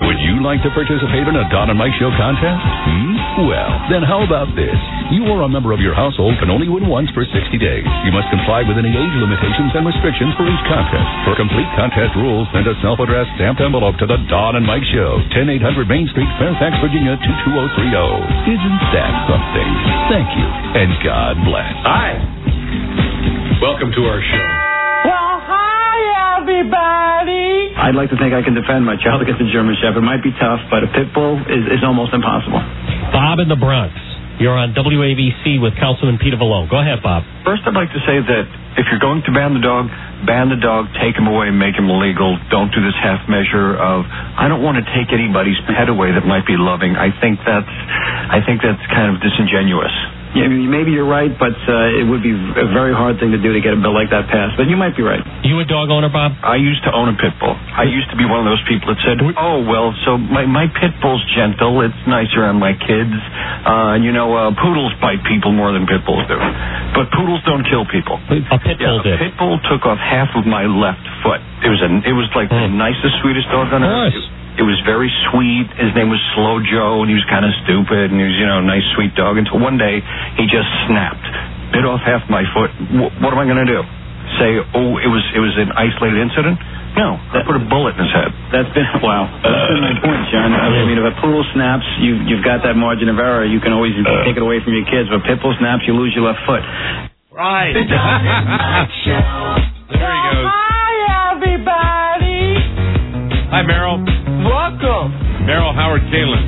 Would you like to participate in a Don and Mike Show contest? Well, then how about this? You or a member of your household can only win once for 60 days. You must comply with any age limitations and restrictions for each contest. For complete contest rules, send a self-addressed stamped envelope to the Don and Mike Show, 10800 Main Street, Fairfax, Virginia, 22030. Isn't that something? Thank you, and God bless. Hi. Welcome to our show. Well, hi, everybody. I'd like to think I can defend my child against a German Shepherd. It might be tough, but a pit bull is almost impossible. Bob in the Bronx. You're on WABC with Councilman Peter Vallone. Go ahead, Bob. First, I'd like to say that if you're going to ban the dog, take him away, make him illegal. Don't do this half measure of, I don't want to take anybody's pet away that might be loving. I think that's kind of disingenuous. Yeah, maybe you're right, but it would be a very hard thing to do to get a bill like that passed. But you might be right. You a dog owner, Bob? I used to own a pit bull. I used to be one of those people that said, oh, well, so my pit bull's gentle. It's nicer on my kids. Poodles bite people more than pit bulls do. But poodles don't kill people. A pit bull did. A pit bull took off half of my left foot. It was like the nicest, sweetest dog on earth. It was very sweet. His name was Slow Joe, and he was kind of stupid, and he was, a nice, sweet dog, until one day he just snapped, bit off half my foot. What am I going to do? Say, oh, it was an isolated incident? No, I put a bullet in his head. That's been my point, John. I mean, if a poodle snaps, you've got that margin of error. You can always take it away from your kids. If a pit bull snaps, you lose your left foot. Right. There he goes. Hi, everybody. Hi, Merrill. Welcome. Merrill Howard Kalin.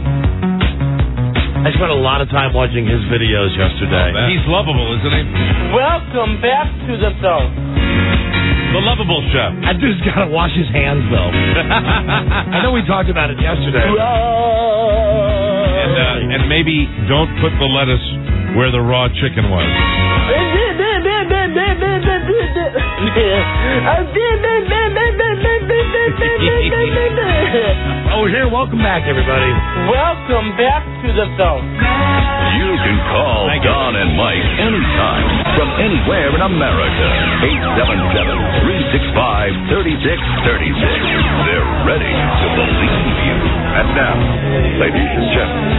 I spent a lot of time watching his videos yesterday. He's lovable, isn't he? Welcome back to the show. The lovable chef. I just got to wash his hands, though. I know we talked about it yesterday. And maybe don't put the lettuce where the raw chicken was. Oh, here, welcome back, everybody. Welcome back to the show. You can call Don and Mike anytime from anywhere in America. 877-365-3636. They're ready to believe you. And now, ladies and gentlemen,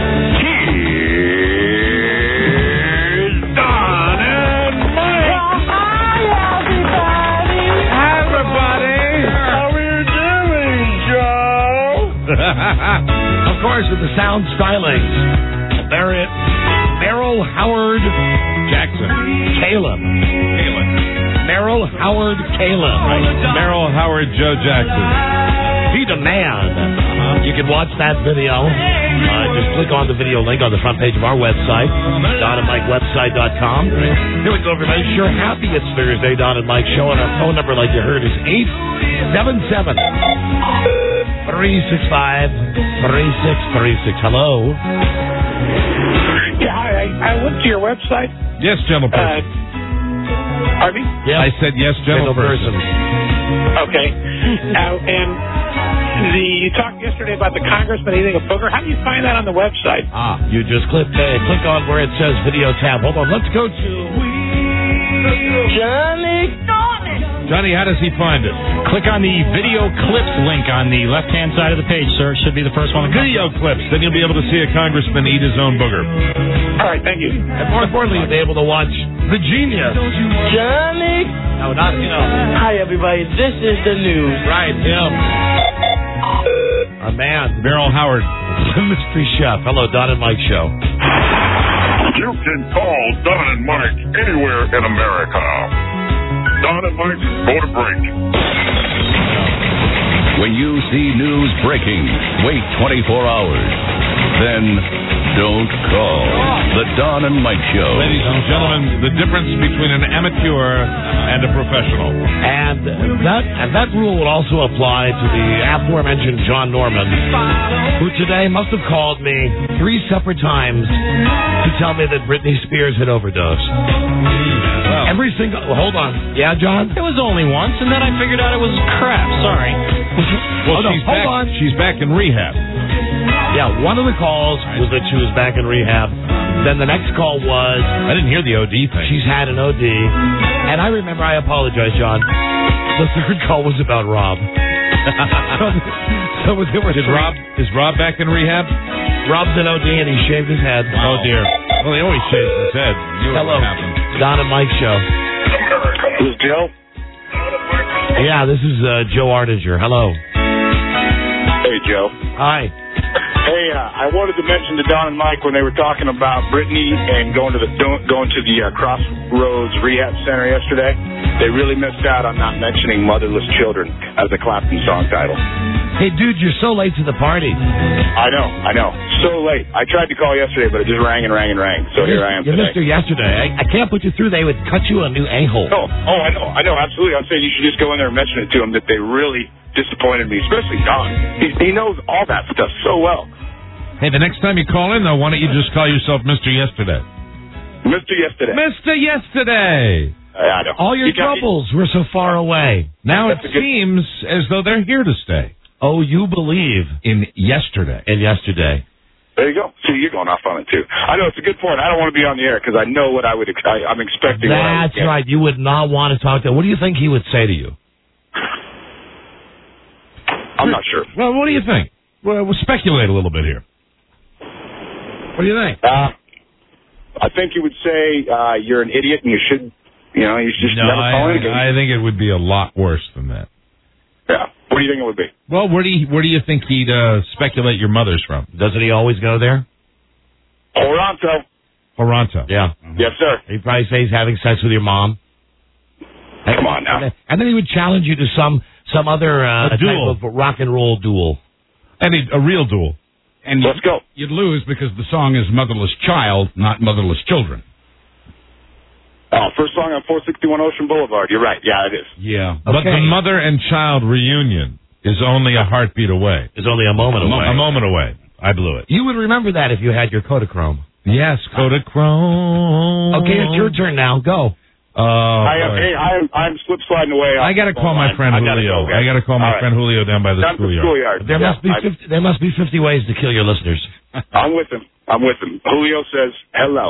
here's Don and Mike. Well, hi, everybody. Hi, everybody. How are you doing, Joe? Of course, with the sound stylings. Merrill Howard Jackson. Kalin. Merrill Howard Kalin. Merrill Howard Joe Jackson. Be the man. You can watch that video. Just click on the video link on the front page of our website, DonandMikeWebsite.com. Here we go, everybody. Sure happy it's Thursday, Don and Mike Show, and our phone number, like you heard, is 877-365-3636. Hello. Yeah, I went to your website. Yes, gentle person. Pardon me? Yeah. I said yes, gentle person. Okay. And you talked yesterday about the congressman eating a booger. How do you find that on the website? You just click on where it says video tab. Hold on. Let's go to Johnny, how does he find it? Click on the video clips link on the left-hand side of the page, sir. It should be the first one. Video clips. Then you'll be able to see a congressman eat his own booger. All right, thank you. And more importantly, you'll be able to watch The Genius. Johnny. No, not, Hi, everybody. This is the news. Right, him. Our man, Merrill Howard. the mystery chef. Hello, Don and Mike Show. You can call Don and Mike anywhere in America. Don and Mike, go to break. When you see news breaking, wait 24 hours. Then don't call. The Don and Mike Show. Ladies and gentlemen, the difference between an amateur and a professional. And that rule would also apply to the aforementioned John Norman, who today must have called me 3 separate times to tell me that Britney Spears had overdosed. Every single... Hold on. Yeah, John? It was only once, and then I figured out it was crap. Sorry. Well, she's back in rehab. Yeah, one of the calls was that she was back in rehab. Then the next call was... I didn't hear the OD thing. She's had an OD. And I remember, I apologize, John. The third call was about Rob. Is Rob back in rehab? Rob's in OD and he shaved his head. Wow. Oh, dear. Well, he always shaves his head. Hello. Don and Mike show. This is Joe. Yeah, this is Joe Ardinger. Hello. Hey, Joe. Hi. Hey, I wanted to mention to Don and Mike when they were talking about Brittany and going to the Crossroads Rehab Center yesterday. They really missed out on not mentioning Motherless Children as a Clapton song title. Hey, dude, you're so late to the party. I know. So late. I tried to call yesterday, but it just rang and rang and rang. So here I am today. You missed her yesterday. I can't put you through. They would cut you a new a-hole. Oh, I know. Absolutely. I'm saying you should just go in there and mention it to them that they really disappointed me, especially Don. He knows all that stuff so well. Hey, the next time you call in, though, why don't you just call yourself Mr. Yesterday? Mr. Yesterday. Mr. Yesterday. I know. All your troubles were so far away. Now it seems as though they're here to stay. Oh, you believe in yesterday. There you go. See, you're going off on it, too. I know, it's a good point. I don't want to be on the air because I know what I'm expecting. That's right. You would not want to talk to him. What do you think he would say to you? I'm not sure. Well, what do you think? Well, we'll speculate a little bit here. What do you think? I think he would say you're an idiot and you should, you just never call in again. I think it would be a lot worse than that. Yeah. What do you think it would be? Well, where do you think he'd speculate your mother's from? Doesn't he always go there? Toronto. Yeah. Yes, sir. He'd probably say he's having sex with your mom. Come on now. And then he would challenge you to some other duel. type of rock and roll duel. And a real duel. And let's go. You'd lose because the song is Motherless Child, not Motherless Children. Oh, first song on 461 Ocean Boulevard. You're right. Yeah, it is. Yeah. Okay. But the mother and child reunion is only a heartbeat away. It's only a moment away. A moment away. I blew it. You would remember that if you had your Kodachrome. Yes, Kodachrome. Okay, it's your turn now. Go. I'm slip sliding away. I got to call my friend Julio. I got to call my friend Julio down by the schoolyard. There must be 50 ways to kill your listeners. I'm with him. Julio says hello.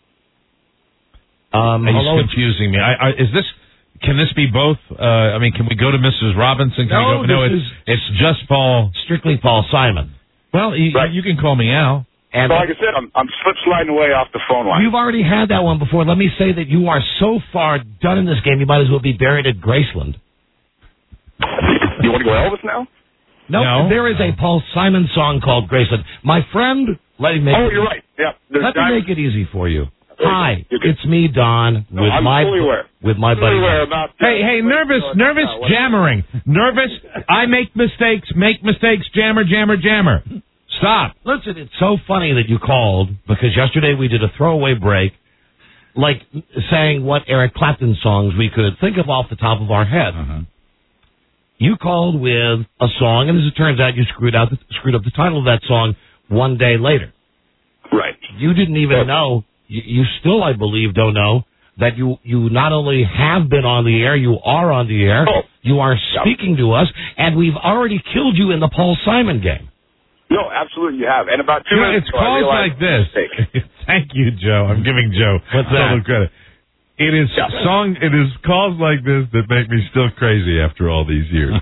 He's confusing me. Can this be both? Can we go to Mrs. Robinson? No, it's just Paul. Strictly Paul Simon. Well, you can call me Al. And so like I said, I'm slip sliding away off the phone line. You've already had that one before. Let me say that you are so far done in this game, you might as well be buried at Graceland. You want to go Elvis now? No. There is a Paul Simon song called Graceland. My friend, let me make it you're right. Yeah. Let me make it easy for you. Hi, it's me, Don, I'm fully aware. With my buddy. Hey, nervous jammering. Nervous, I make mistakes, jammer. Stop. Listen, it's so funny that you called, because yesterday we did a throwaway break, like saying what Eric Clapton songs we could think of off the top of our head. Uh-huh. You called with a song, and as it turns out, you screwed up the title of that song one day later. Right. You didn't even know. You still, I believe, don't know that you not only have been on the air, you are on the air, you are speaking to us, and we've already killed you in the Paul Simon game. No, absolutely you have. And about 2 minutes ago, it's calls like this. Thank you, Joe. I'm giving Joe total credit. It is calls like this that make me still crazy after all these years.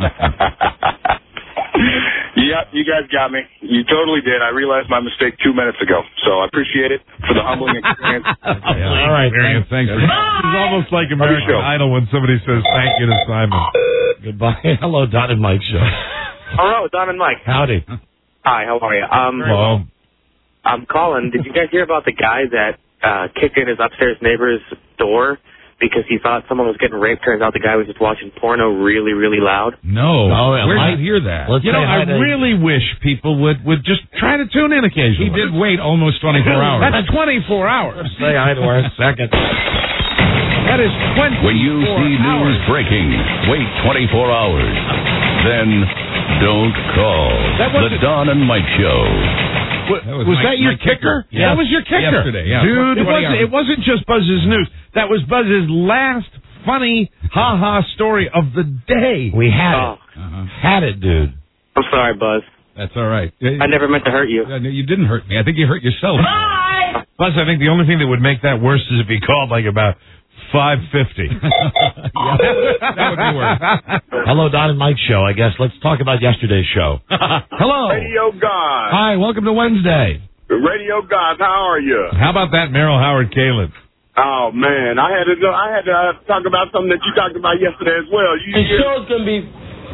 Yep, you guys got me. You totally did. I realized my mistake 2 minutes ago, so I appreciate it for the humbling experience. All right, thanks. It's almost like American Idol when somebody says thank you to Simon. Goodbye. Hello, Don and Mike show. Hello, Don and Mike. Howdy. Hi, how are you? Hello. I'm calling. Did you guys hear about the guy that kicked in his upstairs neighbor's door because he thought someone was getting raped? Turns out the guy was just watching porno really, really loud. No. Where did you hear that? I really wish people would just try to tune in occasionally. He did wait almost 24 hours. That's 24 hours. Say hi to her a second. That is 24 When you see news breaking, wait 24 hours. Then don't call. The Don and Mike Show. Was that your kicker? Yeah. That was your kicker. Yesterday, yeah. Dude, it wasn't just Buzz's news. That was Buzz's last funny ha-ha story of the day. We had it. Had it, dude. I'm sorry, Buzz. That's all right. I never meant to hurt you. No, you didn't hurt me. I think you hurt yourself. Buzz, I think the only thing that would make that worse is if he called like about 550. That would be worse. Hello, Don and Mike show, I guess. Let's talk about yesterday's show. Hello. Radio God. Hi, welcome to Wednesday. Radio God, how are you? How about that, Merrill Howard Kalin? Oh, man, I had to talk about something that you talked about yesterday as well. The show's going to be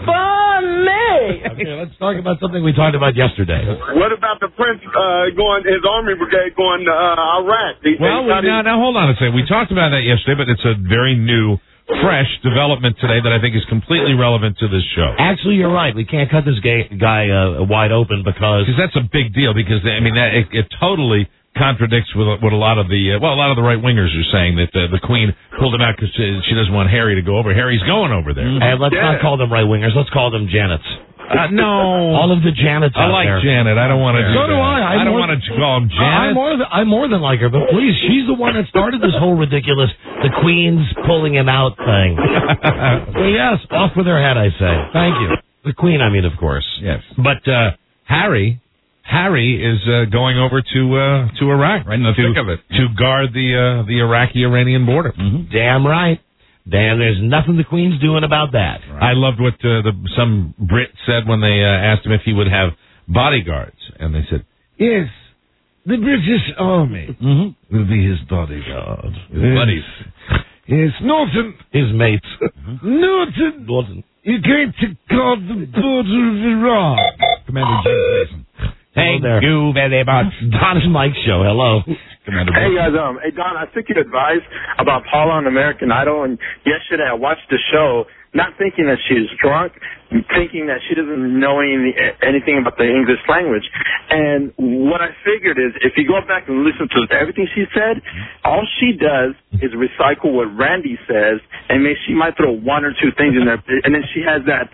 funny. Okay, let's talk about something we talked about yesterday. What about the Prince his army brigade going to Iraq? Now hold on a second. We talked about that yesterday, but it's a very new, fresh development today that I think is completely relevant to this show. Actually, you're right. We can't cut this guy wide open because that's a big deal. Because it totally contradicts with what a lot of the right wingers are saying, that the Queen pulled him out because she doesn't want Harry to go over. Harry's going over there. And let's not call them right wingers. Let's call them Janets. No, all of the Janets. I like Janet. I don't want to. So do I. I don't want to call them Janet. I more than like her, but please, she's the one that started this whole ridiculous the Queen's pulling him out thing. So yes, off with her head, I say. Thank you. The Queen, I mean, of course. Yes, but Harry is going over to Iraq, right in the thick of it, to guard the Iraqi-Iranian border. Mm-hmm. Damn right. Damn, there's nothing the Queen's doing about that. Right. I loved what some Brit said when they asked him if he would have bodyguards, and they said, "Yes, the British Army will be his bodyguard, his buddies." Yes, Norton, his mates. Norton, you're going to guard the border of Iran, Commander James Mason. Thank you very much. Don and Mike show. Hello. Commander Hey, guys. Hey, Don, I took your advice about Paula on American Idol, and yesterday I watched the show, not thinking that she's drunk, thinking that she doesn't know anything about the English language. And what I figured is, if you go back and listen to everything she said, all she does is recycle what Randy says, and she might throw one or two things in there, and then she has that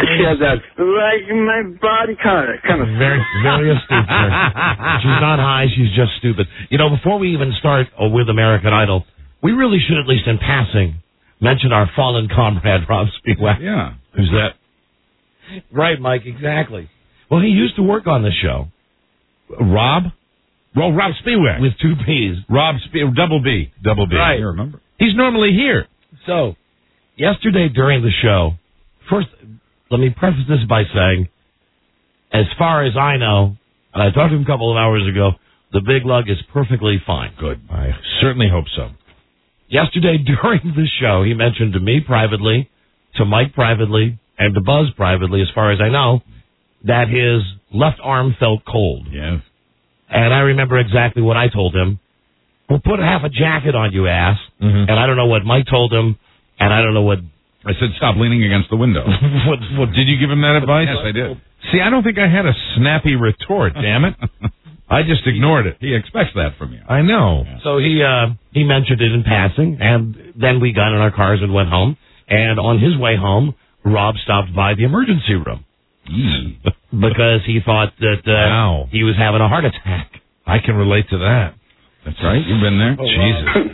like my body kind of very, very astute. She's not high, she's just stupid. You know, before we even start with American Idol, we really should, at least in passing, mention our fallen comrade, Rob Spiewak. Yeah. Who's that? Right, Mike, exactly. Well, he used to work on the show. Rob? Well, Rob Spiewak. With two P's. Double B. Right. I remember. He's normally here. So, yesterday during the show, first, let me preface this by saying, as far as I know, and I talked to him a couple of hours ago, the big lug is perfectly fine. Good. I certainly hope so. Yesterday during the show, he mentioned to me privately, to Mike privately, and to Buzz privately, as far as I know, that his left arm felt cold. Yes. And I remember exactly what I told him. Well, put half a jacket on, you ass. Mm-hmm. And I don't know what Mike told him, and I don't know what... I said stop leaning against the window. what, did you give him that advice? Yes, I did. See, I don't think I had a snappy retort, damn it. I just ignored it. He expects that from you. I know. Yeah. So he mentioned it in passing, and then we got in our cars and went home. And on his way home, Rob stopped by the emergency room because he thought that he was having a heart attack. I can relate to that. That's right. You've been there. Oh, Jesus.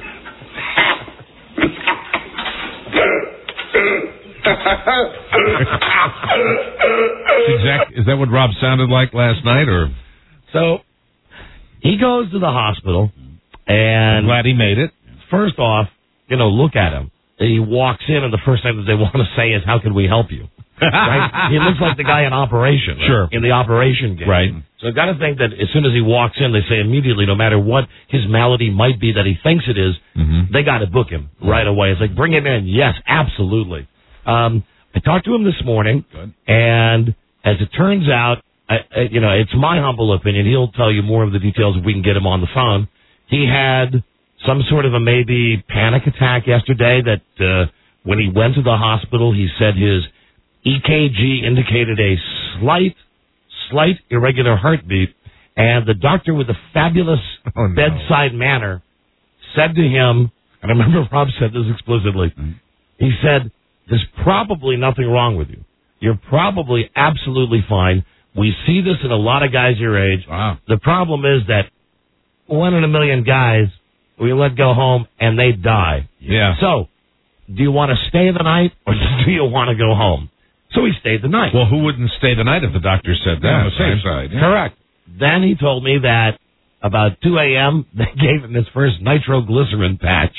Is that what Rob sounded like last night, or? So he goes to the hospital, and I'm glad he made it. First off, look at him. He walks in, and the first thing that they want to say is, "How can we help you?" Right? He looks like the guy in Operation. Right? Sure. In the Operation game. Right. So I've got to think that as soon as he walks in, they say immediately, no matter what his malady might be that he thinks it is, they got to book him right away. It's like, bring him in. Yes, absolutely. I talked to him this morning, and as it turns out, it's my humble opinion. He'll tell you more of the details if we can get him on the phone. He had some sort of a maybe panic attack yesterday that when he went to the hospital, he said his EKG indicated a slight irregular heartbeat, and the doctor with the fabulous bedside manner said to him, and I remember Rob said this explicitly, he said, "There's probably nothing wrong with you. You're probably absolutely fine. We see this in a lot of guys your age. Wow. The problem is that 1 in a million guys we let go home and they die. Yeah. So, do you want to stay the night or do you want to go home?" So he stayed the night. Well, who wouldn't stay the night if the doctor said that? On the safe side. Yeah. Correct. Then he told me that about 2 a.m., they gave him his first nitroglycerin patch.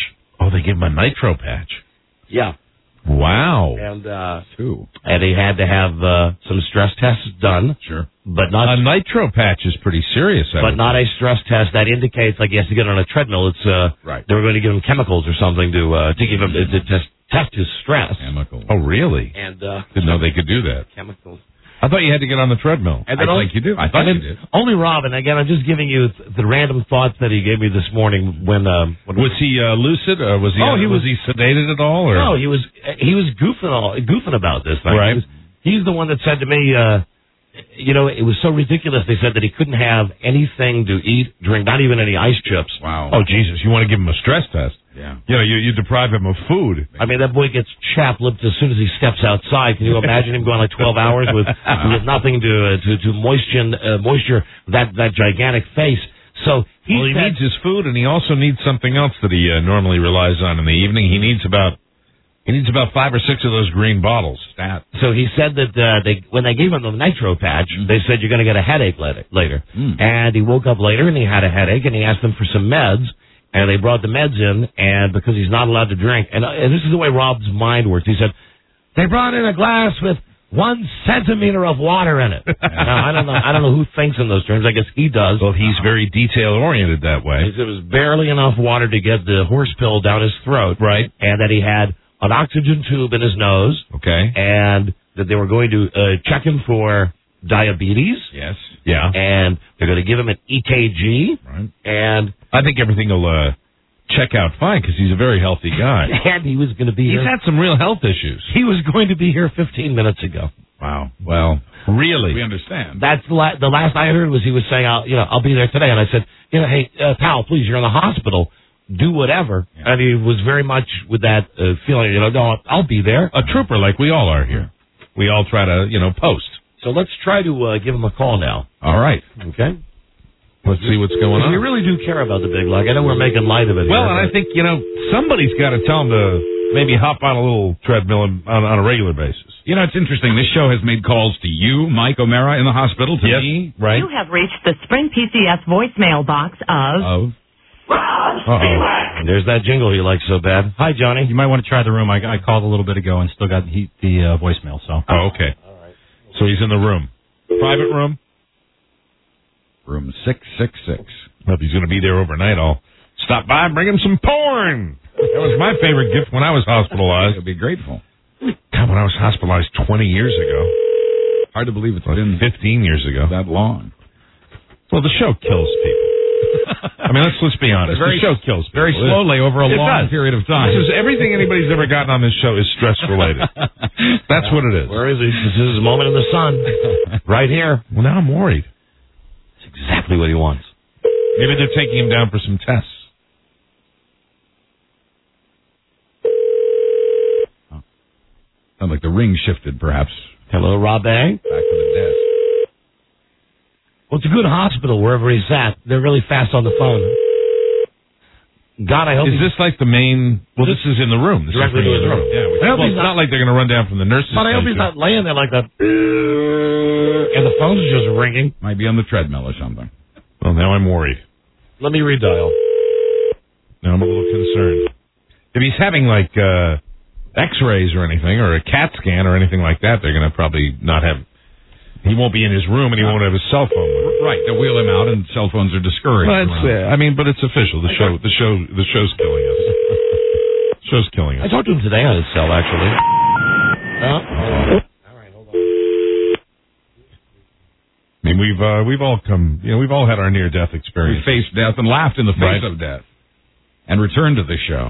Oh, they gave him a nitro patch. Yeah. Wow. And he had to have some stress tests done. Sure. But not a nitro patch is pretty serious. But not a stress test that indicates like he has to get on a treadmill. It's right. They were going to give him chemicals or something to give him to test his stress. Chemicals. Oh, really? And didn't know they could do that. Chemicals. I thought you had to get on the treadmill. And I think you do. I thought you did. Only Rob, and again, I'm just giving you the random thoughts that he gave me this morning. When was he lucid? Or was he? Was he sedated at all? Or? No, he was goofing about this thing. Right. He's the one that said to me, it was so ridiculous. They said that he couldn't have anything to eat, drink, not even any ice chips. Wow. Oh, Jesus! You want to give him a stress test? Yeah. You deprive him of food. I mean, that boy gets chapped-lipped as soon as he steps outside. Can you imagine him going like 12 hours with nothing to moisture that gigantic face? So he needs his food, and he also needs something else that he normally relies on in the evening. He needs about 5 or 6 of those green bottles. So he said that when they gave him the nitro patch, they said you're going to get a headache later. And he woke up later and he had a headache, and he asked them for some meds. And they brought the meds in, and because he's not allowed to drink, and this is the way Rob's mind works. He said, they brought in a glass with 1 centimeter of water in it. Now, I don't know who thinks in those terms. I guess he does. Well, he's very detail-oriented that way. He said it was barely enough water to get the horse pill down his throat. Right. And that he had an oxygen tube in his nose. Okay. And that they were going to check him for diabetes. Yes. Yeah. And they're going to give him an EKG. Right. And I think everything will check out fine because he's a very healthy guy. And he was going to be He's here. had some real health issues. He was going to be here 15 minutes ago. Wow. Well, really? we understand. That's the last I heard was he was saying, I'll be there today. And I said, hey, pal, please, you're in the hospital. Do whatever. Yeah. And he was very much with that feeling, no, I'll be there. A trooper like we all are here. We all try to, post. So let's try to give him a call now. All right. Okay. Let's see what's going on. We really do care about the big lug. I know we're making light of it. Well, and I think, somebody's got to tell him to maybe hop on a little treadmill on a regular basis. It's interesting. This show has made calls to you, Mike O'Mara, in the hospital, to me. Right. You have reached the Spring PCS voicemail box of... There's that jingle you like so bad. Hi, Johnny. You might want to try the room. I called a little bit ago and still got the voicemail. So. Oh, okay. All right. So he's in the room. Private room? Room 666. Well, if he's going to be there overnight, I'll stop by and bring him some porn. That was my favorite gift when I was hospitalized. I'd be grateful. God, when I was hospitalized 20 years ago. Hard to believe it's been 15 years ago. That long. Well, the show kills people. I mean, let's be honest. The show kills people. Very slowly over a long period of time. Everything anybody's ever gotten on this show is stress-related. That's what it is. Where is he? This is his moment in the sun. Right here. Well, now I'm worried. It's exactly what he wants. Maybe they're taking him down for some tests. Sounds like the ring shifted, perhaps. Hello, Rob A. Back to the desk. Well, it's a good hospital wherever he's at. They're really fast on the phone. God, I hope. Is this like the main? Well, this is in the room. This directly to his room. Yeah. Well, it's not like they're going to run down from the nurses. But I hope he's not laying there like that. And the phone's just ringing. Might be on the treadmill or something. Well, now I'm worried. Let me redial. Now I'm a little concerned. If he's having like X-rays or anything, or a CAT scan or anything like that, they're going to probably not have. He won't be in his room, and he won't have his cell phone with him. Right, they'll wheel him out, and cell phones are discouraged. Well, but it's official. The show's killing us. Show's killing us. I talked to him today on his cell, actually. All right, hold on. I mean, we've all come. We've all had our near-death experience. We faced death and laughed in the face of death, and returned to the show.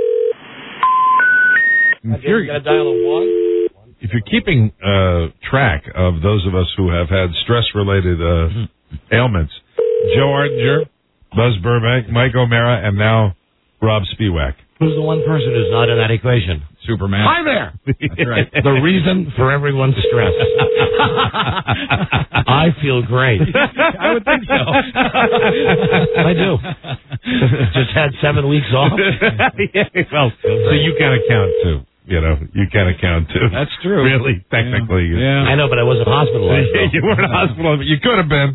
If you're gonna dial a 1. If you're keeping track of those of us who have had stress-related ailments, Joe Ardinger, Buzz Burbank, Mike O'Mara, and now Rob Spiewak. Who's the one person who's not in that equation? Superman. Hi there. That's right. The reason for everyone's stress. I feel great. I would think so. I do. Just had 7 weeks off. Well, so you kind of count too. You kind of count too. That's true. Really, technically. Yeah. I know, but I wasn't hospitalized. You weren't hospitalized, but you could have been.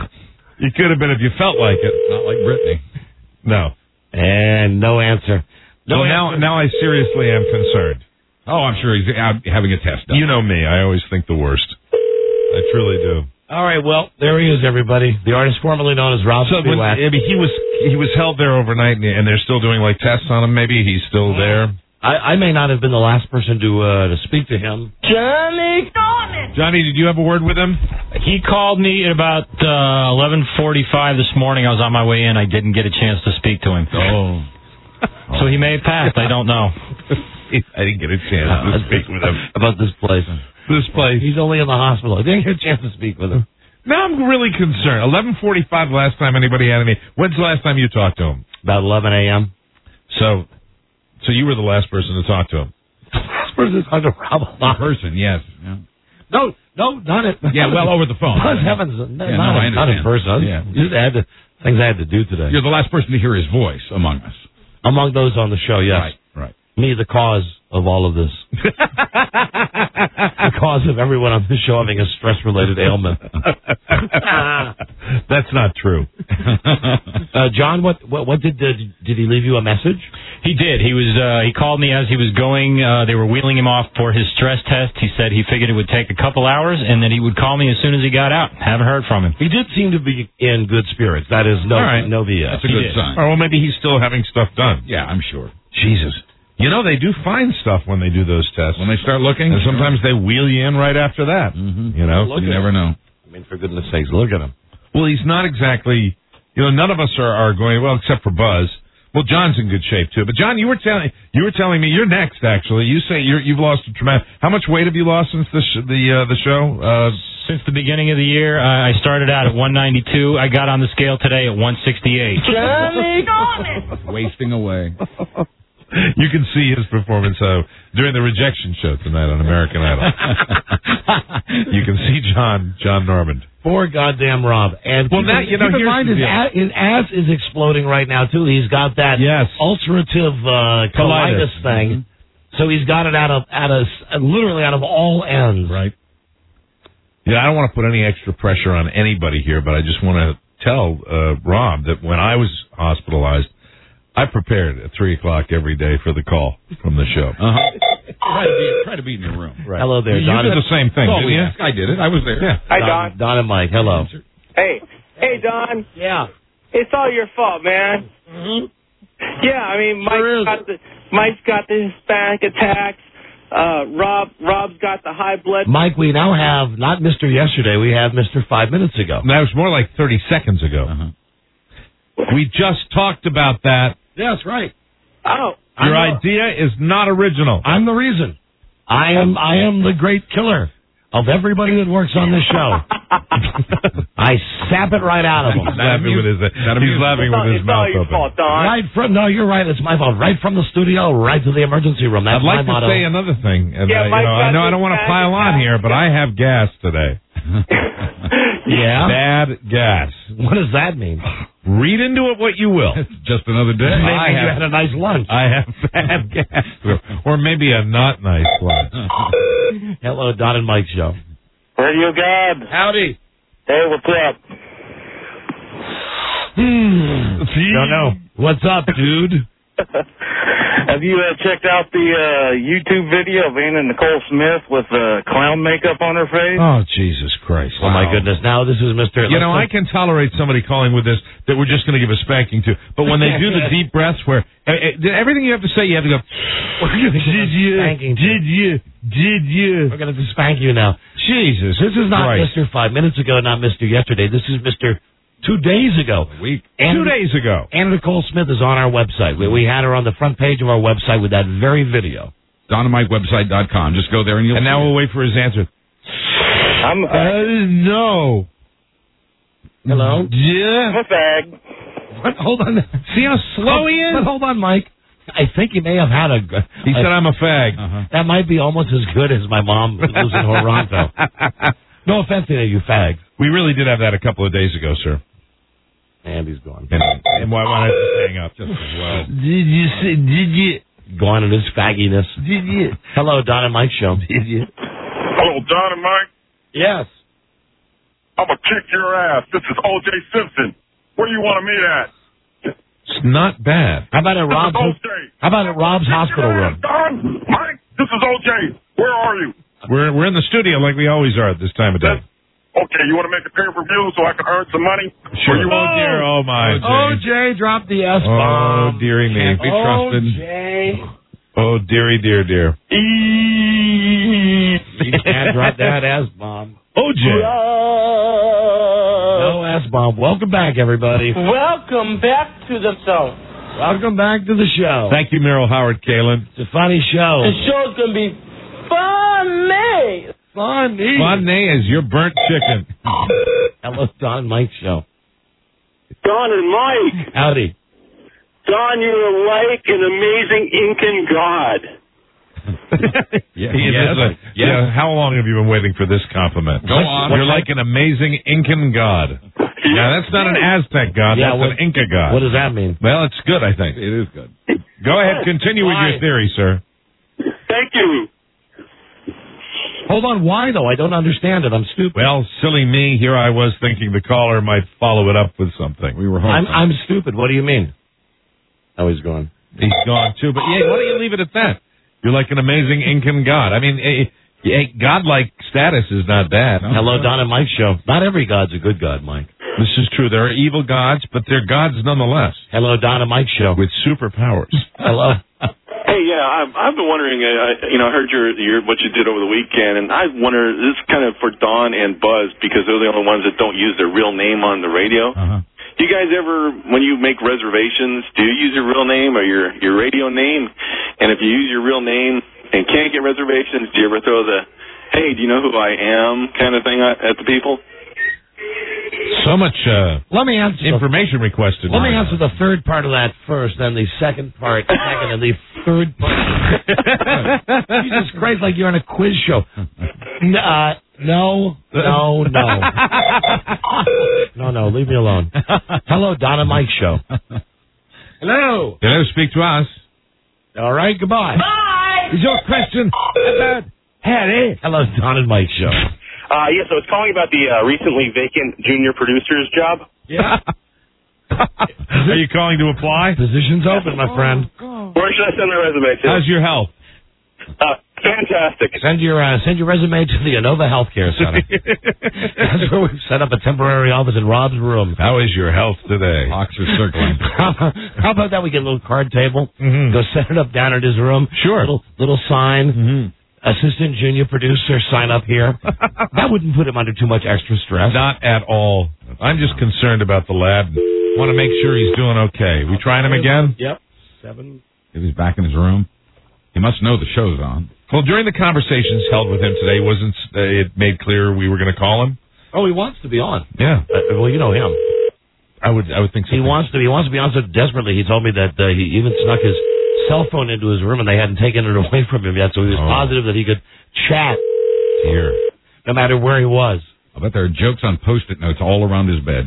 You could have been if you felt like it. Not like Brittany. No. And no answer. Well, now I seriously am concerned. Oh, I'm sure he's out having a test done. You know me. I always think the worst. I truly do. All right, well, there he is, everybody. The artist formerly known as Rob Spivak. He was held there overnight, and they're still doing like tests on him. Maybe he's still there. I may not have been the last person to speak to him. Johnny, did you have a word with him? He called me at about 11:45 this morning. I was on my way in. I didn't get a chance to speak to him. Oh. So he may have passed. I don't know. I didn't get a chance to speak with him. About this place. He's only in the hospital. I didn't get a chance to speak with him. Now I'm really concerned. 11:45 last time anybody had any. When's the last time you talked to him? About 11 a.m. So you were the last person to talk to him. Last person to talk to Rob. Person, yes. Yeah. No, not it. Yeah, well, over the phone. Heavens, not in person. Yeah. Just things I had to do today. You're the last person to hear his voice among us. Among those on the show, yes. Right. Me, the cause of all of this. The cause of everyone on this show having a stress-related ailment. That's not true. John, what did he leave you a message? He did. He called me as he was going. They were wheeling him off for his stress test. He said he figured it would take a couple hours and that he would call me as soon as he got out. Haven't heard from him. He did seem to be in good spirits. That is no BS. That's a good sign. Or well, maybe he's still having stuff done. Yeah, I'm sure. Jesus. You know, they do find stuff when they do those tests. When they start looking. And sometimes they wheel you in right after that. Mm-hmm. You know? You never know. I mean, for goodness sakes, look at him. Well, he's not exactly, none of us are going, well, except for Buzz. Well, John's in good shape, too. But, John, you were telling me, you're next, actually. You say you've lost a tremendous, how much weight have you lost since the show? Since the beginning of the year, I started out at 192. I got on the scale today at 168. Wasting away. You can see his performance during the rejection show tonight on American Idol. You can see John Normand. Poor goddamn Rob. And well, now, keep in mind his ass is exploding right now, too. He's got that ulcerative colitis thing. So he's got it literally out of all ends. Right. Yeah, I don't want to put any extra pressure on anybody here, but I just want to tell Rob that when I was hospitalized, I prepared at 3 o'clock every day for the call from the show. Try to be in your room. Right. Hello there, Don. You did the same thing, didn't you? I did it. I was there. Yeah. Hi, Don. Don and Mike, hello. Hey, Don. Yeah. It's all your fault, man. Mm-hmm. Yeah, I mean, Mike's got the Hispanic attacks. Rob's got the high blood. Mike, we now have not Mr. Yesterday. We have Mr. 5 minutes ago. That was more like 30 seconds ago. We just talked about that. Yes, right. Oh, your idea is not original. I'm the reason. I am the great killer of everybody that works on this show. I sap it right out of him. He's laughing with his mouth open. Fault, Don. No, you're right. It's my fault. Right from the studio, right to the emergency room. That's I'd like my to motto. say another thing. And, Yeah, I know I don't want to pile on here, but I have gas today. Yeah? Bad gas. What does that mean? Read into it what you will. It's just another day. Maybe you had a nice lunch. I have bad gas. Or maybe a not nice lunch. Hello, Don and Mike show. Radio God. Howdy. Hey, what's up? No. What's up, dude? Have you checked out the YouTube video of Anna Nicole Smith with clown makeup on her face? Oh, Jesus Christ. Oh, my goodness. Now this is Mr. I can tolerate somebody calling with this that we're just going to give a spanking to. But when they do the deep breaths where everything you have to say, you have to go, did you? We're going to spank you now. Jesus. This is not Christ. Mr. 5 minutes ago, not Mr. Yesterday. This is Mr. 2 days ago. A week. 2 days ago. Anna Nicole Smith is on our website. We had her on the front page of our website with that very video. DonandMikeWebsite.com. Just go there and you'll And now we'll wait for his answer. No. Hello? Yeah. I'm a fag. What? Hold on. See how slow he is? But hold on, Mike. I think he may have had He said, I'm a fag. That might be almost as good as my mom losing Toronto. No offense to you fags. We really did have that a couple of days ago, sir. And he's gone. And why not just hang up just as well? Did you? Gone in his fagginess. Did you? Hello, Don and Mike show. Did you? Hello, Don and Mike. Yes. I'm going to kick your ass. This is O.J. Simpson. Where you want to meet at? It's not bad. How about at Rob's hospital room? Don, Mike, this is OJ. Where are you? We're in the studio like we always are at this time of day. Okay, you want to make a pay-per-view so I can earn some money? Sure. Oh, dear. Oh, my. OJ dropped the S-bomb. Oh, dearie me. Be trusted. OJ. Oh, dearie, dear. You can't drop that S-bomb. OJ. No S-bomb. Welcome back, everybody. Welcome back to the show. Welcome back to the show. Thank you, Merrill Howard Kalin. It's a funny show. The show's going to be funny. Funny as your burnt chicken. Hello, Don and Mike show. Don and Mike. Howdy. Don, you're like an amazing Incan god. Yeah. How long have you been waiting for this compliment? Go on. You're like an amazing Incan god. Yeah, that's not an Aztec god. Yeah, that's an Inca god. What does that mean? Well, it's good, I think. It is good. Go ahead. Continue with your theory, sir. Thank you. Hold on. Why, though? I don't understand it. I'm stupid. Well, silly me. Here I was thinking the caller might follow it up with something. We were home. I'm stupid. What do you mean? Oh, he's gone. He's gone, too. But, yeah, why don't you leave it at that? You're like an amazing Incan god. I mean, a godlike status is not bad. No. Hello, Don and Mike show. Not every god's a good god, Mike. This is true. There are evil gods, but they're gods nonetheless. Hello, Don and Mike show. With superpowers. Hello. Hey, yeah, I've been wondering, I heard your what you did over the weekend, and I wonder, this is kind of for Don and Buzz, because they're the only ones that don't use their real name on the radio. Uh-huh. Do you guys ever, when you make reservations, do you use your real name or your radio name? And if you use your real name and can't get reservations, do you ever throw the, hey, do you know who I am kind of thing at the people? So much Let me answer information requested. Let me answer the third part of that first, then the second part second, and the third part. Jesus Christ, like you're on a quiz show. No. No, leave me alone. Hello, Don and Mike show. Hello. Hello, speak to us. All right, goodbye. Bye. Is your question about Harry? Hello, Don and Mike show. Yeah, so it's calling about the recently vacant junior producer's job. Yeah. Are you calling to apply? Position's open, my friend. Where should I send my resume to? How's your health? Fantastic. Send your resume to the Inova Healthcare Center. That's where we've set up a temporary office in Rob's room. How is your health today? Hawks are circling. How about that? We get a little card table. Mm-hmm. Go set it up down at his room. Sure. Little sign. Mm-hmm. Assistant junior producer, sign up here. That wouldn't put him under too much extra stress. Not at all. I'm just concerned about the lad. Want to make sure he's doing okay. We trying him again? Yep. 7. If he's back in his room, he must know the show's on. Well, during the conversations held with him today, wasn't it made clear we were going to call him? Oh, he wants to be on. Yeah. Well, you know him. I would think so. He wants to be on so desperately. He told me that he even snuck his cell phone into his room, and they hadn't taken it away from him yet, so he was positive that he could chat here, no matter where he was. I bet there are jokes on Post-it notes all around his bed.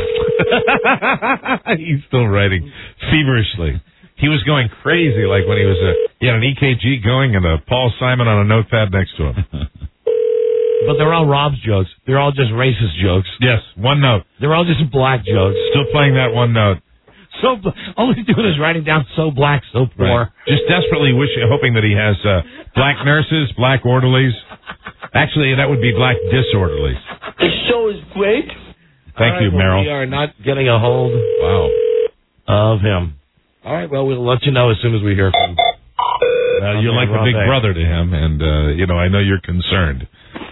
He's still writing feverishly. He was going crazy, like when he had an EKG going and a Paul Simon on a notepad next to him. But they're all Rob's jokes. They're all just racist jokes. Yes, one note. They're all just black jokes. Still playing that one note. All he's doing is writing down so black, so poor. Right. Just desperately hoping that he has black nurses, black orderlies. Actually, that would be black disorderlies. The show is great. Thank you, Merrill. We are not getting a hold of him. All right, well, we'll let you know as soon as we hear from him. You're like a big brother to him, and, I know you're concerned.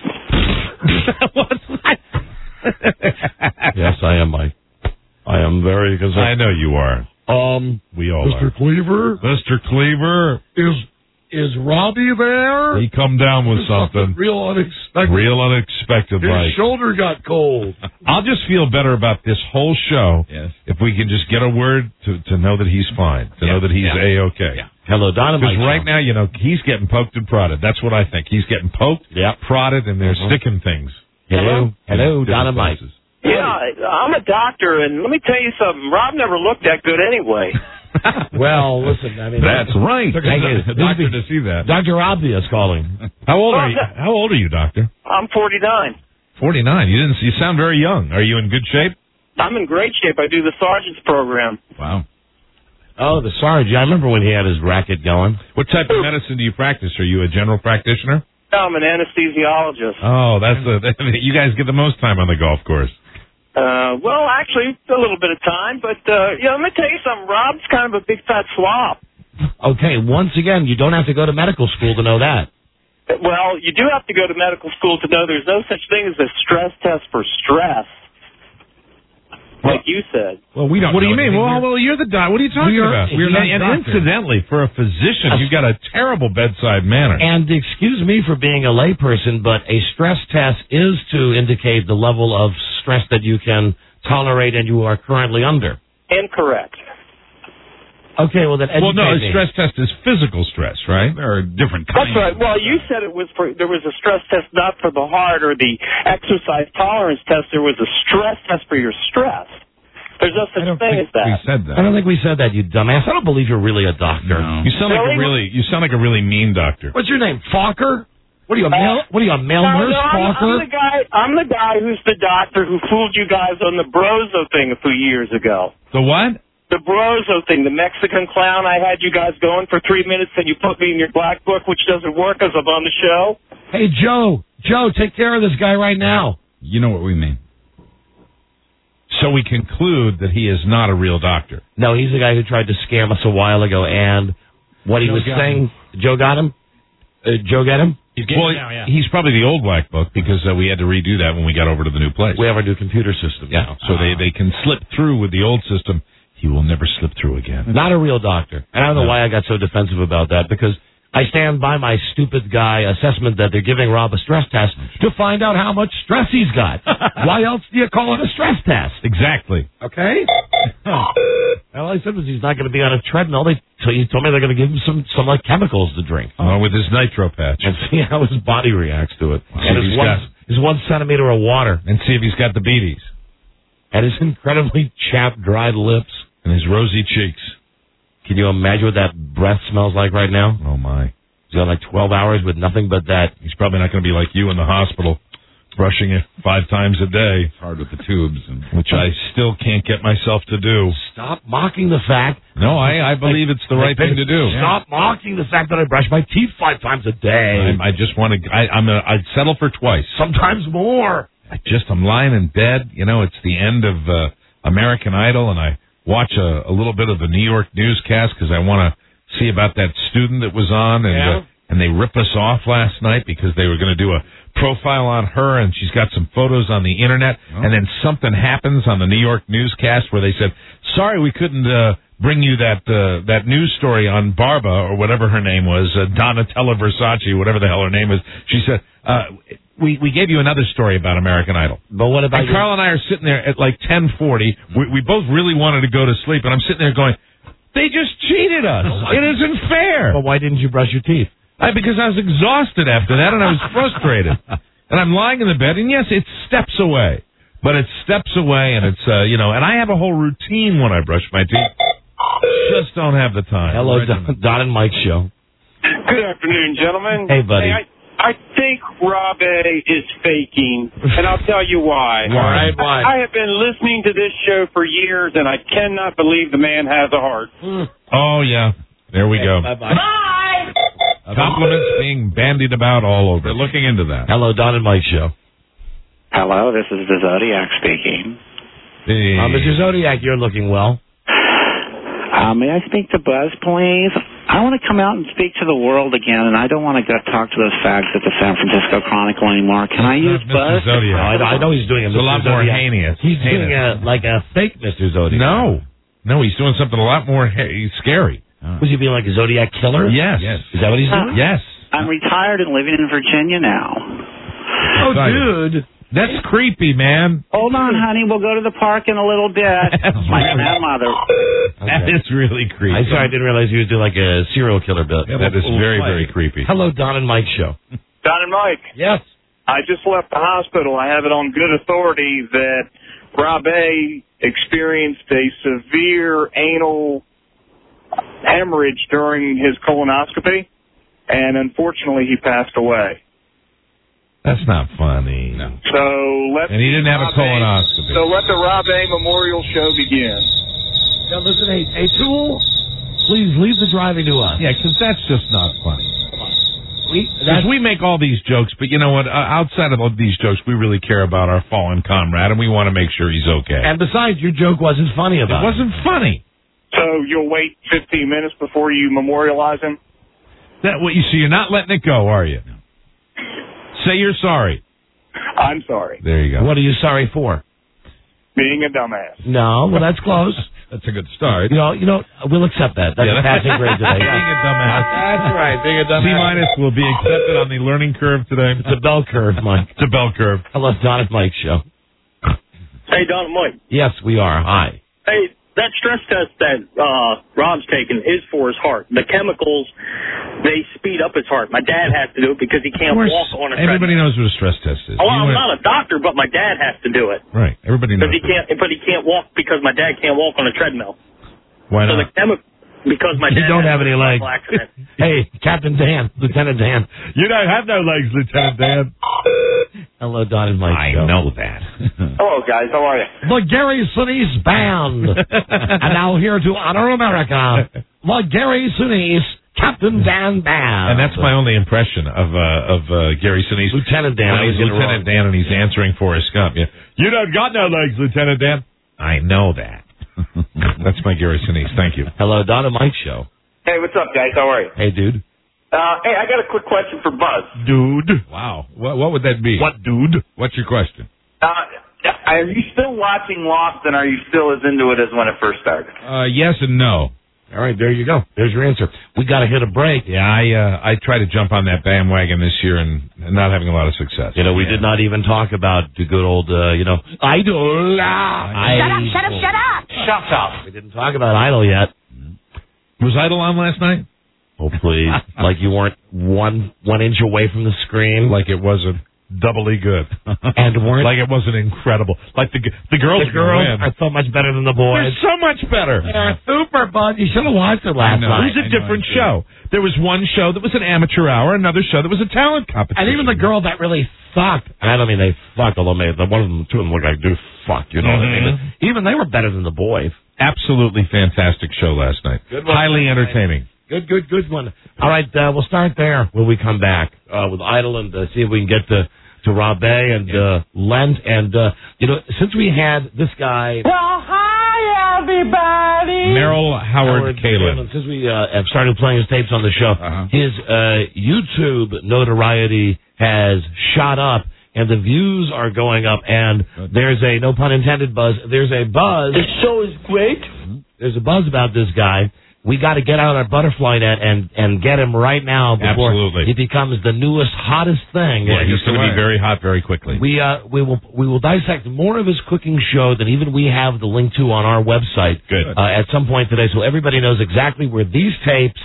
Yes, I am, Mike. I am very concerned. I know you are. We all Mr. are. Cleaver? Mr. Cleaver? Is Robbie there? He come down with something. Real unexpected. His Mike. Shoulder got cold. I'll just feel better about this whole show if we can just get a word to know that he's fine, to know that he's A-okay. Yeah. Hello, Don. Because right now, he's getting poked and prodded. That's what I think. He's getting poked, prodded, and they're sticking things. Hello, Don and Mike. Yeah, I'm a doctor, and let me tell you something. Rob never looked that good anyway. Well, listen, I mean... That's right. Doctor to see that. Dr. Obvious calling. How old are you? How old are you, Doctor? I'm 49. 49. You sound very young. Are you in good shape? I'm in great shape. I do the sergeant's program. Wow. Oh, the Sarge. Yeah, I remember when he had his racket going. What type of medicine do you practice? Are you a general practitioner? I'm an anesthesiologist. Oh, you guys get the most time on the golf course. Well, actually, a little bit of time, but let me tell you something. Rob's kind of a big fat slob. Okay, once again, you don't have to go to medical school to know that. Well, you do have to go to medical school to know there's no such thing as a stress test for stress, like you said. Well, we don't. What do you mean? Well, you're the doctor. What are you talking about? And incidentally, for a physician, you've got a terrible bedside manner. And excuse me for being a layperson, but a stress test is to indicate the level of stress that you can tolerate and you are currently under. Incorrect. Okay, well then educate a me. stress test is physical stress, right? There are different kinds. That's right. Well, you said there was a stress test not for the heart or the exercise tolerance test. There was a stress test for your stress. There's no such thing as that. We said that. I don't think we said that, you dumbass. I don't believe you're really a doctor. No. You sound like a really mean doctor. What's your name? Falker? What are you, a male nurse, Falker? I'm the guy who's the doctor who fooled you guys on the Brozo thing a few years ago. The what? The Brozo thing, the Mexican clown. I had you guys going for 3 minutes, and you put me in your black book, which doesn't work because I'm on the show. Hey, Joe, take care of this guy right now. You know what we mean. So we conclude that he is not a real doctor. No, he's the guy who tried to scam us a while ago, and what he was saying, Joe got him? Joe get him? He's probably the old black book because we had to redo that when we got over to the new place. We have our new computer system now. So they can slip through with the old system. He will never slip through again. Not a real doctor. And I don't know why I got so defensive about that, because I stand by my stupid guy assessment that they're giving Rob a stress test to find out how much stress he's got. Why else do you call it a stress test? Exactly. Okay? All I said was he's not going to be on a treadmill. He told me they're going to give him some like chemicals to drink. With his nitro patch. And see how his body reacts to it. And his 1 centimeter of water. And see if he's got the beaties. And his incredibly chapped, dried lips. And his rosy cheeks. Can you imagine what that breath smells like right now? Oh, my. He's got like 12 hours with nothing but that. He's probably not going to be like you in the hospital, brushing it 5 times a day. It's hard with the tubes. Which I still can't get myself to do. Stop mocking the fact. No, I believe it's the right thing to do. Stop mocking the fact that I brush my teeth 5 times a day. I just want to, I'd settle for twice. Sometimes more. I'm lying in bed. You know, it's the end of American Idol, and I watch a little bit of the New York newscast because I want to see about that student that was on, and they rip us off last night because they were going to do a profile on her, and she's got some photos on the internet, and then something happens on the New York newscast where they said, sorry, we couldn't bring you that news story on Barba, or whatever her name was, Donatella Versace, whatever the hell her name is. She said, we gave you another story about American Idol. But what about Carl and I are sitting there at like 10:40. We both really wanted to go to sleep, and I'm sitting there going, they just cheated us. It isn't fair. But why didn't you brush your teeth? Because I was exhausted after that, and I was frustrated. And I'm lying in the bed, and yes, it's steps away. But it's steps away, and it's, and I have a whole routine when I brush my teeth. Just don't have the time. Hello, Don and Mike show. Good afternoon, gentlemen. Hey, buddy. Hey, I think Rob A. is faking, and I'll tell you why. Why? I have been listening to this show for years, and I cannot believe the man has a heart. Oh, yeah. There we go. Bye-bye. Bye! Compliments being bandied about all over. They're looking into that. Hello, Don and Mike show. Hello, this is the Zodiac speaking. Mr. Zodiac, you're looking well. May I speak to Buzz, please? I want to come out and speak to the world again, and I don't want to go talk to those fags at the San Francisco Chronicle anymore. Can I use Buzz? Zodiac. I know he's doing It's a lot more heinous. He's doing like a fake Mr. Zodiac. No, he's doing something a lot more scary. Was he being like a Zodiac killer? Yes. Is that what he's doing? Yes. I'm retired and living in Virginia now. Oh, dude. That's creepy, man. Hold on, honey. We'll go to the park in a little bit. My grandmother. That is really creepy. I'm sorry, I didn't realize he was doing like a serial killer bit. Yeah, that is very, very creepy. Hello, Don and Mike show. Don and Mike. Yes. I just left the hospital. I have it on good authority that Rob A. experienced a severe anal hemorrhage during his colonoscopy, and unfortunately he passed away. That's not funny. No. And he didn't have a colonoscopy. So let the Rob A. Memorial Show begin. Now listen, a tool Please leave the driving to us. Yeah, because that's just not funny. That's- We make all these jokes, but you know what? Outside of all these jokes, we really care about our fallen comrade, and we want to make sure he's okay. And besides, your joke wasn't funny about it. Wasn't funny. So you'll wait 15 minutes before you memorialize him? So you're not letting it go, are you? Say you're sorry. I'm sorry. There you go. What are you sorry for? Being a dumbass. No, well, that's close. That's a good start. You know, we'll accept that. That's a passing grade today. Being a dumbass. That's right. Being a dumbass. C- will be accepted on the learning curve today. It's a bell curve, Mike. It's a bell curve. Hello, Don and Mike show. Hey, Don and Mike. Yes, we are. Hi. Hey, that stress test that Rob's taking is for his heart. The chemicals, they speed up his heart. My dad has to do it because he can't walk on a treadmill. Everybody knows what a stress test is. Oh, I'm not a doctor, but my dad has to do it. Right. Everybody knows. But he can't walk because my dad can't walk on a treadmill. Why So not? because my You dad don't has have any a legs. accident. Hey, Captain Dan, Lieutenant Dan. You don't have no legs, Lieutenant Dan. Hello, Don and Mike show. I know that. Hello, guys. How are you? The Gary Sinise Band. And now here to honor America, the Gary Sinise Captain Dan Band. And that's my only impression of Gary Sinise. Lieutenant Dan. When he's Lieutenant Dan and he's answering Forrest Gump. Yeah. You don't got no legs, Lieutenant Dan. I know that. That's my Gary Sinise. Thank you. Hello, Don and Mike show. Hey, what's up, guys? How are you? Hey, dude. Hey, I got a quick question for Buzz. Dude. Wow. What would that be? What, dude? What's your question? Are you still watching Lost, and are you still as into it as when it first started? Yes and no. All right, there you go. There's your answer. We got to hit a break. Yeah, I tried to jump on that bandwagon this year and not having a lot of success. You know, we did not even talk about the good old, Idol. Shut up. Shut up. We didn't talk about Idol yet. Was Idol on last night? Oh, please. Like you weren't one inch away from the screen. Like it wasn't doubly good. And weren't... Like it wasn't incredible. Like the girls are so much better than the boys. They're so much better. They're super, bud. You should have watched it last night. It was a different show. There was one show that was an amateur hour, another show that was a talent competition. And even the girl that really sucked. And I don't mean they fucked, although one of them, two of them look like do fuck, you know what I mean? But even they were better than the boys. Absolutely fantastic show last night. Good one. Highly entertaining. Good one. All right, we'll start there when we come back with Idol and see if we can get to Rob Bay and Lent. And, since we had this guy... Well, hi, everybody. Merrill Howard Kalin. Since we have started playing his tapes on the show, his YouTube notoriety has shot up. And the views are going up, and there's a, no pun intended, buzz. There's a buzz. The show is great. There's a buzz about this guy. We got to get out our butterfly net and get him right now before he becomes the newest, hottest thing. Yeah, he's going to be very hot very quickly. We will dissect more of his cooking show than even we have the link to on our website. Good. At some point today, so everybody knows exactly where these tapes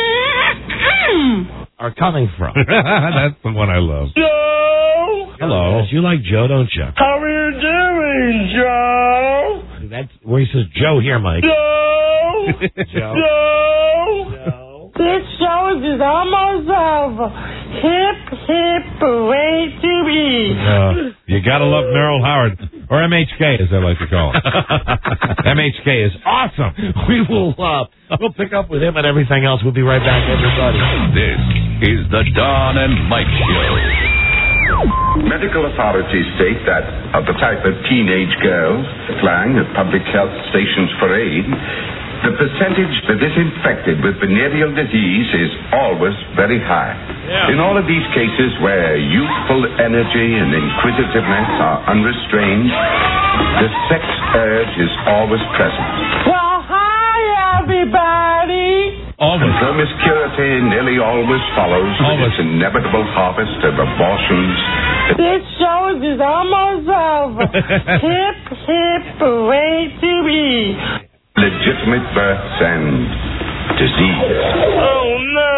are coming from. That's the one I love. Joe. Hello. Yes, you like Joe, don't you? How are you doing, Joe? That's where he says Joe here, Mike. Joe. Joe. Joe. This show is almost over. Hip, way to be. You gotta love Merrill Howard, or MHK, as I like to call him. MHK is awesome. We will, we'll pick up with him and everything else. We'll be right back, everybody. This is the Don and Mike Show. Medical authorities state that of the type of teenage girls flying at public health stations for aid, the percentage that is infected with venereal disease is always very high. In all of these cases where youthful energy and inquisitiveness are unrestrained, the sex urge is always present. Well, hi, everybody. And promiscuity nearly always follows with its inevitable harvest of abortions. This show is almost over. Hip, way to be. Legitimate births and disease. Oh, no.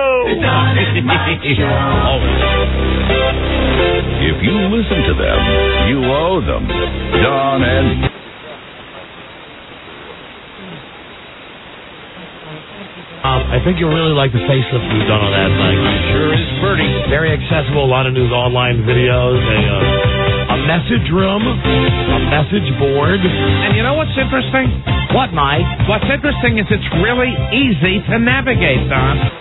If you listen to them, you owe them. Don and... I think you'll really like the facelift we've done on that thing. Sure is pretty. Very accessible. A lot of new online videos. A message room. A message board. And you know what's interesting? What, Mike? What's interesting is it's really easy to navigate, Don.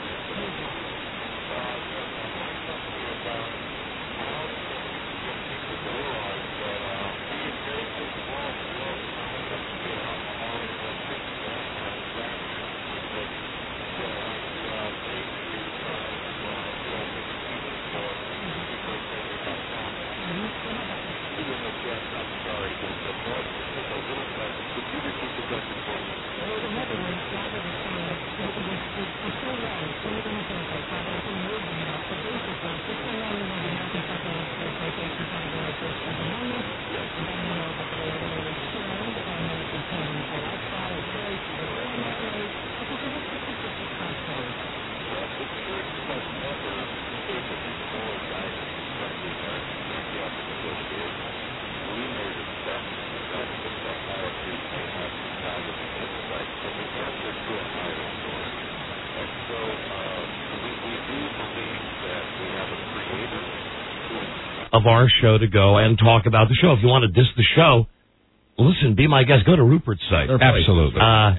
Of our show to go and talk about the show. If you want to diss the show, listen, be my guest. Go to Rupert's site. Absolutely.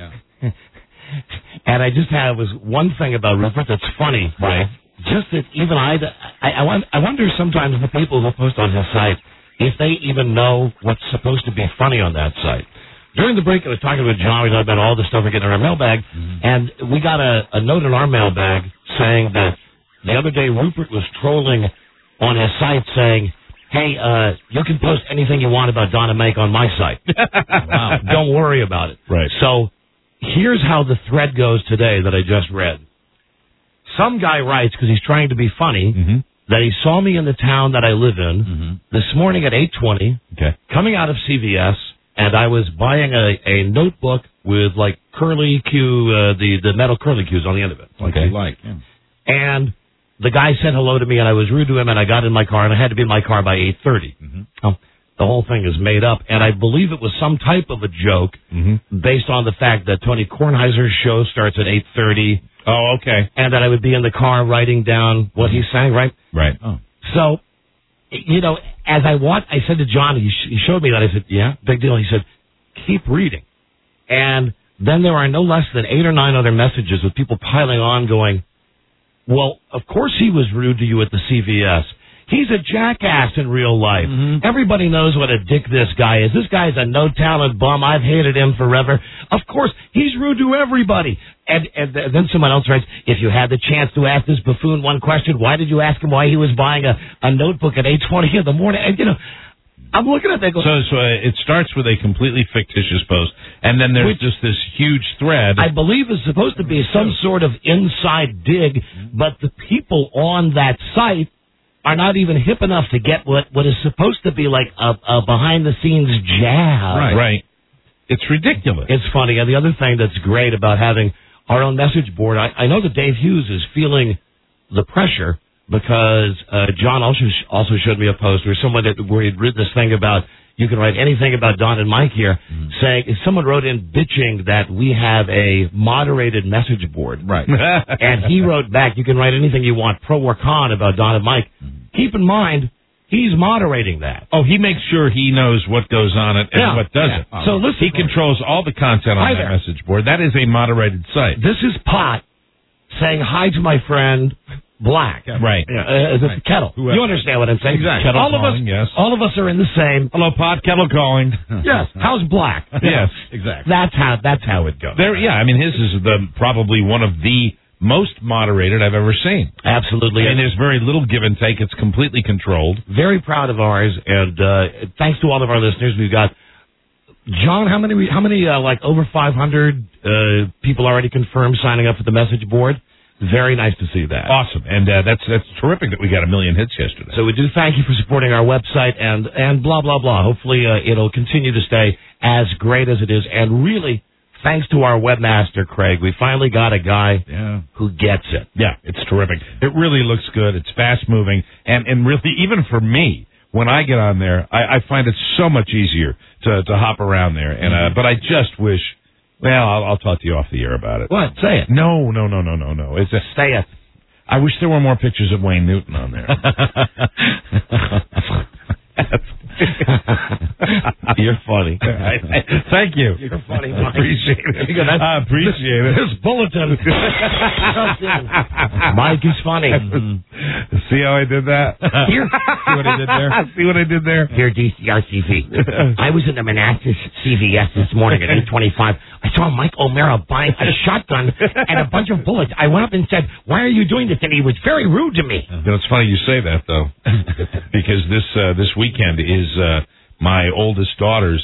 And I just was one thing about Rupert that's funny, right? Just that even I wonder sometimes the people who post on his site if they even know what's supposed to be funny on that site. During the break, I was talking with John. We talked about all the stuff we get in our mailbag, and we got a note in our mailbag saying that the other day Rupert was trolling on his site saying, hey, you can post anything you want about Don and Mike on my site. Wow. Don't worry about it. Right. So here's how the thread goes today that I just read. Some guy writes, because he's trying to be funny, that he saw me in the town that I live in this morning at 8:20, coming out of CVS, and I was buying a notebook with like curly Q, the metal curly Qs on the end of it. And the guy said hello to me, and I was rude to him, and I got in my car, and I had to be in my car by 8:30. The whole thing is made up, and I believe it was some type of a joke based on the fact that Tony Kornheiser's show starts at 8:30. Oh, okay. And that I would be in the car writing down what he's saying, right? Right. Oh. So, you know, as I said to John, he showed me that. I said, yeah, big deal. He said, keep reading. And then there are no less than 8 or 9 other messages with people piling on going, well, of course he was rude to you at the CVS. He's a jackass in real life. Everybody knows what a dick this guy is. This guy's a no-talent bum. I've hated him forever. Of course, he's rude to everybody. And then someone else writes, if you had the chance to ask this buffoon one question, why did you ask him why he was buying a notebook at 8:20 in the morning? And, you know, I'm looking at that going... So it starts with a completely fictitious post, and then there's just this huge thread. I believe is supposed to be some sort of inside dig, but the people on that site are not even hip enough to get what is supposed to be like a behind-the-scenes jab. Right. It's ridiculous. It's funny. And the other thing that's great about having our own message board, I know that Dave Hughes is feeling the pressure because John also showed me a post where he'd written this thing about you can write anything about Don and Mike here, saying someone wrote in bitching that we have a moderated message board. Right. And he wrote back, you can write anything you want, pro or con, about Don and Mike. Keep in mind, he's moderating that. Oh, he makes sure he knows what goes on it and what doesn't. Yeah. So listen, he controls all the content on that message board. That is a moderated site. This is Pot saying hi to my friend Black. Right. The kettle. You understand what I'm saying? Exactly. All of us are in the same. Hello, Pot, kettle calling. Yes. How's Black? Yes, exactly. That's how it goes. I mean, his is probably one of the most moderated I've ever seen. Absolutely. And there's very little give and take. It's completely controlled. Very proud of ours, and thanks to all of our listeners. We've got John. How many like over 500 people already confirmed signing up for the message board. Very nice to see that. Awesome, and that's terrific that we got 1 million hits yesterday. So we do thank you for supporting our website and blah blah blah. Hopefully it'll continue to stay as great as it is, and really. Thanks to our webmaster, Craig, we finally got a guy who gets it. Yeah, it's terrific. It really looks good. It's fast-moving. And really, even for me, when I get on there, I find it so much easier to hop around there. And but I just wish... Well, I'll talk to you off the air about it. What? Say it. No. Say it. I wish there were more pictures of Wayne Newton on there. You're funny. Thank you. You're funny, I Mike. appreciate it. I appreciate it. This bulletin. Mike is funny. See how I did that? Here. See what I did there? See what I did there? Here, DCRCV. I was in the Manassas CVS this morning at 8:25. I saw Mike O'Mara buying a shotgun and a bunch of bullets. I went up and said, "Why are you doing this?" And he was very rude to me. You know, it's funny you say that, though, because this weekend is my oldest daughter's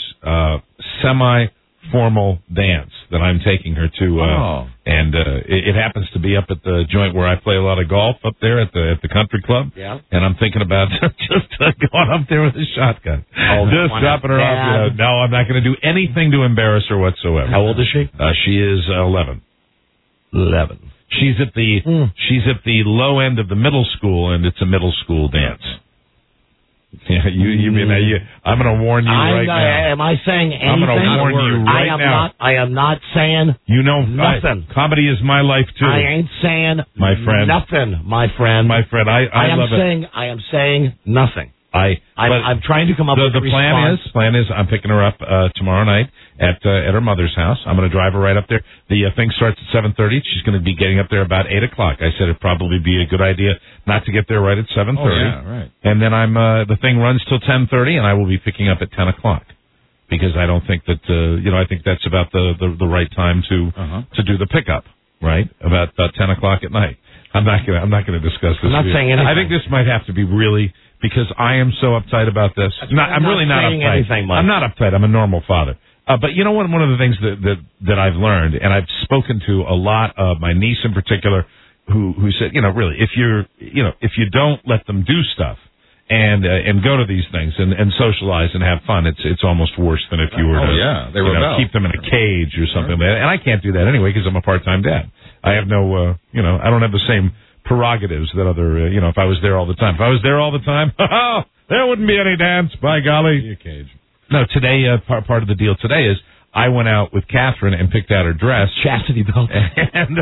semi-formal dance that I'm taking her to, and it happens to be up at the joint where I play a lot of golf up there at the country club. Yeah. And I'm thinking about just going up there with a shotgun, just dropping her off. No, I'm not going to do anything to embarrass her whatsoever. How old is she? She is 11. 11. She's at the low end of the middle school, and it's a middle school dance. Yeah, I'm going to warn you right now. Am I saying anything? I'm going to warn you right now. I am not saying nothing. Comedy is my life, too. I ain't saying my friend. Nothing, my friend. My friend, I love it. I am saying nothing. I'm trying to come up with a response. The plan is I'm picking her up tomorrow night at her mother's house. I'm going to drive her right up there. The thing starts at 7:30. She's going to be getting up there about 8 o'clock. I said it'd probably be a good idea not to get there right at 7:30. Oh, yeah, right. And then the thing runs till 10:30, and I will be picking up at 10 o'clock. Because I don't think that I think that's about the right time to do the pickup, right? About 10 o'clock at night. I'm not going to discuss this. I'm not saying anything. I think this might have to be really, because I am so uptight about this. I'm really not uptight. Anything, Mike. I'm not uptight. I'm a normal father. But you know what? One of the things that I've learned, and I've spoken to a lot of my niece in particular, who said, really, if you don't let them do stuff and go to these things and socialize and have fun, it's almost worse than if you were to keep them in a cage or something like that. And I can't do that anyway because I'm a part-time dad. I have no, I don't have the same prerogatives that other, if I was there all the time. If I was there all the time, there wouldn't be any dance, by golly. Cage. No, today, part of the deal today is I went out with Catherine and picked out her dress. Chastity belt. and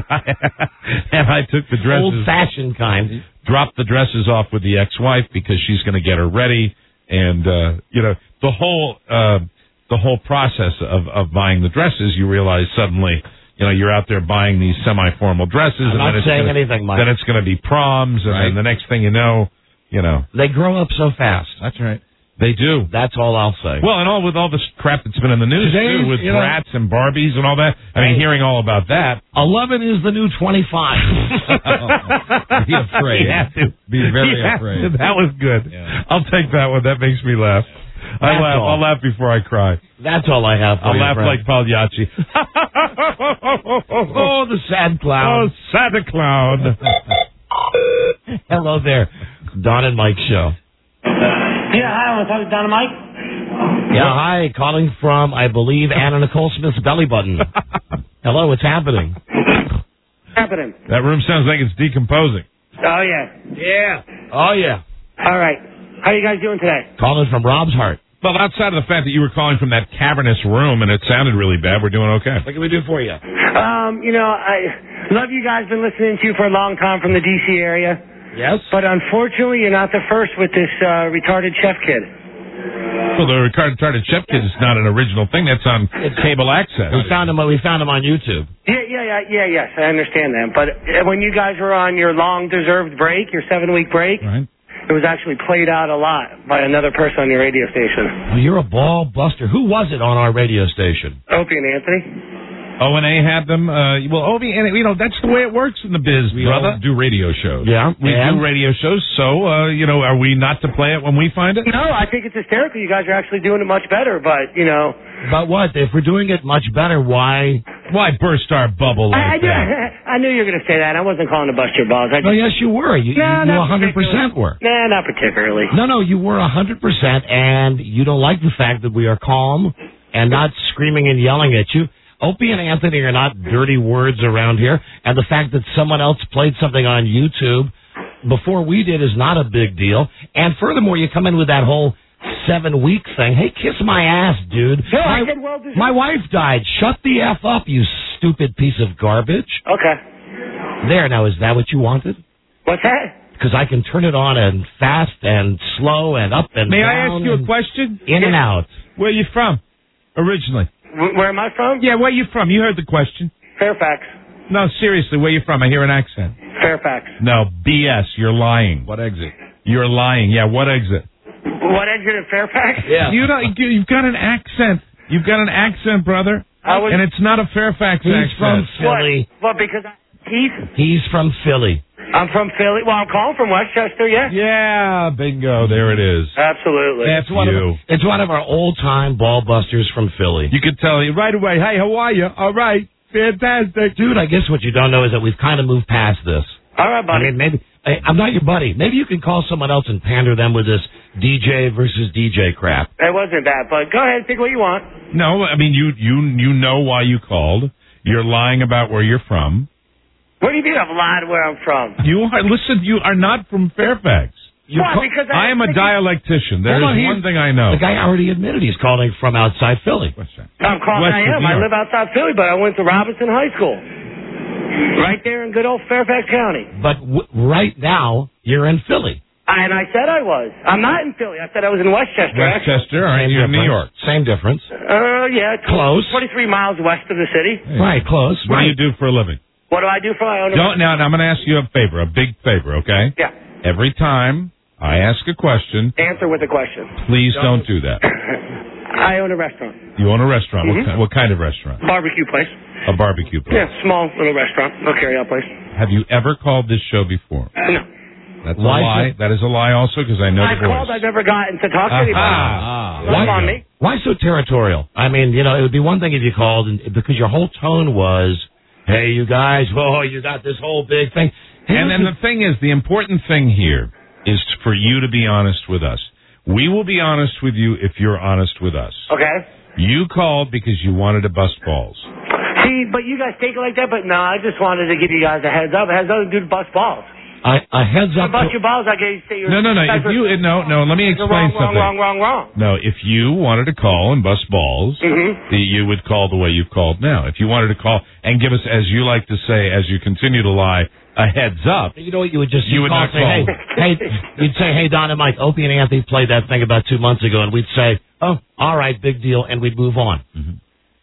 I took the dresses. Old-fashioned kind. Dropped the dresses off with the ex-wife because she's going to get her ready. And, the whole process of buying the dresses, you realize suddenly, you're out there buying these semi-formal dresses. I'm not saying anything, Mike. Then it's going to be proms, and then the next thing you know. They grow up so fast. That's right. They do. That's all I'll say. Well, and with all this crap that's been in the news, Today, too, with Bratz and Barbies and all that. I mean, hearing all about that. 11 is the new 25. Be afraid. Be very afraid. That was good. Yeah. I'll take that one. That makes me laugh. I'll laugh before I cry. That's all I have for you, I'll laugh like Pagliacci. Oh, the sad clown. Oh, Santa Clown. Hello there. Don and Mike show. Yeah, hi, I want to talk to Don and Mike. Yeah, hi. Calling from, I believe, Anna Nicole Smith's belly button. Hello, what's happening? Happening. That room sounds like it's decomposing. Oh, yeah. Yeah. Oh, yeah. All right. How you guys doing today? Calling from Rob's heart. Well, outside of the fact that you were calling from that cavernous room and it sounded really bad, we're doing okay. What can we do for you? I love you guys. Been listening to you for a long time from the D.C. area. Yes? But unfortunately, you're not the first with this retarded chef kid. Well, the retarded chef kid is not an original thing. That's on cable access. We found him on YouTube. Yes, I understand that. But when you guys were on your long-deserved break, your 7-week break, right. It was actually played out a lot by another person on your radio station. Well, you're a ball buster. Who was it on our radio station? Opie and Anthony. O&A had them. Opie, and that's the way it works in the biz, we brother. all do radio shows. Yeah, we do radio shows. So, are we not to play it when we find it? No, I think it's hysterical. You guys are actually doing it much better, but, But what? If we're doing it much better, why burst our bubble like that? I knew you were going to say that. I wasn't calling to bust your balls. Yes, you were. You 100% were. Nah, not particularly. No, you were 100%, and you don't like the fact that we are calm and not screaming and yelling at you. Opie and Anthony are not dirty words around here, and the fact that someone else played something on YouTube before we did is not a big deal. And furthermore, you come in with that whole 7-week thing. Hey, kiss my ass, dude. No, my wife died. Shut the F up, you stupid piece of garbage. Okay. There, now, is that what you wanted? What's that? because I can turn it on and fast and slow and up and May down. I ask you a question? In and out. Where are you from, originally? Where am I from? Yeah, where are you from? You heard the question. Fairfax. No, seriously, where are you from? I hear an accent. Fairfax. No, BS. You're lying. What exit? You're lying. Yeah, what exit? What exit in Fairfax? Yeah. You've got an accent. You've got an accent, brother. And it's not a Fairfax He's accent. from Philly. What, because He's from Philly. I'm from Philly. Well, I'm calling from Westchester, yes? Yeah, bingo. There it is. Absolutely. That's you. It's one of our old-time ball busters from Philly. You could tell right away, hey, how are you? All right. Fantastic. Dude, I guess what you don't know is that we've kind of moved past this. All right, buddy. I mean, maybe I'm not your buddy. Maybe you can call someone else and pander them with this DJ versus DJ crap. It wasn't that, but go ahead and think what you want. No, I mean, you know why you called. You're lying about where you're from. What do you mean I've lied where I'm from? You are not from Fairfax. Why? Because I am a dialectician. There's one thing I know. The guy already admitted he's calling from outside Philly. I'm calling. I am. I live outside Philly, but I went to Robinson High School, right there in good old Fairfax County. But right now, you're in Philly. And I said I was. I'm not in Philly. I said I was in Westchester. Westchester, aren't you in New York? Same difference. Yeah. Close. 23 miles west of the city. Hey. Right, close. What do you do for a living? What do I do for my own? Now I'm going to ask you a favor, a big favor, okay? Yeah. Every time I ask a question, answer with a question. Please don't do that. I own a restaurant. You own a restaurant. Mm-hmm. What kind of restaurant? Barbecue place. A barbecue place. Yeah, small little restaurant. No carry-out place. Have you ever called this show before? No. That's a lie. That is a lie also because I know the voice. I've called. I've never gotten to talk to anybody. Why so territorial? I mean, it would be one thing if you called and because your whole tone was, hey, you guys, you got this whole big thing. And then the thing is, the important thing here is for you to be honest with us. We will be honest with you if you're honest with us. Okay. You called because you wanted to bust balls. See, but you guys take it like that, but no, I just wanted to give you guys a heads up. It has nothing to do with bust balls. A heads up. Bust your balls, I can say you're... No, let me explain something. Wrong. No, if you wanted to call and bust balls, you would call the way you've called now. If you wanted to call and give us, as you like to say, as you continue to lie, a heads up. You know what you would just... You would not call. You'd say, hey, Don and Mike, Opie and Anthony played that thing about 2 months ago, and we'd say, oh, all right, big deal, and we'd move on. Mm-hmm.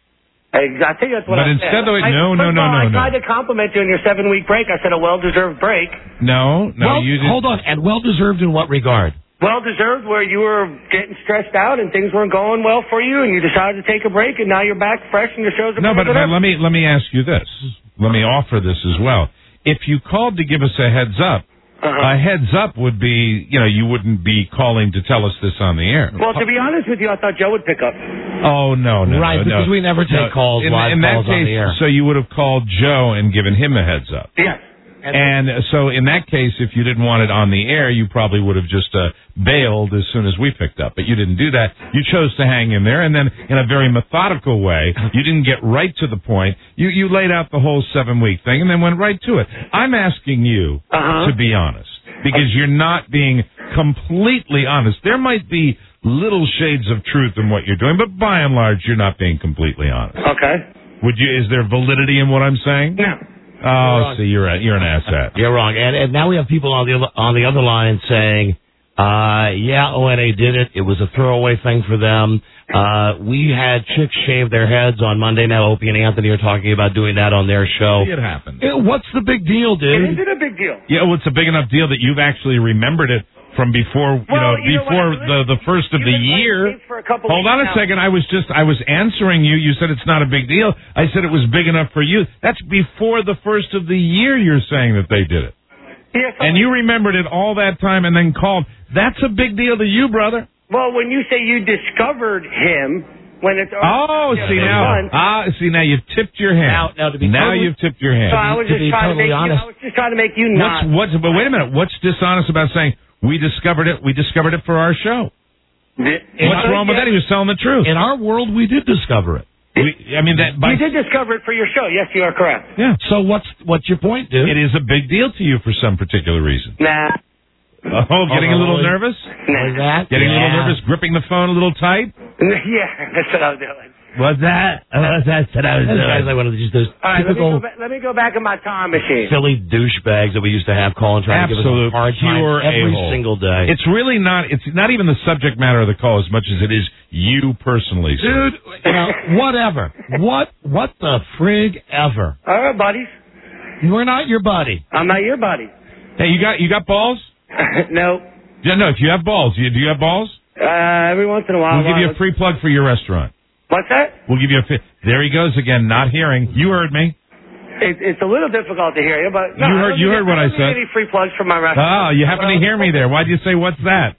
I think that's what I said. But instead of it, no. I tried to compliment you on your 7-week break. I said a well-deserved break. No, you didn't. Hold on, and well-deserved in what regard? Well-deserved where you were getting stressed out and things weren't going well for you, and you decided to take a break, and now you're back fresh and your show's... No, but let me ask you this. Let me offer this as well. If you called to give us a heads up, a heads up would be, you wouldn't be calling to tell us this on the air. Well, to be honest with you, I thought Joe would pick up. Oh, no. Right, because we never take calls, live calls on the air. So you would have called Joe and given him a heads up. Yes. And so in that case, if you didn't want it on the air, you probably would have just bailed as soon as we picked up. But you didn't do that. You chose to hang in there, and then in a very methodical way, you didn't get right to the point. You laid out the whole 7-week thing and then went right to it. I'm asking you to be honest, because you're not being completely honest. There might be little shades of truth in what you're doing, but by and large, you're not being completely honest. Okay. Is there validity in what I'm saying? No. Oh, see, you're an asset. You're wrong. And now we have people on the other line saying, ONA did it. It was a throwaway thing for them. We had chicks shave their heads on Monday. Now Opie and Anthony are talking about doing that on their show. It happened. What's the big deal, dude? Is it a big deal? Yeah, well, it's a big enough deal that you've actually remembered it from before, before the first of the year. Hold on a second. I was answering you. You said it's not a big deal. I said it was big enough for you. That's before the first of the year you're saying that they did it. Yes, and you remembered it all that time and then called. That's a big deal to you, brother. Well, when you say you discovered him, when it's... see, now you've tipped your hand. Now you've tipped your hand. So I was just trying to make you not... But wait a minute. What's dishonest about saying... We discovered it for our show. What's wrong with that? He was telling the truth. In our world, we did discover it. You did discover it for your show. Yes, you are correct. Yeah. So what's your point, dude? It is a big deal to you for some particular reason. Nah. Oh, getting a little nervous? Like that? Getting a little nervous, gripping the phone a little tight? Yeah, that's what I was doing. What's that? What's that? Said I was guys like one of just those All right, typical let me go back in my time machine. silly douchebags that we used to have calling trying to give us a hard time pure every a-hole. single day. It's really not. It's not even the subject matter of the call as much as it is you personally, sir. Dude, whatever. What the frig ever? All right, buddies. We're not your buddy. I'm not your buddy. Hey, you got balls? No. Yeah, no. If you have balls, do you have balls? Every once in a while. We'll give you a free plug for your restaurant. What's that? We'll give you there he goes again, not hearing. You heard me. It's a little difficult to hear you, but no, you heard what I said. I don't need any free plugs for my restaurant. Oh, you happen to hear me there. Why'd you say what's that?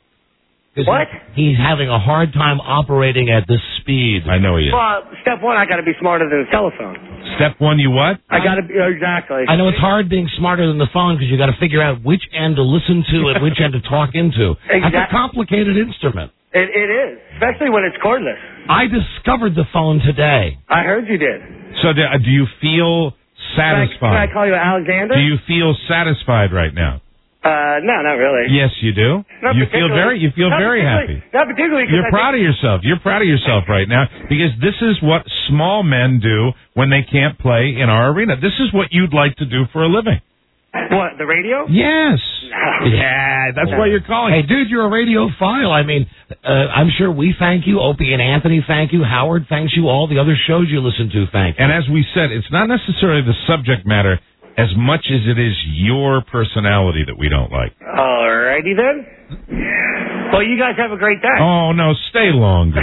What? He's having a hard time operating at this speed. I know he is. Well, step one, I got to be smarter than a telephone. Step one, you what? I got to be exactly. I know it's hard being smarter than the phone because you got to figure out which end to listen to and which end to talk into. That's a complicated instrument. It is, especially when it's cordless. I discovered the phone today. I heard you did. So do you feel satisfied? Can I call you Alexander? Do you feel satisfied right now? No, not really. Yes, you do. Not You feel very happy. Not particularly. You're proud of yourself. You're proud of yourself right now because this is what small men do when they can't play in our arena. This is what you'd like to do for a living. What, the radio? Yes. No. Yeah, that's why you're calling. Hey, dude, you're a radiophile. I mean, I'm sure we thank you. Opie and Anthony thank you. Howard thanks you. All the other shows you listen to thank you. And as we said, it's not necessarily the subject matter as much as it is your personality that we don't like. Alrighty then. Well, you guys have a great day. Oh, no, stay longer.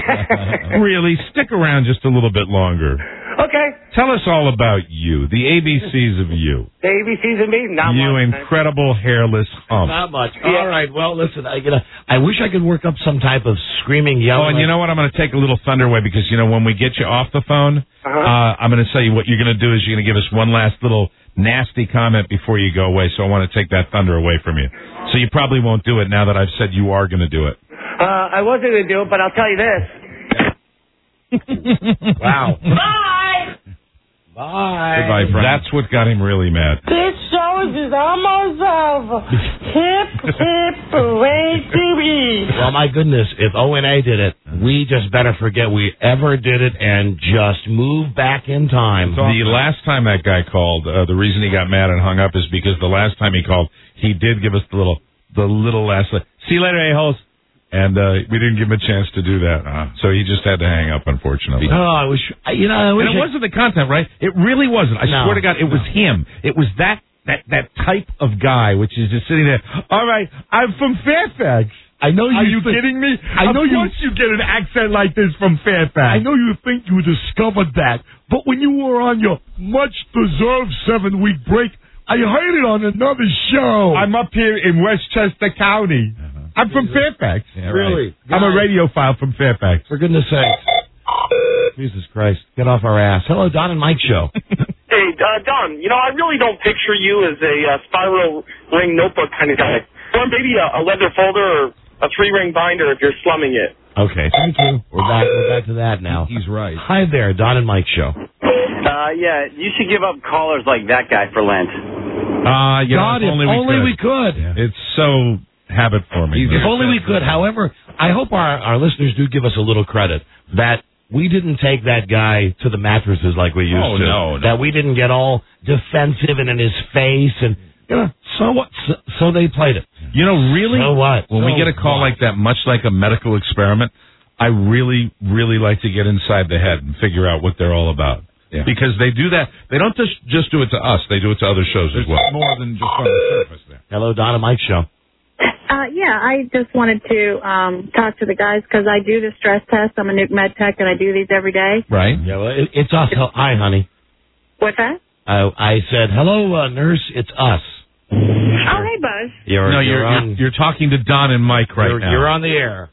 Really, stick around just a little bit longer. Okay. Tell us all about you, the ABCs of you. The ABCs of me? Not You much. incredible hairless hump. Not much. Yeah. All right. Well, listen, I wish I could work up some type of screaming, Oh, yelling. and you know what? I'm going to take a little thunder away because, when we get you off the phone, I'm going to tell you what you're going to do is you're going to give us one last little nasty comment before you go away. So I want to take that thunder away from you. So you probably won't do it now that I've said you are going to do it. I wasn't going to do it, but I'll tell you this. Wow. Bye! Bye. Goodbye, friend. That's what got him really mad. This show is almost over. Hip, way to be. Well, my goodness, if O&A did it, we just better forget we ever did it and just move back in time. The last time that guy called, the reason he got mad and hung up is because the last time he called, he did give us the little last, see you later, a-holes. And we didn't give him a chance to do that. So he just had to hang up, unfortunately. Oh, I wish, and it wasn't the content, right? It really wasn't. I swear to God, it was him. It was that type of guy, which is just sitting there. All right, I'm from Fairfax. I know you. Are you kidding me? Of course you get an accent like this from Fairfax. I know you think you discovered that, but when you were on your much-deserved 7-week break, I heard it on another show. I'm up here in Westchester County. I'm from Fairfax. Yeah, really? I'm a radiophile from Fairfax. For goodness sake. Jesus Christ. Get off our ass. Hello, Don and Mike show. Hey, Don, I really don't picture you as a spiral ring notebook kind of guy. Or maybe a leather folder or a 3-ring binder if you're slumming it. Okay, thank you. We're back to that now. He's right. Hi there, Don and Mike show. Yeah, you should give up callers like that guy for Lent. God, if only we could. Yeah. It's so habit forming. If only we could. However, I hope our listeners do give us a little credit that we didn't take that guy to the mattresses like we used to. No. That we didn't get all defensive and in his face and so what? So they played it. Really? So what? When we get a call like that, much like a medical experiment, I really, really like to get inside the head and figure out what they're all about. Yeah. Because they do that. They don't just do it to us. They do it to other shows as well. More than just on the surface there. Hello, Don and Mike show. Yeah, I just wanted to talk to the guys because I do the stress test. I'm a nuke med tech, and I do these every day. Right. Yeah, well, it's us. Hi, honey. What's that? I said, hello, nurse, it's us. Oh, hey, Buzz. You're talking to Don and Mike now. You're on the air.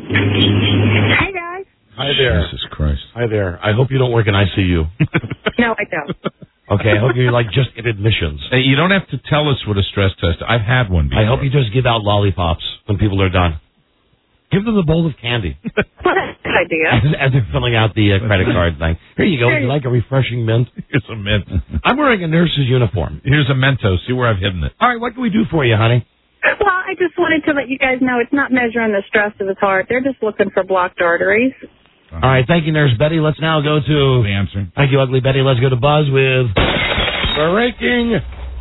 Hey, guys. Hi there. Jesus Christ. Hi there. I hope you don't work in ICU. No, I don't. Okay, I hope you're just in admissions. Hey, you don't have to tell us what a stress test. I've had one before. I hope you just give out lollipops when people are done. Give them the bowl of candy. Well, that's a good idea. As they're filling out the credit card thing. Here you go. Would you like a refreshing mint? Here's a mint. I'm wearing a nurse's uniform. Here's a Mentos. See where I've hidden it. All right, what can we do for you, honey? Well, I just wanted to let you guys know it's not measuring the stress of his heart. They're just looking for blocked arteries. All right, thank you, Nurse Betty. Let's now go to... The answer. Thank you, Ugly Betty. Let's go to Buzz with... breaking...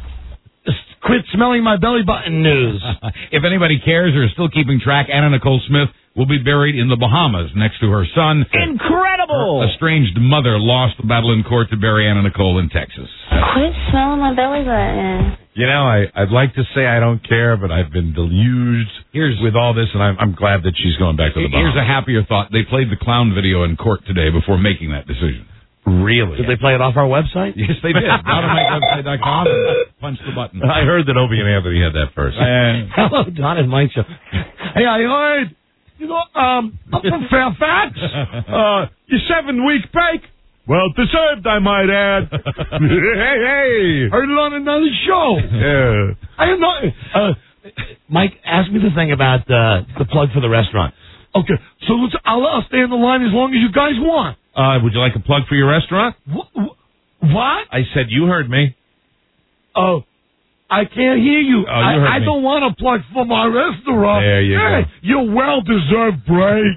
Quit smelling my belly button news. If anybody cares or is still keeping track, Anna Nicole Smith will be buried in the Bahamas next to her son. Incredible! Her estranged mother lost the battle in court to bury Anna Nicole in Texas. Quit smelling my belly button. You know, I'd like to say I don't care, but I've been deluged with all this, and I'm glad that she's going back to the Bahamas. Here's a happier thought. They played the clown video in court today before making that decision. Really? Did they play it off our website? Yes, they did. DonandMikeWebsite.com and punch the button. I heard that Opie and Anthony had that first. Hello, Don and Mike Show. Hey, I heard, I'm from Fairfax. Your 7-week break? Well deserved, I might add. hey. Heard it on another show. Yeah. I am not... Mike, ask me the thing about the plug for the restaurant. Okay, so I'll stay in the line as long as you guys want. Would you like a plug for your restaurant? What? I said you heard me. Oh, I can't hear you. Oh, you heard I me. don't want a plug for my restaurant. There you go. Your well-deserved break.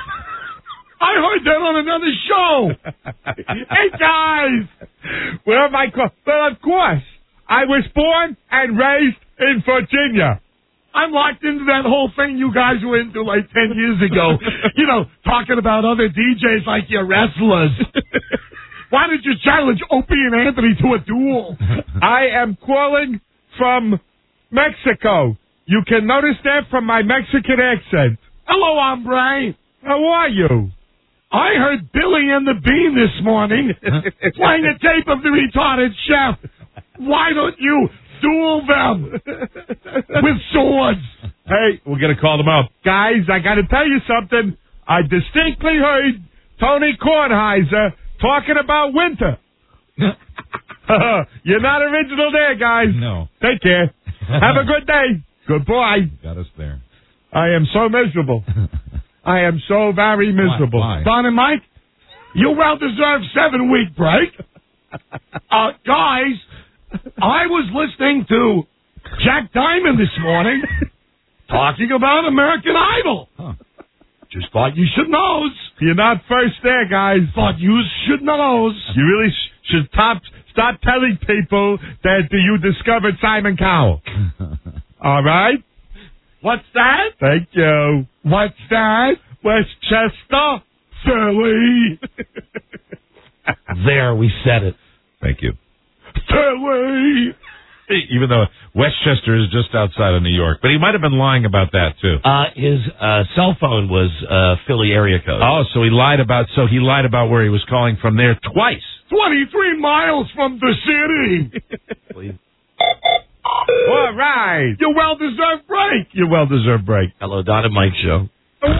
I heard that on another show. Hey, guys. Well, of course. I was born and raised in Virginia. I'm locked into that whole thing you guys were into like 10 years ago. Talking about other DJs like your wrestlers. Why did you challenge Opie and Anthony to a duel? I am calling from Mexico. You can notice that from my Mexican accent. Hello, hombre. How are you? I heard Billy and the Bean this morning playing a tape of the retarded chef. Why don't you duel them with swords? Hey, we're going to call them up. Guys, I got to tell you something. I distinctly heard Tony Kornheiser talking about winter. You're not original there, guys. No. Take care. Have a good day. Goodbye. Got us there. I am so miserable. I am so very miserable. Why? Don and Mike, you well-deserved 7-week break. Guys, I was listening to Jack Diamond this morning talking about American Idol. Huh. Just thought you should know. You're not first there, guys. Thought you should know. You really should stop telling people that you discovered Simon Cowell. All right? What's that? Thank you. What's that? Westchester, Philly. There, we said it. Thank you. Philly. Even though Westchester is just outside of New York. But he might have been lying about that, too. His cell phone was Philly area code. Oh, so he lied about where he was calling from there twice. 23 miles from the city. All right. Your well-deserved break. Your well-deserved break. Hello, Don and Mike Show.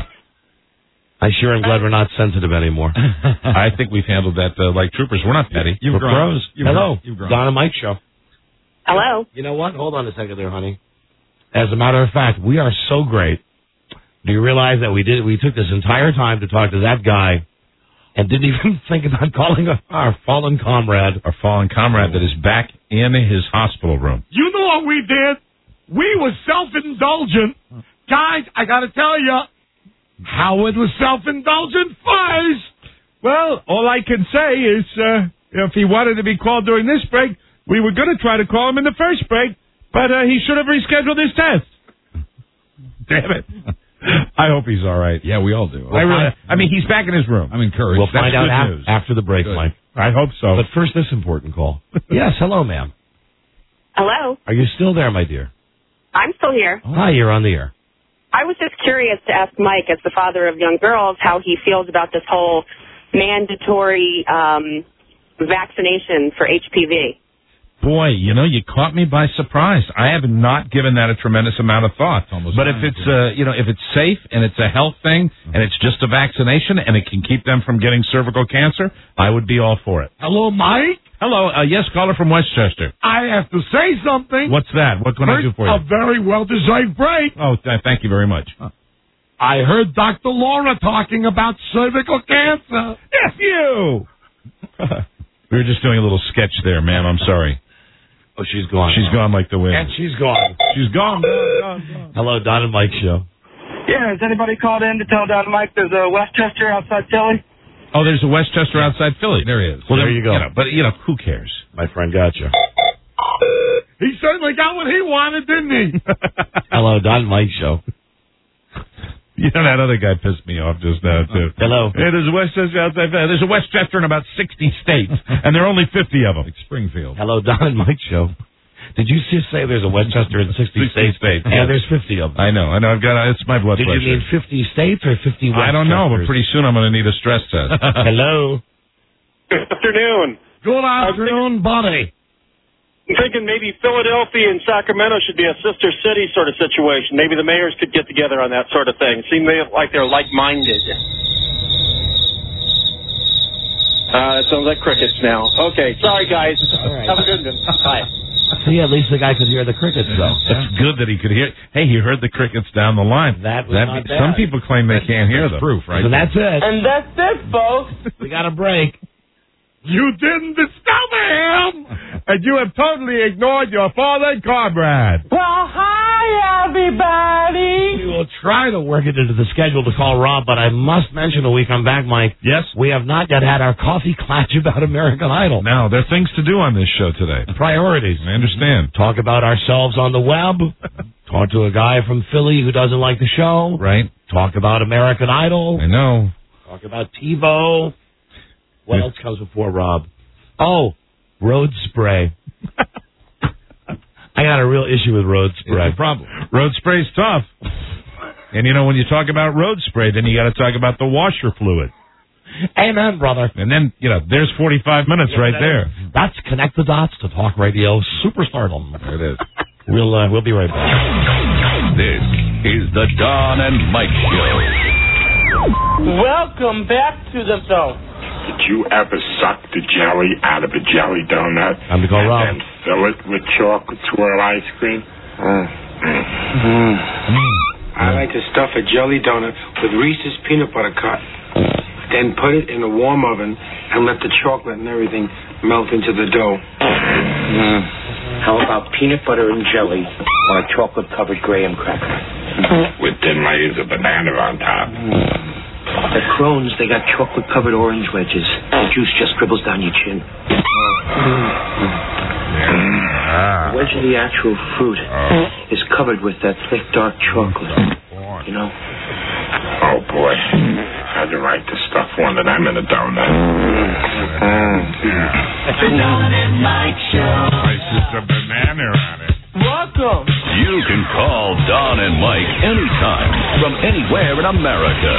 I sure am glad we're not sensitive anymore. I think we've handled that like troopers. We're not petty. We're pros. Hello, grown. Don and Mike Show. Hello. You know what? Hold on a second there, honey. As a matter of fact, we are so great. Do you realize that we took this entire time to talk to that guy and didn't even think about calling our fallen comrade. Our fallen comrade that is back in his hospital room. You know what we did? We were self-indulgent. Guys, I got to tell you, Howard was self-indulgent first. Well, all I can say is if he wanted to be called during this break, we were going to try to call him in the first break, but he should have rescheduled his test. Damn it. I hope he's all right. Yeah, we all do. I mean, he's back in his room. I'm encouraged. We'll find out That's good news. after the break, Good. Mike. I hope so. But first, this important call. Yes, hello, ma'am. Hello. Are you still there, my dear? I'm still here. Hi, you're on the air. I was just curious to ask Mike, as the father of young girls, how he feels about this whole mandatory vaccination for HPV. Boy, you caught me by surprise. I have not given that a tremendous amount of thought. But if it's if it's safe and it's a health thing and it's just a vaccination and it can keep them from getting cervical cancer, I would be all for it. Hello, Mike? Hello, yes, caller from Westchester. I have to say something. What's that? What can I do for you? A very well-deserved break. Oh, thank you very much. I heard Dr. Laura talking about cervical cancer. Yes, you. We were just doing a little sketch there, ma'am. I'm sorry. Oh, she's gone. She's gone like the wind. And she's gone. She's gone. Hello, Don and Mike Show. Yeah, has anybody called in to tell Don and Mike there's a Westchester outside Philly? Oh, there's a Westchester outside Philly. There he is. Well, there you go. But who cares? My friend got you. He certainly got what he wanted, didn't he? Hello, Don and Mike Show. That other guy pissed me off just now, too. Hello. Hey, there's a Westchester outside Philly. There's a Westchester in about 60 states, and there are only 50 of them. Like Springfield. Hello, Don and Mike Show. Did you just say there's a Westchester in 60 states? And there's 50 of them. I know. I've got. It's my blood pressure. Did you mean 50 states or 50 Westchesters? I don't know, but pretty soon I'm going to need a stress test. Hello. Good afternoon. Good afternoon, buddy. I'm thinking maybe Philadelphia and Sacramento should be a sister city sort of situation. Maybe the mayors could get together on that sort of thing. Seem like they're like-minded. It sounds like crickets now. Okay, sorry, guys. All right. Have a good one. Bye. See, at least the guy could hear the crickets, though. It's good that he could hear. Hey, he heard the crickets down the line. That was not bad. Some people claim they can't hear them. Proof, right? So that's it. And that's it, folks. We got a break. You didn't discover him, and you have totally ignored your father, comrade. Well, hi, everybody. We will try to work it into the schedule to call Rob, but I must mention when we come back, Mike. Yes? We have not yet had our coffee clutch about American Idol. No, there are things to do on this show today. Priorities. I understand. Talk about ourselves on the web. Talk to a guy from Philly who doesn't like the show. Right. Talk about American Idol. I know. Talk about TiVo. What else comes before Rob? Oh, road spray. I got a real issue with road spray. It's a problem. Road spray's tough. And, when you talk about road spray, then you got to talk about the washer fluid. Amen, brother. And then, there's 45 minutes right there. That's Connect the Dots to Talk Radio Superstardom. There it is. We'll be right back. This is the Don and Mike Show. Welcome back to the show. Did you ever suck the jelly out of a jelly donut? Time to call Rob. And fill it with chocolate swirl ice cream? I like to stuff a jelly donut with Reese's peanut butter cup. Then put it in a warm oven and let the chocolate and everything melt into the dough. How about peanut butter and jelly on a chocolate-covered graham cracker? With thin layers of banana on top. The crones, they got chocolate-covered orange wedges. The juice just dribbles down your chin. The wedge of the actual fruit is covered with that thick, dark chocolate. Oh, boy. How'd you like to stuff one of them in a donut? The Don and Mike Show. Places a banana on it. Welcome. You can call Don and Mike anytime from anywhere in America.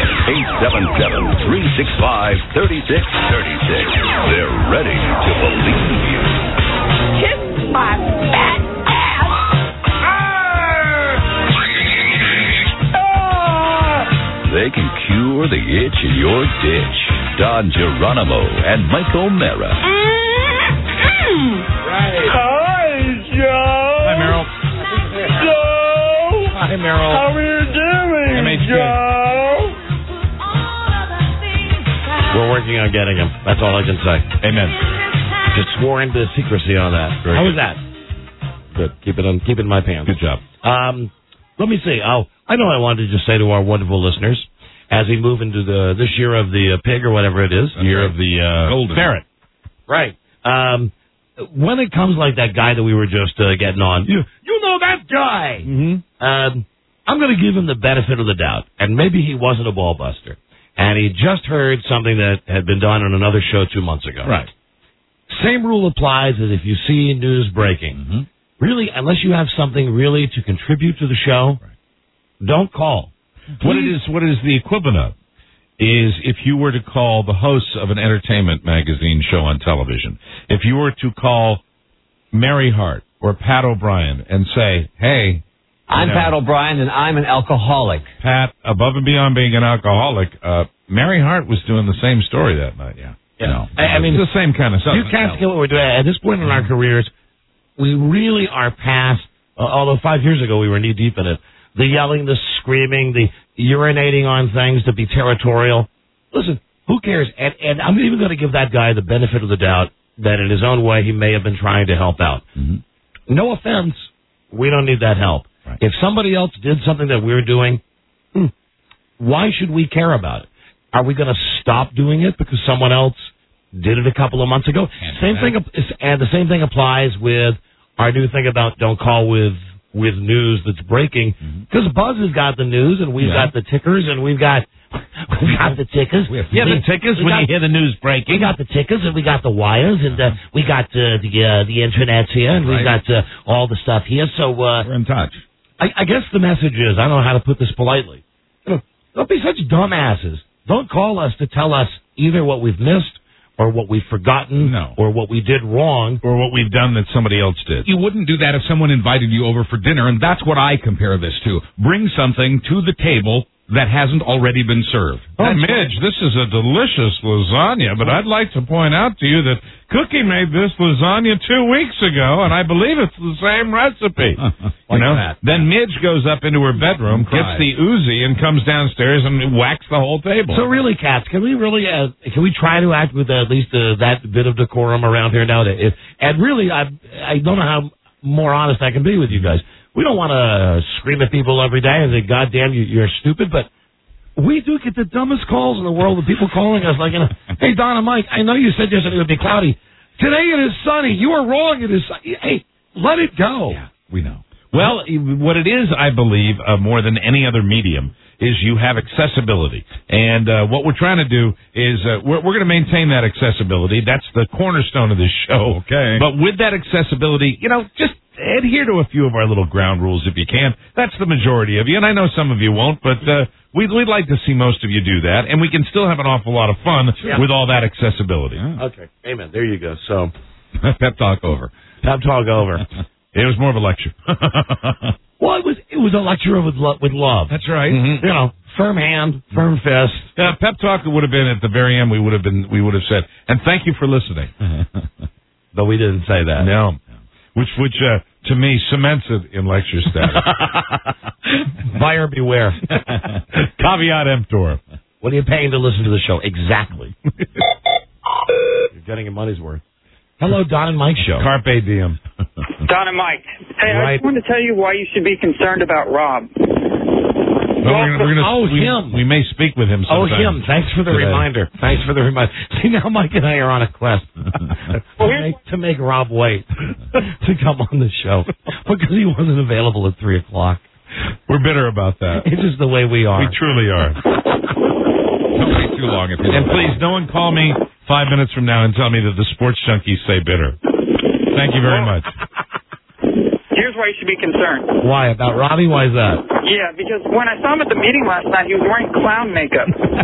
877-365-3636. They're ready to believe you. Kiss my fat ass. They can cure the itch in your ditch. Don Geronimo and Mike O'Mara. Right. Hi, Joe. Hi, Merrill. Joe. Hi, Merrill. How are you doing, MHK. Joe? We're working on getting him. That's all I can say. Amen. Just swore into secrecy on that. Very How good. was that? Good. Keep it in my pants. Good job. Let me see. I know I wanted to just say to our wonderful listeners, as we move into this year of the pig or whatever it is, Year of the golden ferret, right? When it comes like that guy that we were just getting on, you know that guy. I'm going to give him the benefit of the doubt, and maybe he wasn't a ball buster, and he just heard something that had been done on another show 2 months ago. Right. Same rule applies as if you see news breaking. Really, unless you have something really to contribute to the show, don't call. What is the equivalent of is if you were to call the hosts of an entertainment magazine show on television, if you were to call Mary Hart or Pat O'Brien and say, hey, I'm Pat O'Brien and I'm an alcoholic. Pat, above and beyond being an alcoholic, Mary Hart was doing the same story that night. Yeah. I mean, it's the same kind of stuff. You can't get what we're doing. At this point in our careers, we really are past, although 5 years ago we were knee-deep in it, the yelling, the screaming, the urinating on things to be territorial. Listen, who cares? And I'm even going to give that guy the benefit of the doubt that in his own way he may have been trying to help out. No offense. We don't need that help. Right. If somebody else did something that we're doing, why should we care about it? Are we going to stop doing it because someone else did it a couple of months ago? And the same thing applies with our new thing about don't call with news that's breaking, because Buzz has got the news and we've got the tickers and we've got the tickers. The tickers when you hear the news breaking. We got the tickers and we got the wires and we got the internets here and we've got all the stuff here. So we're in touch. I guess the message is, I don't know how to put this politely. Don't be such dumbasses. Don't call us to tell us either what we've missed or what we've forgotten or what we did wrong or what we've done that somebody else did. You wouldn't do that if someone invited you over for dinner, and that's what I compare this to. Bring something to the table that hasn't already been served. Hey, Midge, this is a delicious lasagna, but I'd like to point out to you that Cookie made this lasagna 2 weeks ago, and I believe it's the same recipe. Then Midge goes up into her bedroom, gets the Uzi, and comes downstairs and whacks the whole table. So really, Cats, can we try to act with at least that bit of decorum around here now? And really, I don't know how more honest I can be with you guys. We don't want to scream at people every day and say, God damn, you're stupid, but we do get the dumbest calls in the world of people calling us like, hey, Don and Mike, I know you said yesterday it would be cloudy. Today it is sunny. You are wrong. It is sunny. Hey, let it go. Yeah, we know. Well, what it is, I believe, more than any other medium, is you have accessibility. And what we're trying to do is we're going to maintain that accessibility. That's the cornerstone of this show. Okay. But with that accessibility, just adhere to a few of our little ground rules if you can. That's the majority of you, and I know some of you won't, but we'd like to see most of you do that, and we can still have an awful lot of fun with all that accessibility. Okay. Amen. There you go. So, Pep talk over. Pep talk over. It was more of a lecture. Well, it was a lecture with love. That's right. Firm hand, firm fist. Pep talk would have been at the very end. We would have said, and thank you for listening. Though we didn't say that. No. Which to me cements it in lecture status. Buyer beware. Caveat emptor. What are you paying to listen to the show? Exactly. You're getting your money's worth. Hello, Don and Mike show. Carpe diem. Don and Mike. Hey, I just wanted to tell you why you should be concerned about Rob. We may speak with him sometime. Oh, him. Thanks for the reminder. See, now Mike and I are on a quest to make Rob wait to come on the show because he wasn't available at 3 o'clock. We're bitter about that. It's just the way we are. We truly are. Don't wait too long. And please, no one call me 5 minutes from now and tell me that the sports junkies say bitter. Thank you very much. Here's why you should be concerned. Why? About Robbie? Why is that? Yeah, because when I saw him at the meeting last night, he was wearing clown makeup.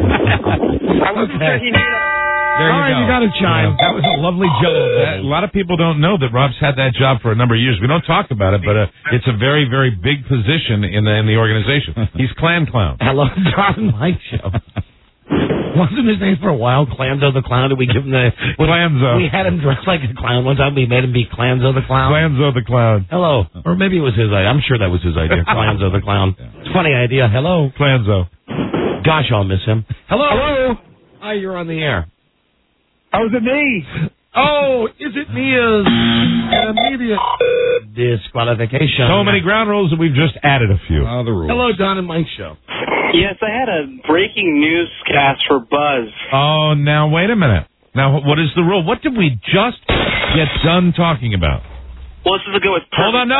I wasn't sure he knew that. There you got a chime. That was a lovely joke. A lot of people don't know that Rob's had that job for a number of years. We don't talk about it, but it's a very, very big position in the organization. He's Clan Clown. Hello, Don and Mike show. Wasn't his name for a while Clanzo the Clown? Did we give him the... Clanzo. We had him dressed like a clown one time. We made him be Clanzo the Clown. Clanzo the Clown. Hello. Or maybe it was his idea. I'm sure that was his idea. Clanzo the Clown. It's a funny idea. Hello. Clanzo. Gosh, I'll miss him. Hello. Hello. Hi, you're on the air. Oh, is it me? Oh, is it me? An immediate disqualification. So many ground rules that we've just added a few. The rules. Hello, Don and Mike show. Yes, I had a breaking newscast for Buzz. Oh, now, wait a minute. Now, what is the rule? What did we just get done talking about? Well, this is a good one. Hold on.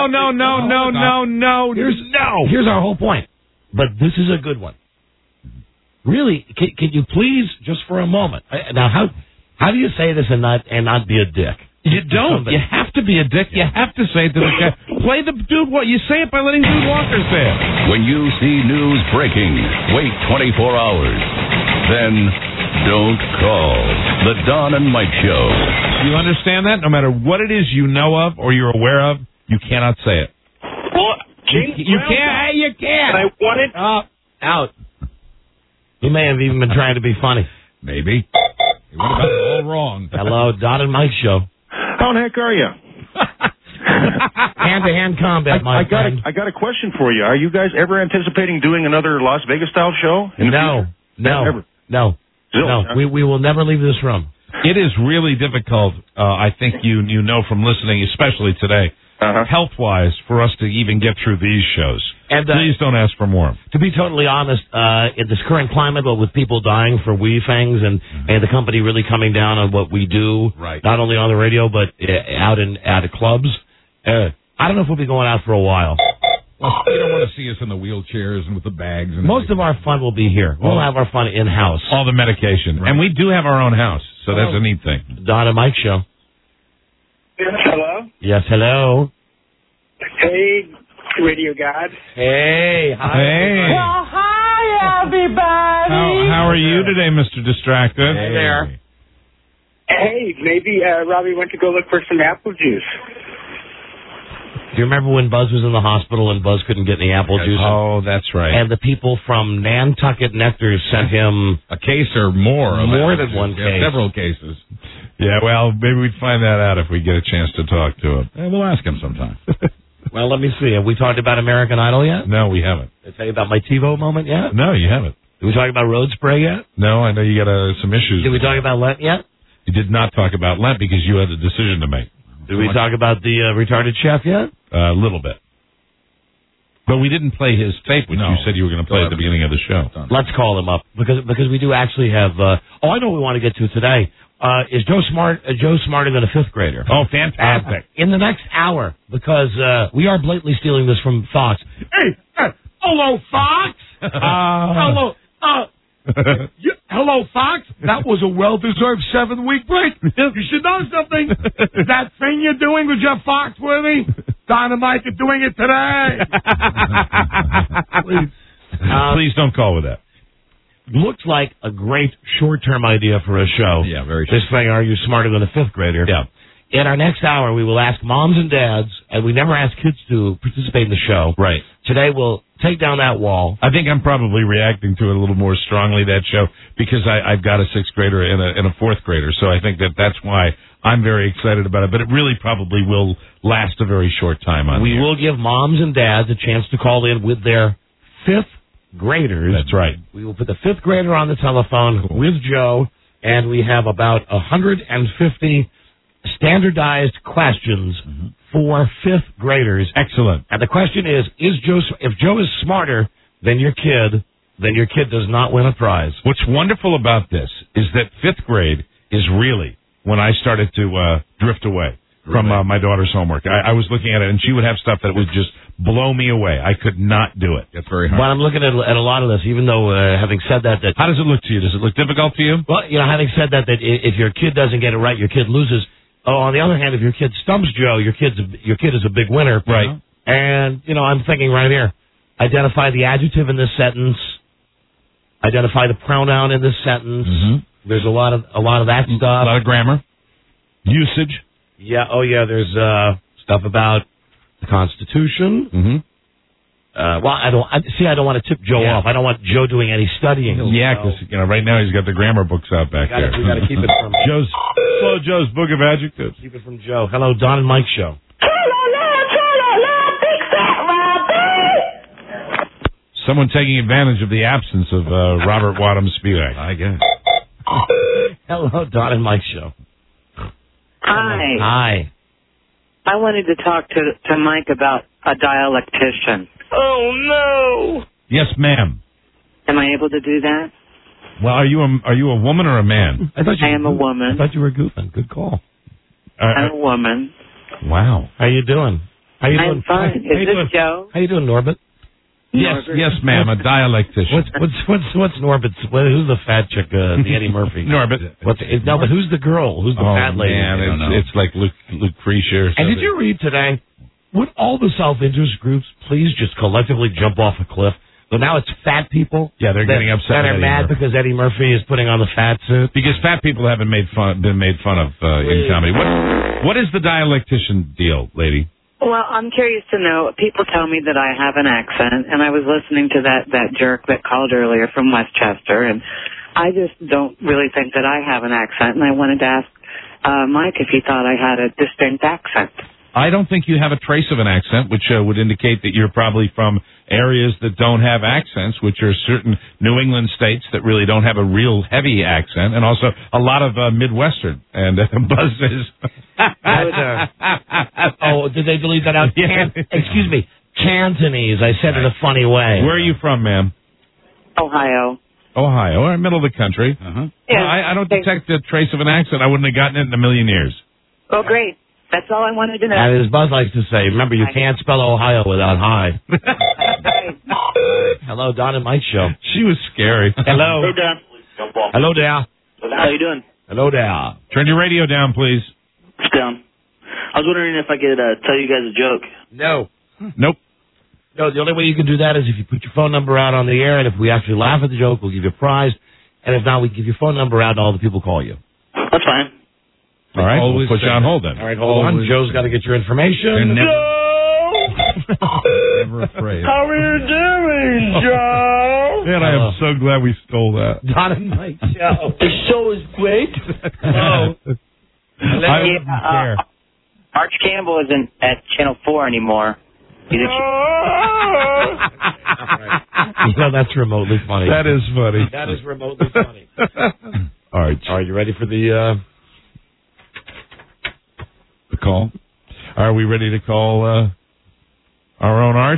No. Here's our whole point. But this is a good one. Really, can you please, just for a moment, now, how do you say this and not be a dick? You don't. You have to be a dick. You have to say it to the guy. Play the dude. What you say it by letting Dude Walker say it. When you see news breaking, wait 24 hours. Then don't call. The Don and Mike Show. You understand that? No matter what it is you know of or you're aware of, you cannot say it. Well, James you can't. Hey, you can't. I wanted out. He may have even been trying to be funny. Maybe. He would have got it all wrong. Hello, Don and Mike show. How the heck are you? Hand-to-hand combat, my friend. I got a question for you. Are you guys ever anticipating doing another Las Vegas-style show? No. We will never leave this room. It is really difficult, I think you know from listening, especially today, health-wise, for us to even get through these shows. And please don't ask for more. To be totally honest, in this current climate, with people dying for wee fangs and the company really coming down on what we do, not only on the radio but out at clubs, I don't know if we'll be going out for a while. Well, you don't want to see us in the wheelchairs and with the bags. And most of our fun will be here. We'll have our fun in-house. All the medication. Right. And we do have our own house, so that's a neat thing. Don and Mike Show. Hello? Yes, hello. Hey, Radio God. Hey. Hi. Hey. Well, hi, everybody. How are you today, Mr. Distracted? Hey there. Hey, maybe Robbie went to go look for some apple juice. Do you remember when Buzz was in the hospital and Buzz couldn't get any apple juice? Oh, that's right. And the people from Nantucket Nectars sent him a case or more. More than one case. Several cases. Yeah, well, maybe we'd find that out if we get a chance to talk to him. We'll ask him sometime. Well, let me see. Have we talked about American Idol yet? No, we haven't. Did I tell you about my TiVo moment yet? No, you haven't. Did we talk about road spray yet? No, I know you got some issues. Did we talk about Lent yet? You did not talk about Lent because you had a decision to make. Did we talk about the retarded chef yet? A little bit. But we didn't play his tape, which you said you were going to play at the beginning of the show. Let's call him up because we do actually have. I know what we want to get to today. Is Joe smarter than a fifth grader? Oh, fantastic! In the next hour, because we are blatantly stealing this from Fox. Hey, hello, Fox. Hello. Hello, Fox. That was a well-deserved 7-week break. You should know something. That thing you're doing with Jeff Foxworthy, Don and Mike are doing it today. Please. Please don't call with that. Looks like a great short-term idea for a show. Yeah, very This thing, are you smarter than a fifth grader? Yeah. In our next hour, we will ask moms and dads, and we never ask kids to participate in the show. Right. Today, we'll take down that wall. I think I'm probably reacting to it a little more strongly, that show, because I've got a sixth grader and a fourth grader, so I think that's why I'm very excited about it, but it really probably will last a very short time on We will give moms and dads a chance to call in with their fifth graders. That's right. We will put the fifth grader on the telephone with Joe, and we have about 150 standardized questions for fifth graders. Excellent. And the question is if Joe is smarter than your kid does not win a prize. What's wonderful about this is that fifth grade is really when I started to drift away from my daughter's homework. I was looking at it, and she would have stuff that would just blow me away. I could not do it. It's very hard. But I'm looking at a lot of this, even though having said that... How does it look to you? Does it look difficult to you? Well, having said that if your kid doesn't get it right, your kid loses. Oh, on the other hand, if your kid stumps Joe, your kid is a big winner. Right. And, I'm thinking right here, identify the adjective in this sentence, identify the pronoun in this sentence. There's a lot of that stuff. A lot of grammar. Usage. Yeah, there's stuff about the Constitution. Well, I don't want to tip Joe off. I don't want Joe doing any studying. Yeah, because right now he's got the grammar books out back there. We got to keep it from Joe's Book of Adjectives. Keep it from Joe. Hello, Don and Mike Show. Someone taking advantage of the absence of Robert Wadham Spivak, I guess. Hello, Don and Mike Show. Hi. Hi. I wanted to talk to Mike about a dialectician. Oh, no. Yes, ma'am. Am I able to do that? Well, are you a woman or a man? I am a woman. I thought you were goofing. Good call. I'm a woman. Wow. How you doing? I'm fine. Is this Joe? How you doing, Norbert? Yes, ma'am. A dialectician. What's Norbert's? Who's the fat chick? The Eddie Murphy. Norbert. No, but who's the girl? Who's the fat lady? Man, it's like Lucretia. And did you read today? Would all the self-interest groups please just collectively jump off a cliff? So now it's fat people. Yeah, they're getting upset. That are mad because Eddie Murphy is putting on the fat suit. Because fat people haven't been made fun of in comedy. What is the dialectician deal, lady? Well, I'm curious to know. People tell me that I have an accent, and I was listening to that jerk that called earlier from Westchester, and I just don't really think that I have an accent, and I wanted to ask Mike if he thought I had a distinct accent. I don't think you have a trace of an accent, which would indicate that you're probably from areas that don't have accents, which are certain New England states that really don't have a real heavy accent, and also a lot of Midwestern. And Buzz is... Oh, did they delete that out? Yeah. Excuse me. Cantonese. I said it a funny way. Where are you from, ma'am? Ohio. Ohio. All right, middle of the country. Yeah. Well, I don't detect a trace of an accent. I wouldn't have gotten it in a million years. Oh, great. That's all I wanted to know. And as Buzz likes to say, remember, you can't spell Ohio without high. Hello, Don and Mike Show. She was scary. Hello. Hey, Dan. Hello there. How you doing? Hello there. Turn your radio down, please. It's down. I was wondering if I could tell you guys a joke. No. Nope. No, the only way you can do that is if you put your phone number out on the air, and if we actually laugh at the joke, we'll give you a prize. And if not, we give your phone number out and all the people call you. That's fine. All right, we'll put you on hold then. All right, hold on. Joe's got to get your information. Never afraid. How are you doing, Joe? Man, I am so glad we stole that. Don and Mike Show. The show is great. I wouldn't care. Arch Campbell isn't at Channel 4 anymore. He's at You know, that's remotely funny. That is funny. That is remotely funny. All right. All right, you ready for the call? Are we ready to call our own Arch?